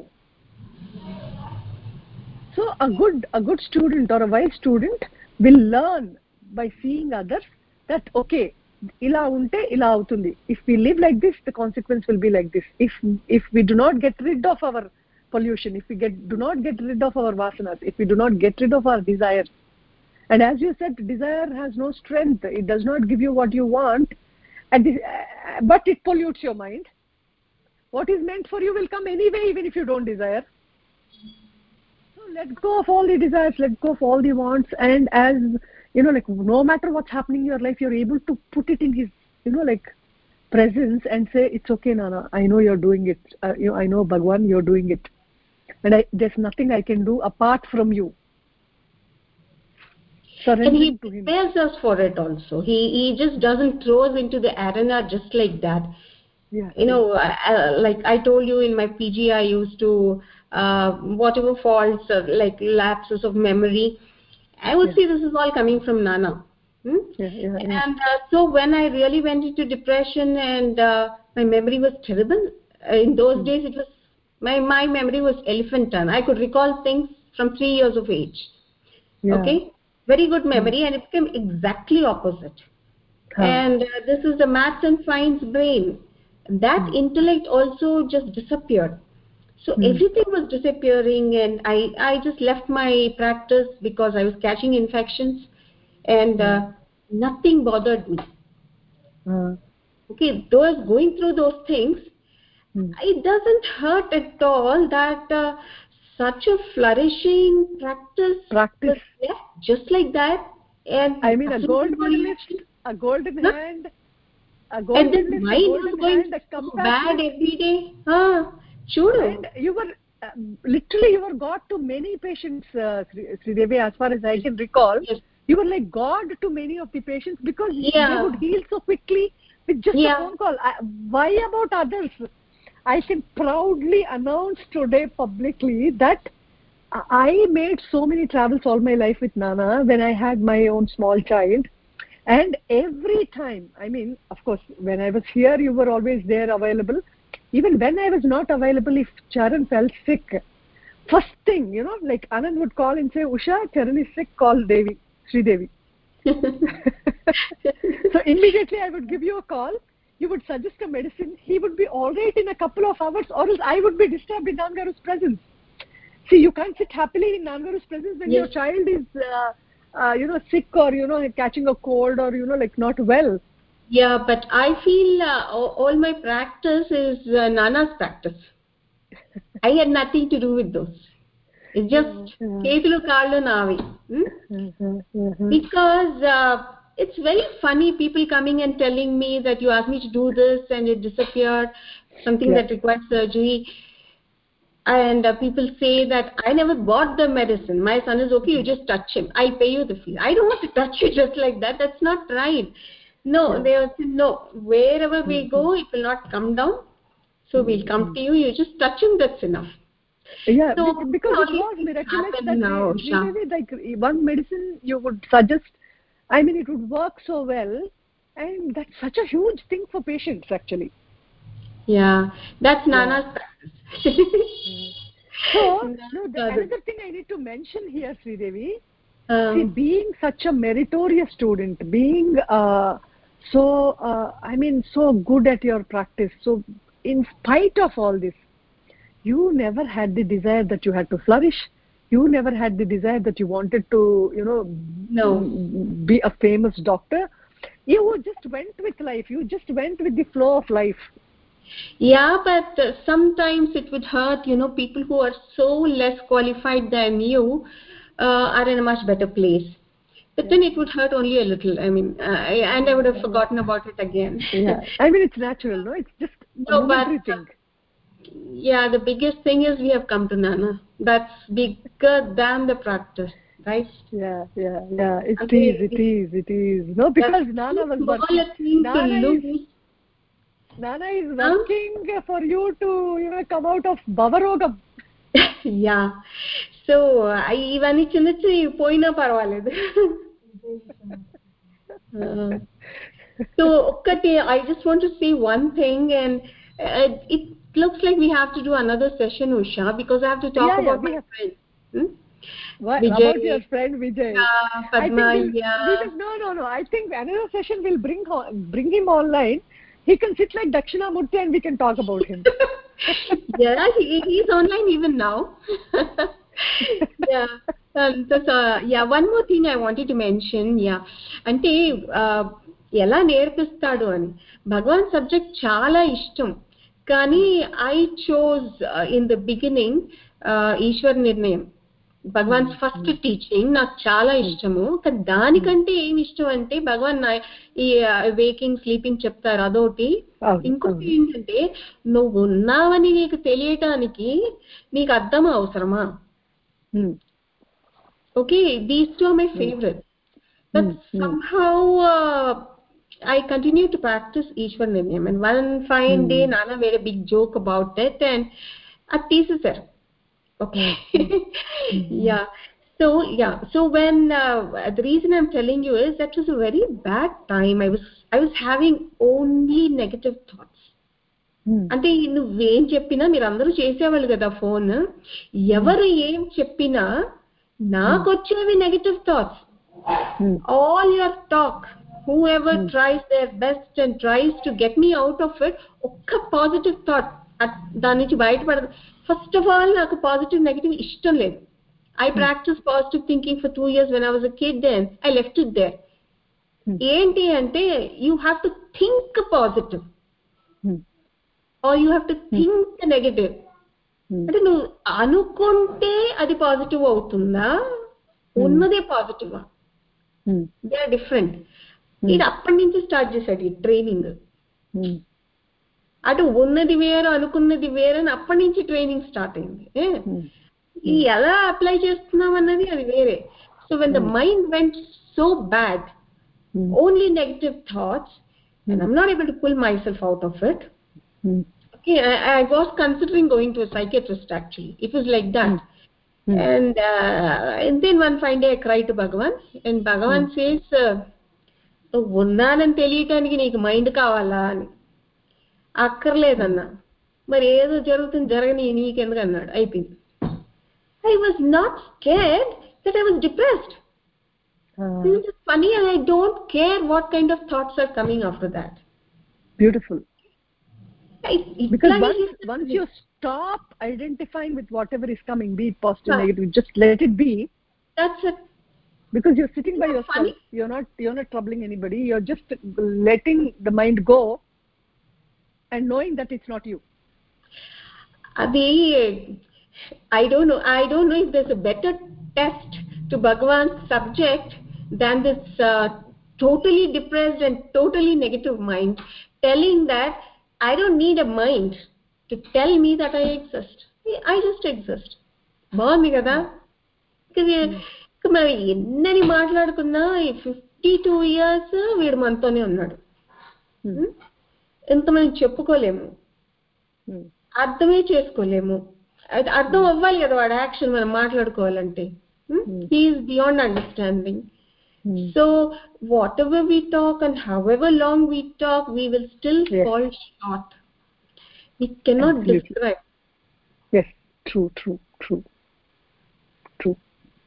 So a good a good student or a wise student will learn by seeing others that, okay, ila unte ila avutundi. If we live like this, the consequence will be like this. If if we do not get rid of our pollution, if we get do not get rid of our vasanas, if we do not get rid of our desires, and as you said, desire has no strength. It does not give you what you want, and this, uh, but it pollutes your mind. What is meant for you will come anyway, even if you don't desire. Let go of all the desires, let go of all the wants, and as you know, like no matter what's happening in your life, you're able to put it in his, you know, like presence and say, it's okay, Nana, I know you're doing it. Uh, you know, I know, Bhagwan, you're doing it, and I, there's nothing I can do apart from you. And he prepares us for it also. He he just doesn't throw us into the arena just like that. Yeah. You know, uh, like I told you, in my P G, I used to, uh, whatever faults or like lapses of memory, I would Yeah. say this is all coming from Nana. Hmm? Yeah, yeah, yeah. And uh, so when I really went into depression and uh, my memory was terrible, uh, in those Hmm. days it was, my, my memory was elephantine. I could recall things from three years of age. Yeah. Okay? Very good memory, and it became exactly opposite. Huh. And uh, this is the maths and science brain. That Hmm. intellect also just disappeared. So Hmm. everything was disappearing, and I, I just left my practice because I was catching infections, and uh, nothing bothered me. Uh, Okay, those going through those things, hmm. it doesn't hurt at all that uh, such a flourishing practice Practice. was left just like that, and I mean, a nothing gold was going medalist, on. a golden Huh? hand, a gold And this medalist, a mind was golden going hand, a so bad compassionate, every day. Huh? Chudu. and you were uh, literally you were God to many patients, uh, Sri Sri Devi, as far as I can recall. Yes. You were like God to many of the patients because they Yeah. would heal so quickly with just Yeah. a phone call. I, why about others? I can proudly announce today publicly that I made so many travels all my life with Nana when I had my own small child. And every time, I mean, of course, when I was here, you were always there available. Even when I was not available, if Charan felt sick, first thing, you know, like Anand would call and say, Usha, Charan is sick, call Devi, Sri Devi. So immediately I would give you a call. You would suggest a medicine. He would be all right in a couple of hours, or else I would be disturbed in Nangaru's presence. See, you can't sit happily in Nangaru's presence when Yes. your child is, uh, uh, you know, sick or, you know, catching a cold or, you know, like not well. Yeah, but I feel uh, all all my practice is uh, Nana's practice. I had nothing to do with those. It's just Ketulu Karlu Navi. Hmm? Because uh, it's very funny people coming and telling me that you asked me to do this and it disappeared, something Yeah. that requires surgery. And uh, people say that I never bought the medicine. My son is okay, you just touch him. I'll pay you the fee. I don't want to touch you just like that. That's not right. No, Yeah. they will say, no, wherever we go, it will not come down. So we'll come to you, you just touch him, that's enough. Yeah, So be- because all it these was things miraculous happen that now, Sri Usha. Devi, like one medicine you would suggest, I mean, it would work so well, and that's such a huge thing for patients actually. Yeah, that's Yeah. Nana's practice. So, Nana's no, the, practice. another thing I need to mention here, Sri Devi, Um, see, being such a meritorious student, being uh, so, uh, I mean, so good at your practice, so in spite of all this, you never had the desire that you had to flourish. You never had the desire that you wanted to, you know, no. be a famous doctor. You just went with life. You just went with the flow of life. Yeah, but uh, sometimes it would hurt, you know, people who are so less qualified than you uh, are in a much better place. But then it would hurt only a little. I mean, uh, I, and I would have forgotten about it again. Yeah, I mean, it's natural, no? It's just a No, but momentary uh, thing. yeah, the biggest thing is we have come to Nana. That's bigger than the practice, right? Yeah, yeah, yeah. It Okay, is, it is, it is. No, because that's Nana too was small working. a thing to Nana is, lose. Nana is Huh? working for you to, you know, come out of Bavarogam. Yeah. So, I ఇవన్నీ చిన్న చిన్న పోయినా పర్వాలేదు. Uh, so, ఒక్కటి, I just want to say one thing, and uh, it looks like we have to do another session, Usha, because I have to talk Yeah, yeah, about we my have. friend. Hmm? What Vijay, about your friend Vijay? yeah, I Padma, think we'll, yeah. we will, no, no, no. I think another session will bring ho- bring him online. He can sit like Dakshinamurti and we can talk about him. Yeah, he, he's online even now. Yeah. Um, so, so, yeah, one more thing I wanted to mention, yeah. అంటే ఎలా నేర్పిస్తాడు అని భగవాన్ subject చాలా ఇష్టం కానీ I chose in the beginning Ishwar నిర్ణయం Bhagwan first teaching నాకు చాలా ఇష్టము కానీ దానికంటే ఏమి ఇష్టం అంటే భగవాన్ ఈ వేకింగ్ స్లీపింగ్ చెప్తారు అదొకటి ఇంకొకటి ఏంటంటే నువ్వు ఉన్నావని నీకు తెలియటానికి నీకు అర్థం అవసరమా okay these two are my favourite but somehow uh, I continue to practice Ishwar Nirnayam, and one fine day Nana made a big joke about it and at thesis sir. Okay. Yeah. So yeah, so when uh, the reason I'm telling you is that was a very bad time. I was I was having only negative thoughts. అంటే నువ్వేం చెప్పినా మీరు అందరూ చేసేవాళ్ళు కదా phone, ఎవరు ఏం చెప్పినా నాకు వచ్చేవి negative thoughts. All your talk, whoever tries their best and tries to get me out of it, ఒక్క పాజిటివ్ థాట్ దాని నుంచి బయటపడదు. ఫస్ట్ ఆఫ్ ఆల్ నాకు పాజిటివ్ నెగటివ్ ఇష్టం లేదు. I practiced positive thinking for two years when I was a kid, then I left it there. Enti ante you have to think positive hmm. or you have to think hmm. negative. Ante nu anukunte adi positive avutunda unnade positive ah hmm. they are different. Idi appadi nunchi start chesadi training. hmm. adu unnadi veru anukunnadi veru ani appadi nunchi training start ayindi. eh hmm. ఎలా apply చేస్తున్నాం అన్నది అది వేరే. So when the mind went so bad, only negative thoughts, and I'm not able to pull myself out of it. Okay, I was considering going to psychiatrist actually. It was like that. And and then one fine day I cry to Bhagwan, and Bhagwan says, ఉన్నానని తెలియటానికి నీకు mind కావాలా అని. అక్కర్లేదన్నా, మరి ఏదో జరుగుతుంది జరగని నీకెందుకు అన్నాడు. అయిపోయింది. I was not scared that I was depressed. Uh, this is funny, and I don't care what kind of thoughts are coming after that. Beautiful. I, because once, once you stop identifying with whatever is coming, be it positive or yeah. negative, just let it be. That's it. Because you're sitting by yourself. Funny. You're not you're not troubling anybody. You're just letting the mind go and knowing that it's not you. Adi I don't know. I don't know if there's a better test to Bhagavan's subject than this uh, totally depressed and totally negative mind telling that I don't need a mind to tell me that I exist. I just exist. బాగుంది కదా? మరి ఎన్నని మాట్లాడుకున్నా ఈ fifty two years వీడు మనతోనే ఉన్నాడు. ఎంతమంది చెప్పుకోలేము, అర్థమే చేసుకోలేము. అర్థం అవ్వాలి కదా వాడు యాక్షన్ మనం మాట్లాడుకోవాలంటే. He's beyond understanding. So whatever we talk and however long we talk, we will still fall short. We cannot describe. Yes, true, true, true, true.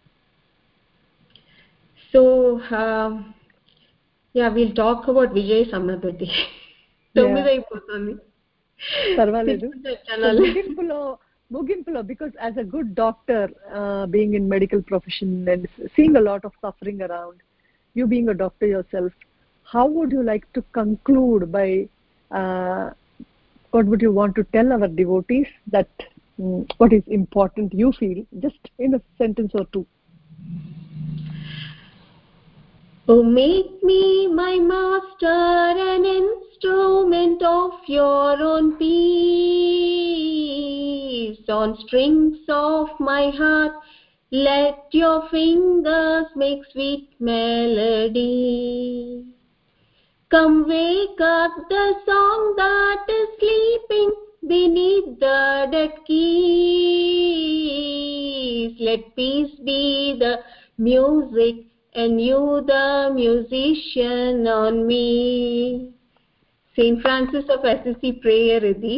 So uh, yeah, we'll talk about Vijay Samnapati. తొమ్మిది అయిపోతుంది. పర్వాలేదు. ముగింపులో ముగింపులో because as a good doctor, uh, being in medical profession and seeing a lot of suffering around, you being a doctor yourself, how would you like to conclude by uh, what would you want to tell our devotees that um, what is important you feel, just in a sentence or two? Oh, make me my master, an instrument of your own peace. On strings of my heart, let your fingers make sweet melody. Come wake up the song that is sleeping beneath the dead keys. Let peace be the music and you the musician on me. Saint Francis of Assisi prayer idi.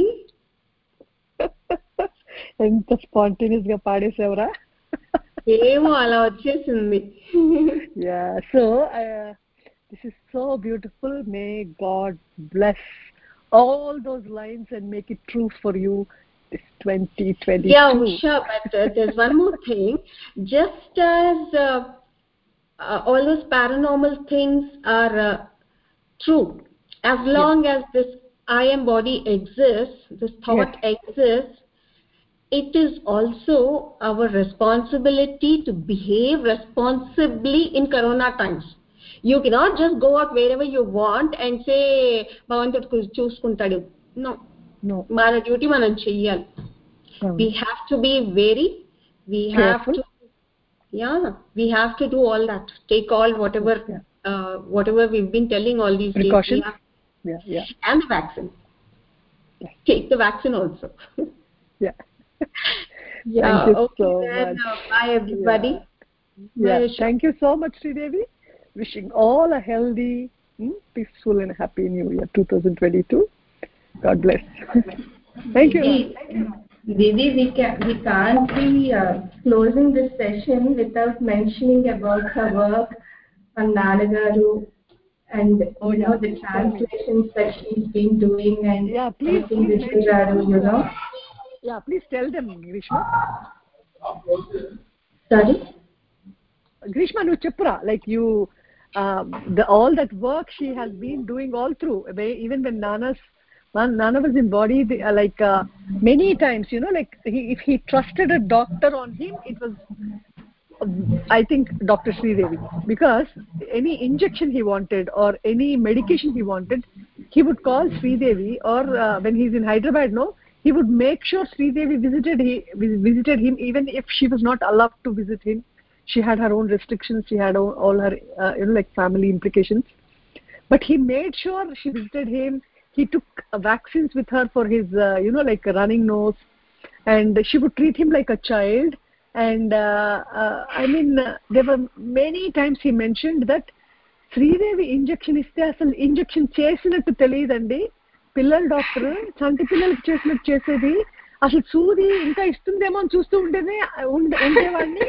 ఎంత spontaneous గా పాడేసావరా? ఏమో అలా వచ్చేసింది. Yeah, so this is so beautiful. May God bless all those lines and make it true for you this twenty twenty-two. Yeah, Usha, but uh, there's one more thing. Just as uh, Uh, all those paranormal things are uh, true, as long yes. as this I am body exists, this thought yes. exists, it is also our responsibility to behave responsibly in corona times. You cannot just go out wherever you want and say bhavantudu choosukuntadu. No, no, mana duty manam cheyali. Oh. We have to be very, we have careful. to yeah, we have to do all that. Take all whatever yeah. uh, whatever we've been telling all these precautions. days. Yeah, yeah. And the vaccine. Yes. Take the vaccine also. Yeah. Yeah. Thank you okay, so then, much. Uh, bye everybody. Yeah. Yeah. Thank you so much, Sridevi. Wishing all a healthy, hmm, peaceful and happy New Year twenty twenty-two. God bless. Thank you. Didi, we, can, we can't be uh, closing this session without mentioning about her work on Nanagaru and oh, you yeah. know the translations that she's been doing and yeah, please, please Vijay Garu, you know. Yeah, please tell them, Grishma. Sorry? Grishma, no chapra, like you, um, the all that work she has been doing all through, even when Nana's Nana was embodied, uh, like uh, many times, you know, like he, if he trusted a doctor on him, it was, uh, I think, Doctor Sridevi, because any injection he wanted or any medication he wanted, he would call Sridevi, or uh, when he's in Hyderabad, no, he would make sure Sridevi visited he visited him, even if she was not allowed to visit him. She had her own restrictions. She had all, all her, uh, you know, like family implications. But he made sure she visited him. He took uh, vaccines with her for his, uh, you know, like a running nose. And she would treat him like a child. And, uh, uh, I mean, uh, there were many times he mentioned that Sridevi injection iste asalu injection chesinattu teliyadandi. Pillal doctor, chanti pillalaki chesinattu chesedi. అసలు సూది ఇంకా ఇస్తుందేమో అని చూస్తూ ఉండేది ఉండేవాడిని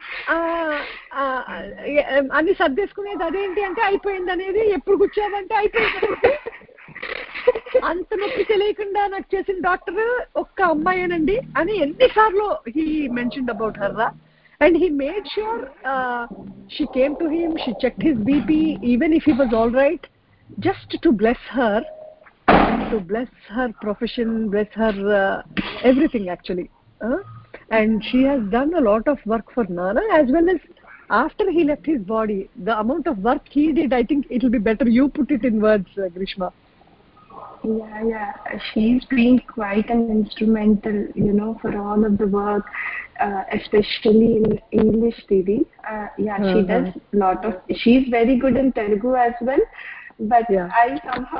అన్ని సర్దేసుకునేది. అదేంటి అంటే అయిపోయింది అనేది, ఎప్పుడు కూర్చోవంటే అయిపోయింది. అంత నొప్పి తెలియకుండా నాకు చేసిన డాక్టర్ ఒక్క అమ్మాయేనండి అని ఎన్నిసార్లు హీ మెన్షన్డ్ అబౌట్ హర్ రా. And he made sure she came to him, she checked his BP even if he was all right, just to bless her, to bless her profession, bless her uh, everything actually. Uh, and she has done a lot of work for Nana, as well as after he left his body, the amount of work he did, I think it will be better you put it in words, uh, Grishma. Yeah, yeah. She's been quite an instrumental, you know, for all of the work, uh, especially in English T V. Uh, yeah, uh-huh. She does a lot of, she's very good in Telugu as well. But yeah. I somehow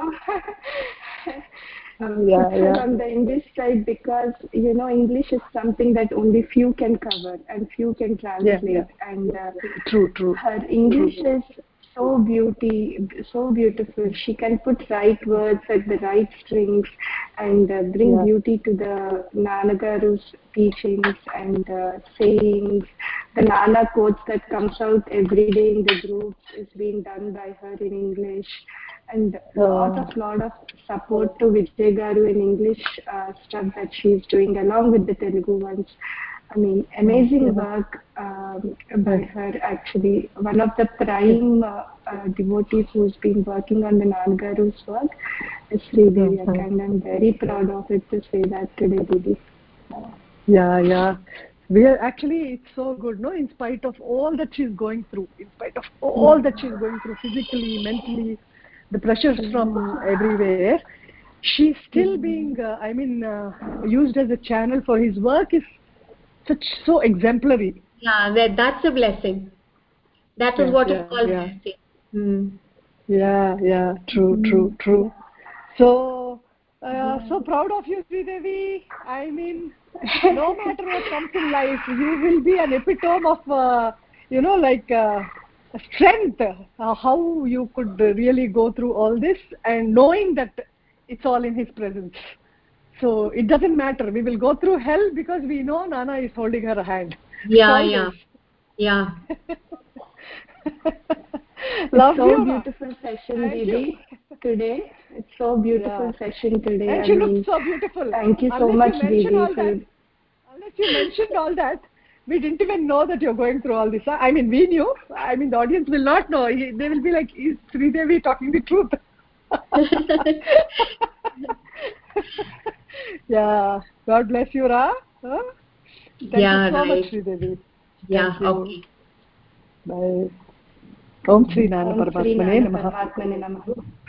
um, yeah, put her yeah. on the English side because, you know, English is something that only few can cover and few can translate. Yeah, yeah. And uh, true, true. Her English true. is so beauty, so beautiful. She can put right words at the right strings and uh, bring yeah. beauty to the Nanagaru's teachings and uh, sayings. The Nana quotes that comes out every day in the groups is being done by her in English, and a oh. lot of lot of support to Vijay Garu in English uh, stuff that she is doing along with the Telugu ones. I mean, amazing yeah. work um, by her actually. One of the prime uh, uh, devotees who's been working on the Nanagaru's work is Sridevi, mm-hmm. and I'm very proud of it to say that today, Didi. Yeah, yeah. We are actually, it's so good, no? In spite of all that she's going through, in spite of all that she's going through physically, mentally, the pressures from everywhere, she's still being, uh, I mean, uh, used as a channel for his work is such so exemplary. Yeah, that, that's a blessing. That is yeah, what yeah, is called yeah. blessing. Hmm. Yeah, yeah, true, mm. true, true. So, uh, so proud of you, Sridevi. I mean, no matter what comes in life, you will be an epitome of, uh, you know, like uh, strength. Uh, how you could really go through all this and knowing that it's all in His presence. So it doesn't matter. We will go through hell because we know Nana is holding her hand. Yeah, yeah, yeah. Love so you. Beautiful session, Didi, today. It's so beautiful yeah. session today. And I she mean, looks so beautiful. Thank you so unless much, you Didi. All that, unless you mentioned all that, we didn't even know that you're going through all this. Huh? I mean, we knew. I mean, the audience will not know. They will be like, is Sridevi talking the truth? Yeah. God bless you, Ra. Huh? Thank yeah, you so right. much, Sridevi. Yeah, okay. Bye. Om Sri Nana Paramatmane Namaha.